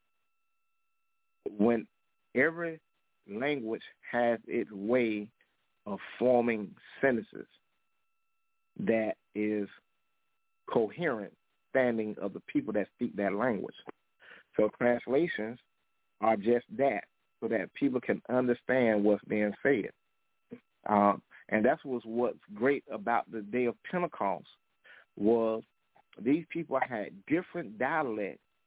when every language has its way of forming sentences that is coherent, standing of the people that speak that language. So translations are just that, so that people can understand what's being said. Uh, and that's what's, what's great about the day of Pentecost was these people had different dialects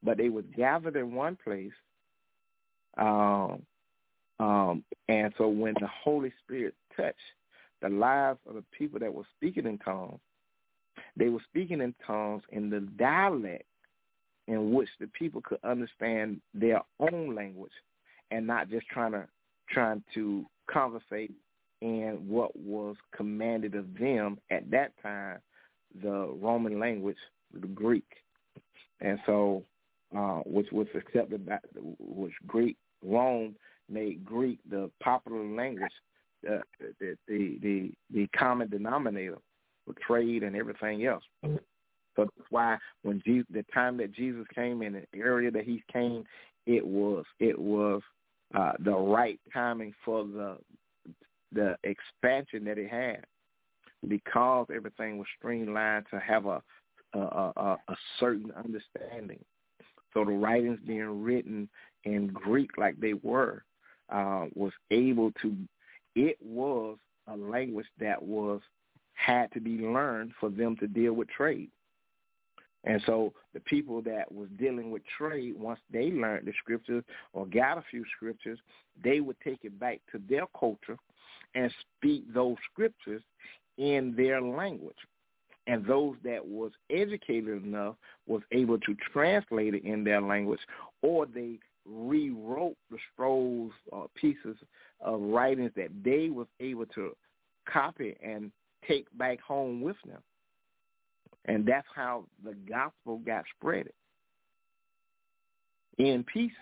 but they was gathered in one place. Um, um, and so when the Holy Spirit touched the lives of the people that were speaking in tongues, they were speaking in tongues in the dialect in which the people could understand their own language, and not just trying to trying to conversate in what was commanded of them at that time, the Roman language, the Greek, and so uh, which was accepted by which Greek Rome made Greek the popular language, uh, the, the the the common denominator for trade and everything else. So that's why when Jesus, the time that Jesus came in the area that he came, it was it was uh, the right timing for the the expansion that it had, because everything was streamlined to have a a, a, a certain understanding. So the writings being written in Greek like they were uh, was able to. It was a language that was had to be learned for them to deal with trade. And so the people that was dealing with trade, once they learned the scriptures or got a few scriptures, they would take it back to their culture and speak those scriptures in their language. And those that was educated enough was able to translate it in their language, or they rewrote the scrolls or pieces of writings that they was able to copy and take back home with them. And that's how the gospel got spread in pieces.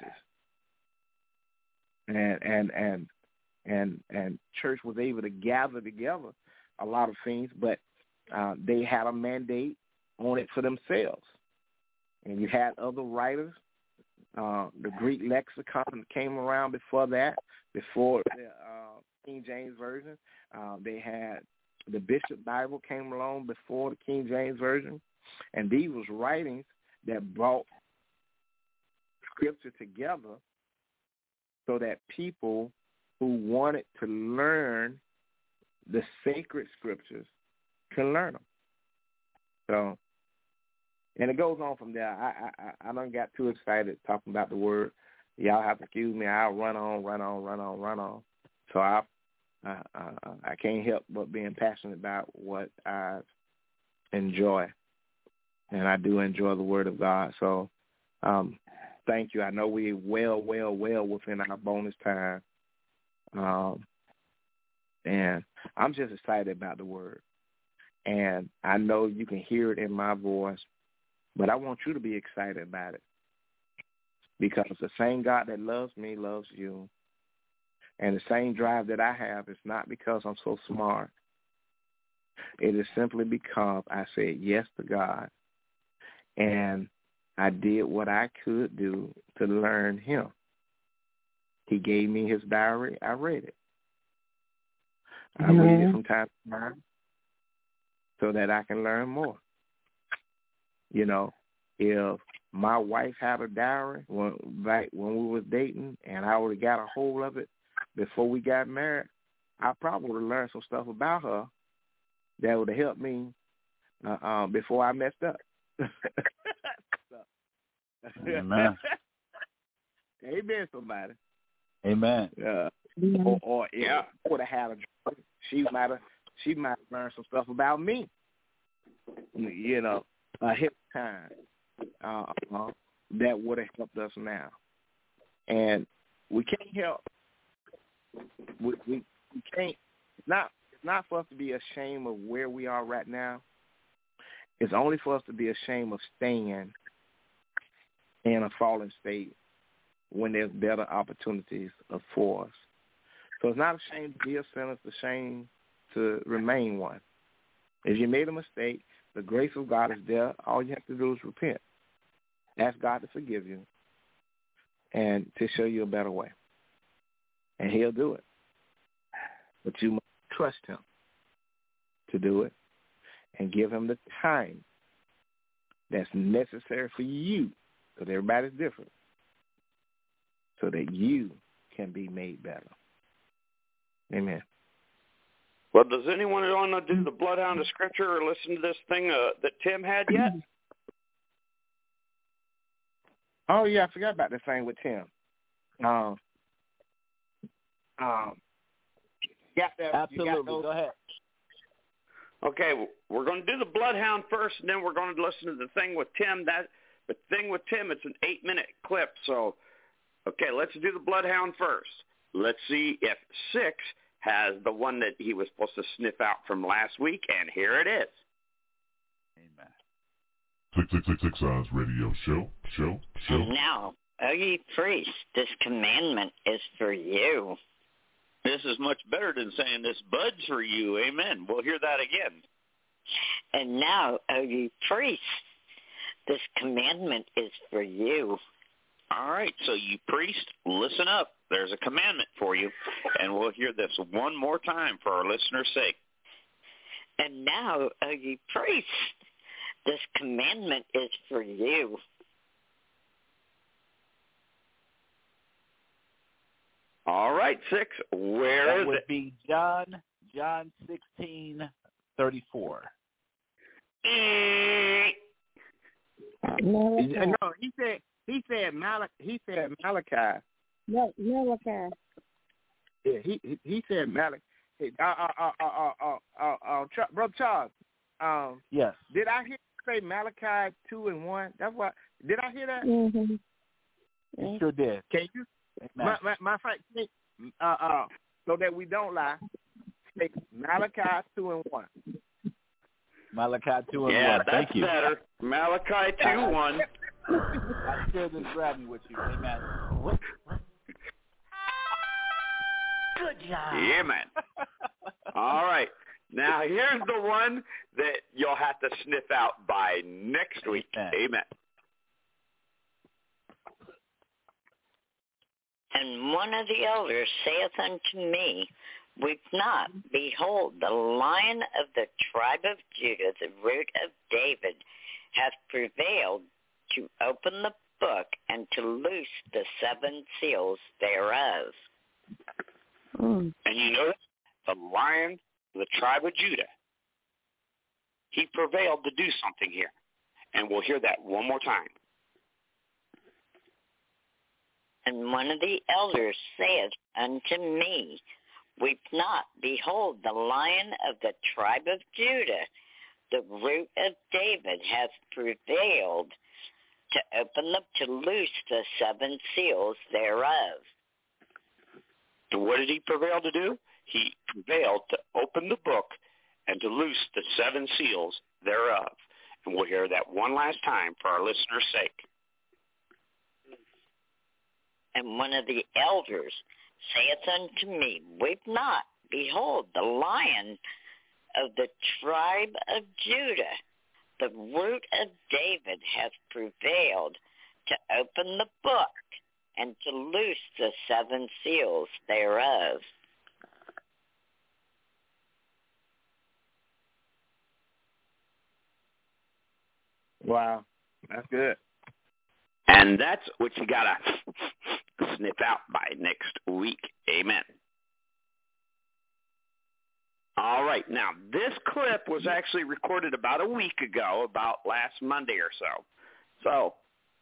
And and and and and church was able to gather together a lot of things, but uh, they had a mandate on it for themselves. And you had other writers. Uh, the Greek lexicon came around before that, before the uh, King James Version. Uh, they had the Bishop Bible came along before the King James Version, and these was writings that brought scripture together so that people who wanted to learn the sacred scriptures can learn them. So, and it goes on from there. I I I done got too excited talking about the word. Y'all have to excuse me. I'll run on, run on, run on, run on. So I I, I, I can't help but being passionate about what I enjoy, and I do enjoy the Word of God. So um, thank you. I know we're well, well, well within our bonus time, um, and I'm just excited about the Word. And I know you can hear it in my voice, but I want you to be excited about it, because the same God that loves me loves you. And the same drive that I have is not because I'm so smart. It is simply because I said yes to God, and I did what I could do to learn him. He gave me his diary. I read it. I mm-hmm. read it from time to time so that I can learn more. You know, if my wife had a diary when, back when we was dating, and I would have got a hold of it before we got married, I probably would have learned some stuff about her that would have helped me uh, um, before I messed up. Amen. Amen, somebody. Amen. Uh, or, or yeah, I would have had a job. She might have. She might have learned some stuff about me. You know, ahead of time. Uh, uh, that would have helped us now, and we can't help. We, we we can't. It's not. It's not for us to be ashamed of where we are right now. It's only for us to be ashamed of staying in a fallen state when there's better opportunities for us. So it's not a shame to be a sinner. It's a shame to remain one. If you made a mistake, the grace of God is there. All you have to do is repent. Ask God to forgive you and to show you a better way. And he'll do it. But you must trust him to do it and give him the time that's necessary for you, because everybody's different, so that you can be made better. Amen. Well, does anyone want to do the Bloodhound of Scripture or listen to this thing uh, that Tim had yet? Oh yeah, I forgot about the thing with Tim. Um, um, got that? Absolutely. Got Go ahead. Okay, we're going to do the Bloodhound first, and then we're going to listen to the thing with Tim. That the thing with Tim, it's an eight-minute clip. So, okay, let's do the Bloodhound first. Let's see if Six has the one that he was supposed to sniff out from last week, and here it is. Amen. Six Six Six Six Eyes Radio Show, show, show. And now, O ye priests, this commandment is for you. This is much better than saying this bud's for you. Amen. We'll hear that again. And now, O ye priests, this commandment is for you. All right, so you priest, listen up. There's a commandment for you, and we'll hear this one more time for our listeners' sake. And now, O ye priests, this commandment is for you. All right, Six. Where that is would it? be John, John sixteen thirty-four. No, he said he said Malachi. He said Malachi. No, Malachi. Yeah, he he, he said Malachi. Uh, uh, uh, uh, uh, uh, uh, uh, Ch- Brother Charles. Um, yes. Did I hear you say Malachi two and one? That's what. Did I hear that? Mm-hmm. You sure did. Can you? My, my, my fact, uh, uh, so that we don't lie, say Malachi two and one. Malachi two and yeah, one. that's Thank you. better. Malachi two one. I share this gravity with you. Amen. Good job. Yeah, man. All right. Now, here's the one that you'll have to sniff out by next week. Amen. Amen. And one of the elders saith unto me, Weep not, behold, the Lion of the tribe of Judah, the root of David, hath prevailed to open the book and to loose the seven seals thereof. Mm. And you know the Lion of the tribe of Judah, he prevailed to do something here. And we'll hear that one more time. And one of the elders saith unto me, Weep not, behold, the Lion of the tribe of Judah, the root of David, hath prevailed to open up, to loose the seven seals thereof. And what did he prevail to do? He prevailed to open the book and to loose the seven seals thereof. And we'll hear that one last time for our listeners' sake. And one of the elders saith unto me, Weep not, behold, the Lion of the tribe of Judah, the root of David, hath prevailed to open the book and to loose the seven seals thereof. Wow, that's good. And that's what you got to sniff out by next week. Amen. All right. Now, this clip was actually recorded about a week ago, about last Monday or so.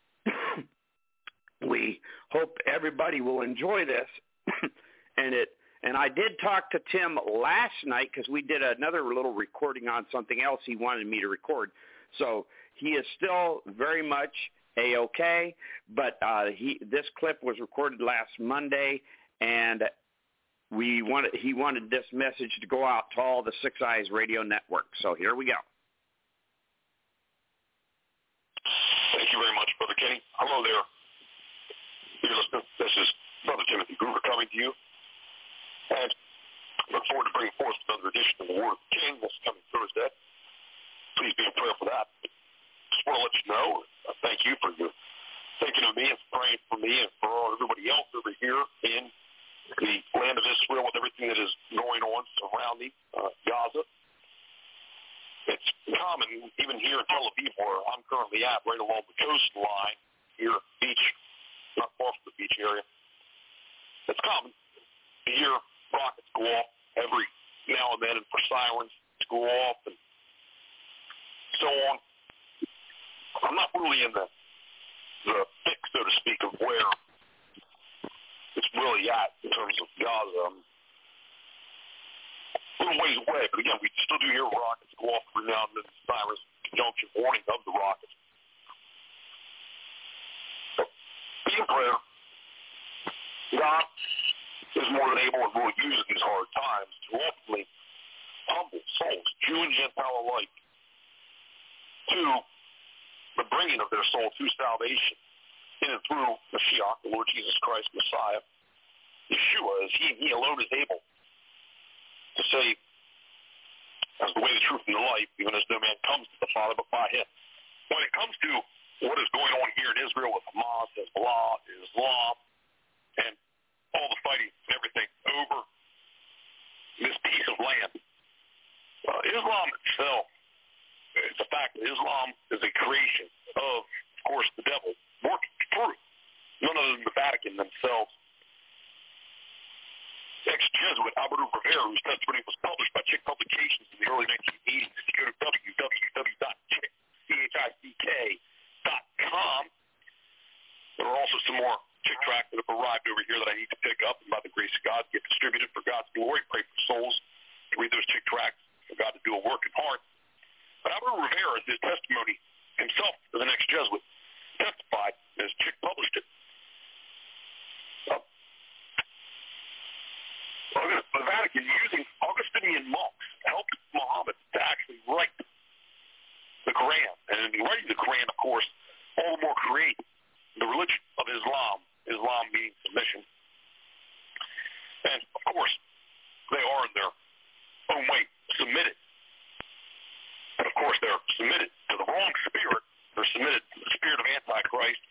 So we hope everybody will enjoy this. and it. And I did talk to Tim last night because we did another little recording on something else he wanted me to record. So he is still very much A-okay, but uh, he this clip was recorded last Monday, and we wanted he wanted this message to go out to all the Six Eyes Radio Network. So here we go. Thank you very much, Brother Kenny. Hello there, dear listener. This is Brother Timothy Gruber coming to you, and look forward to bringing forth another edition of the Word of the King this coming Thursday. Please be in prayer for that. Just want to let you know, uh, thank you for your thinking of me and praying for me and for everybody else over here in the land of Israel with everything that is going on surrounding uh, Gaza. It's common, even here in Tel Aviv, where I'm currently at, right along the coastline here at the beach, not far from the beach area. It's common to hear rockets go off every now and then and for sirens to go off and so on. I'm not really in the the fix so to speak, of where it's really at in terms of Gaza. Um, a little ways away, but again, we still do hear rockets go off every now and then. Cyrus conjunction warning of the rockets. So, be in prayer. God is more than able and will use these hard times to ultimately humble souls, Jew and Gentile alike, to the bringing of their soul to salvation in and through Mashiach, the Lord Jesus Christ, Messiah, Yeshua, as he, he alone is able to save as the way, the truth, and the life, even as no man comes to the Father but by him. When it comes to what is going on here in Israel with Hamas, Hezbollah, Islam, and all the fighting and everything over this piece of land, uh, Islam itself, it's a fact that Islam is a creation of, of course, the devil, working through none other than the Vatican themselves. Ex-Jesuit Alberto Rivera, whose testimony was published by Chick Publications in the early nineteen eighties. If you go to w w w dot chick dot com, there are also some more Chick tracts that have arrived over here that I need to pick up and by the grace of God get distributed for God's glory. Pray for souls to read those Chick tracts for God to do a work in heart. But Alberto Rivera, in his testimony himself as an ex-Jesuit, testified as Chick published it. Uh, the Vatican, using Augustinian monks, helped Muhammad to actually write the Quran. And in writing the Quran, of course, all the more create the religion of Islam, Islam meaning submission. And, of course, they are in their own way submitted. But, of course, they're submitted to the wrong spirit. They're submitted to the spirit of Antichrist.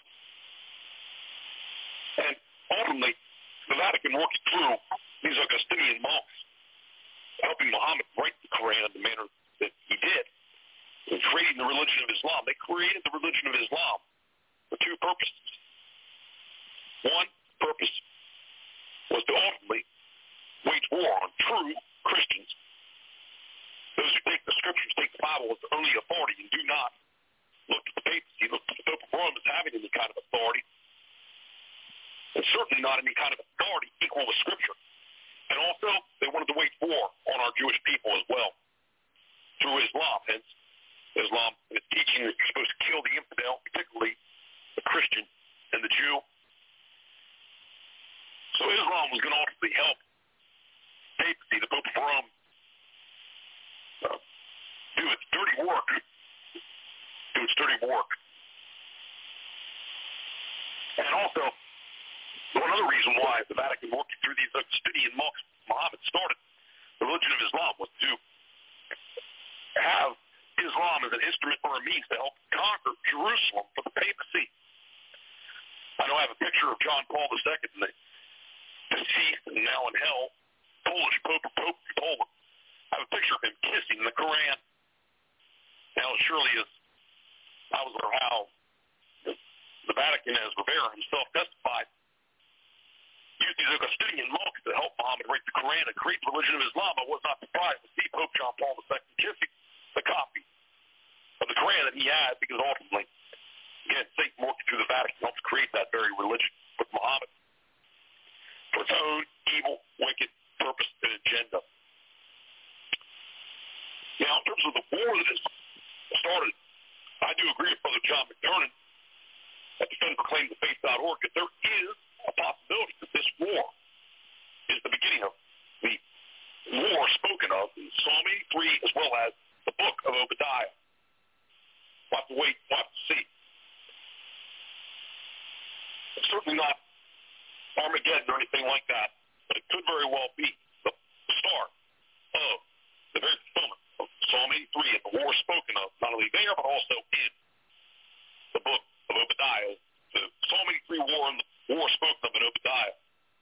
And, ultimately, the Vatican works through these Augustinian monks, helping Muhammad write the Quran in the manner that he did, in creating the religion of Islam. They created the religion of Islam for two purposes. One purpose was to ultimately wage war on true Christians, those who take the scriptures, take the Bible as the only authority, and do not look at the papacy, look at the Pope of Rome as having any kind of authority, and certainly not any kind of authority equal with Scripture. And also, they wanted to wage war on our Jewish people as well through Islam. Hence, Islam and its teaching that you're supposed to kill the infidel, particularly the Christian and the Jew. So Islam was going to ultimately help papacy, the Pope of Rome, uh, do its dirty work, do its dirty work. And also, another reason why the Vatican worked through these Augustinian monks Muhammad started the religion of Islam was to have Islam as an instrument or a means to help conquer Jerusalem for the papacy. I know I have a picture of John Paul the Second, the deceased and now in hell, Polish Pope or Pope in Poland. I have a picture of him kissing the Quran. Now, it surely is, I was there how the Vatican, as Rivera himself testified, used these Augustinian monks to help Muhammad write the Quran and create the religion of Islam. I was not surprised to see Pope John Paul the Second kissing the copy of the Quran that he had, because ultimately, again, Satan working through the Vatican helps create that very religion with Muhammad for its own evil, wicked purpose and agenda. Now, in terms of the war that has started, I do agree with Brother John McDermott at defend proclaim the faith dot org that there is a possibility that this war is the beginning of the war spoken of in Psalm eighty-three as well as the book of Obadiah. We'll have to wait, we'll have to see. It's certainly not Armageddon or anything like that, but it could very well be the start of the very fulfillment of Psalm eighty-three and the war spoken of, not only there, but also in the book of Obadiah. The Psalm eighty-three war and the war spoken of in Obadiah.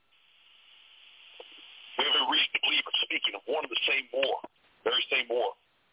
We have every reason to believe we're speaking of one and the same war, very same war.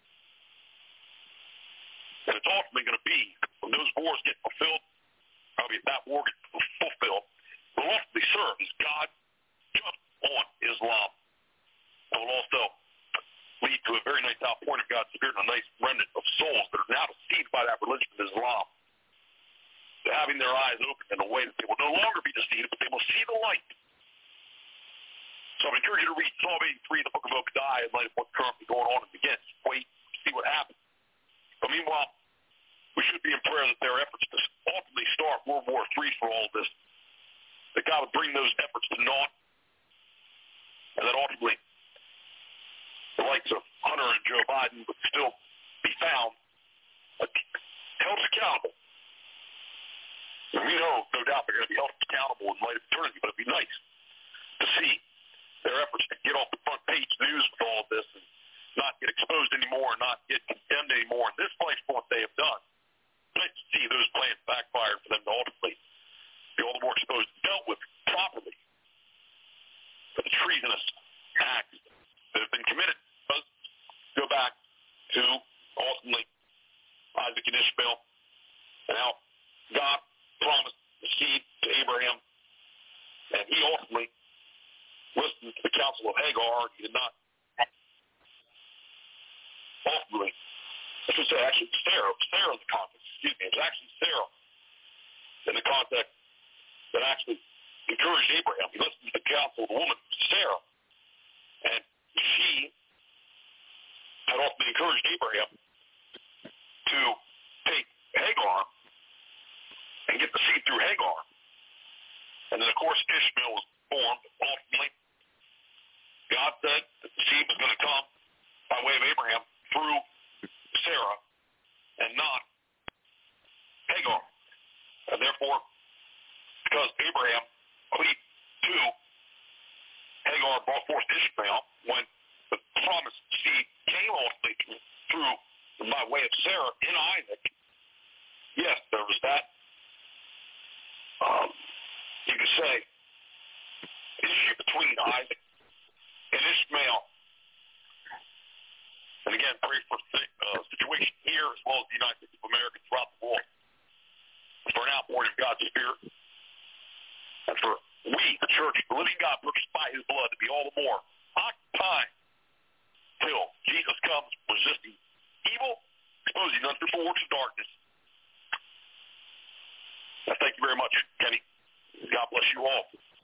And it's ultimately going to be, when those wars get fulfilled, probably if that war gets fulfilled, will ultimately serve as God just on Islam. It will also lead to a very nice outpouring of God's Spirit and a nice remnant of souls that are now deceived by that religion of Islam. to having their eyes open in a way that they will no longer be deceived, but they will see the light. So I encourage you to read Psalm eighty-three, the book of Obadiah, in light of what's currently going on and begin. Wait, see what happens. But meanwhile, we should be in prayer that their efforts to ultimately start World War Three for all of this, that God would bring those efforts to naught, and that ultimately the likes of Hunter and Joe Biden would still be found, held accountable. And we know, no doubt, they're going to be held accountable in light of eternity, but it'd be nice to see their efforts to get off the front page news with all of this and not get exposed anymore and not get condemned anymore in this place for what they have done. It's nice to see those plans backfire for them to ultimately be all the more exposed and dealt with properly for the treasonous acts that have been committed. Let's go back to ultimately Isaac and Ishmael and how God promised the seed to Abraham, and he ultimately listened to the counsel of Hagar. He did not ultimately, I should say actually Sarah, Sarah in the context, excuse me, it was actually Sarah in the context that actually encouraged Abraham. He listened to the counsel of the woman, Sarah, and she had ultimately encouraged Abraham to take Hagar and get the seed through Hagar. And then, of course, Ishmael was formed. Ultimately, God said that the seed was going to come by way of Abraham through Sarah and not Hagar. And therefore, because Abraham cleaved to Hagar, brought forth Ishmael, when the promised seed came ultimately through by way of Sarah in Isaac, yes, there was that, um, you could say, issue between Isaac and Ishmael. And again, pray for the uh, situation here as well as the United States of America throughout the world, for an outpouring of God's Spirit, and for we, the church, the living God, purchased by his blood, to be all the more occupied till Jesus comes, resisting evil, exposing unfruitful works of darkness. I thank you very much, Kenny. God bless you all.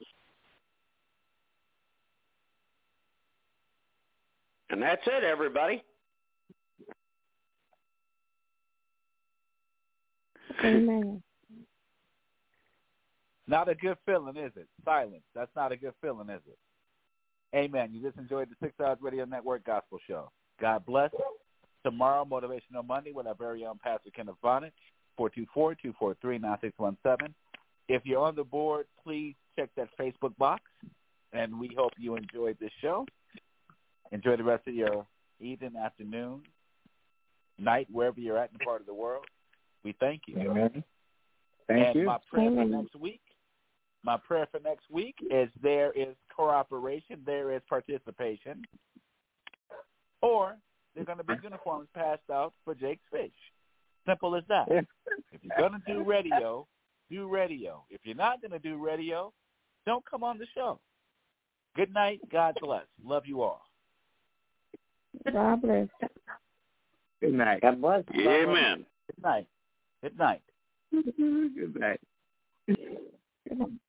And that's it, everybody. Amen. Not a good feeling, is it? Silence. That's not a good feeling, is it? Amen. You just enjoyed the Six Hours Radio Network Gospel Show. God bless. Tomorrow, Motivational Monday, with our very own Pastor Kenneth Bonnet, four two four, two four three, nine six one seven. If you're on the board, please check that Facebook box, and we hope you enjoyed this show. Enjoy the rest of your evening, afternoon, night, wherever you're at in the part of the world. We thank you. Amen. Thank and you. my prayer Amen. for next week, my prayer for next week is there is cooperation, there is participation, or there's going to be uniforms passed out for Jake's Fish. Simple as that. If you're going to do radio, do radio. If you're not going to do radio, don't come on the show. Good night. God bless. Love you all. God bless. Good night. God bless. Amen. Good night. Good night. Good night. Good night.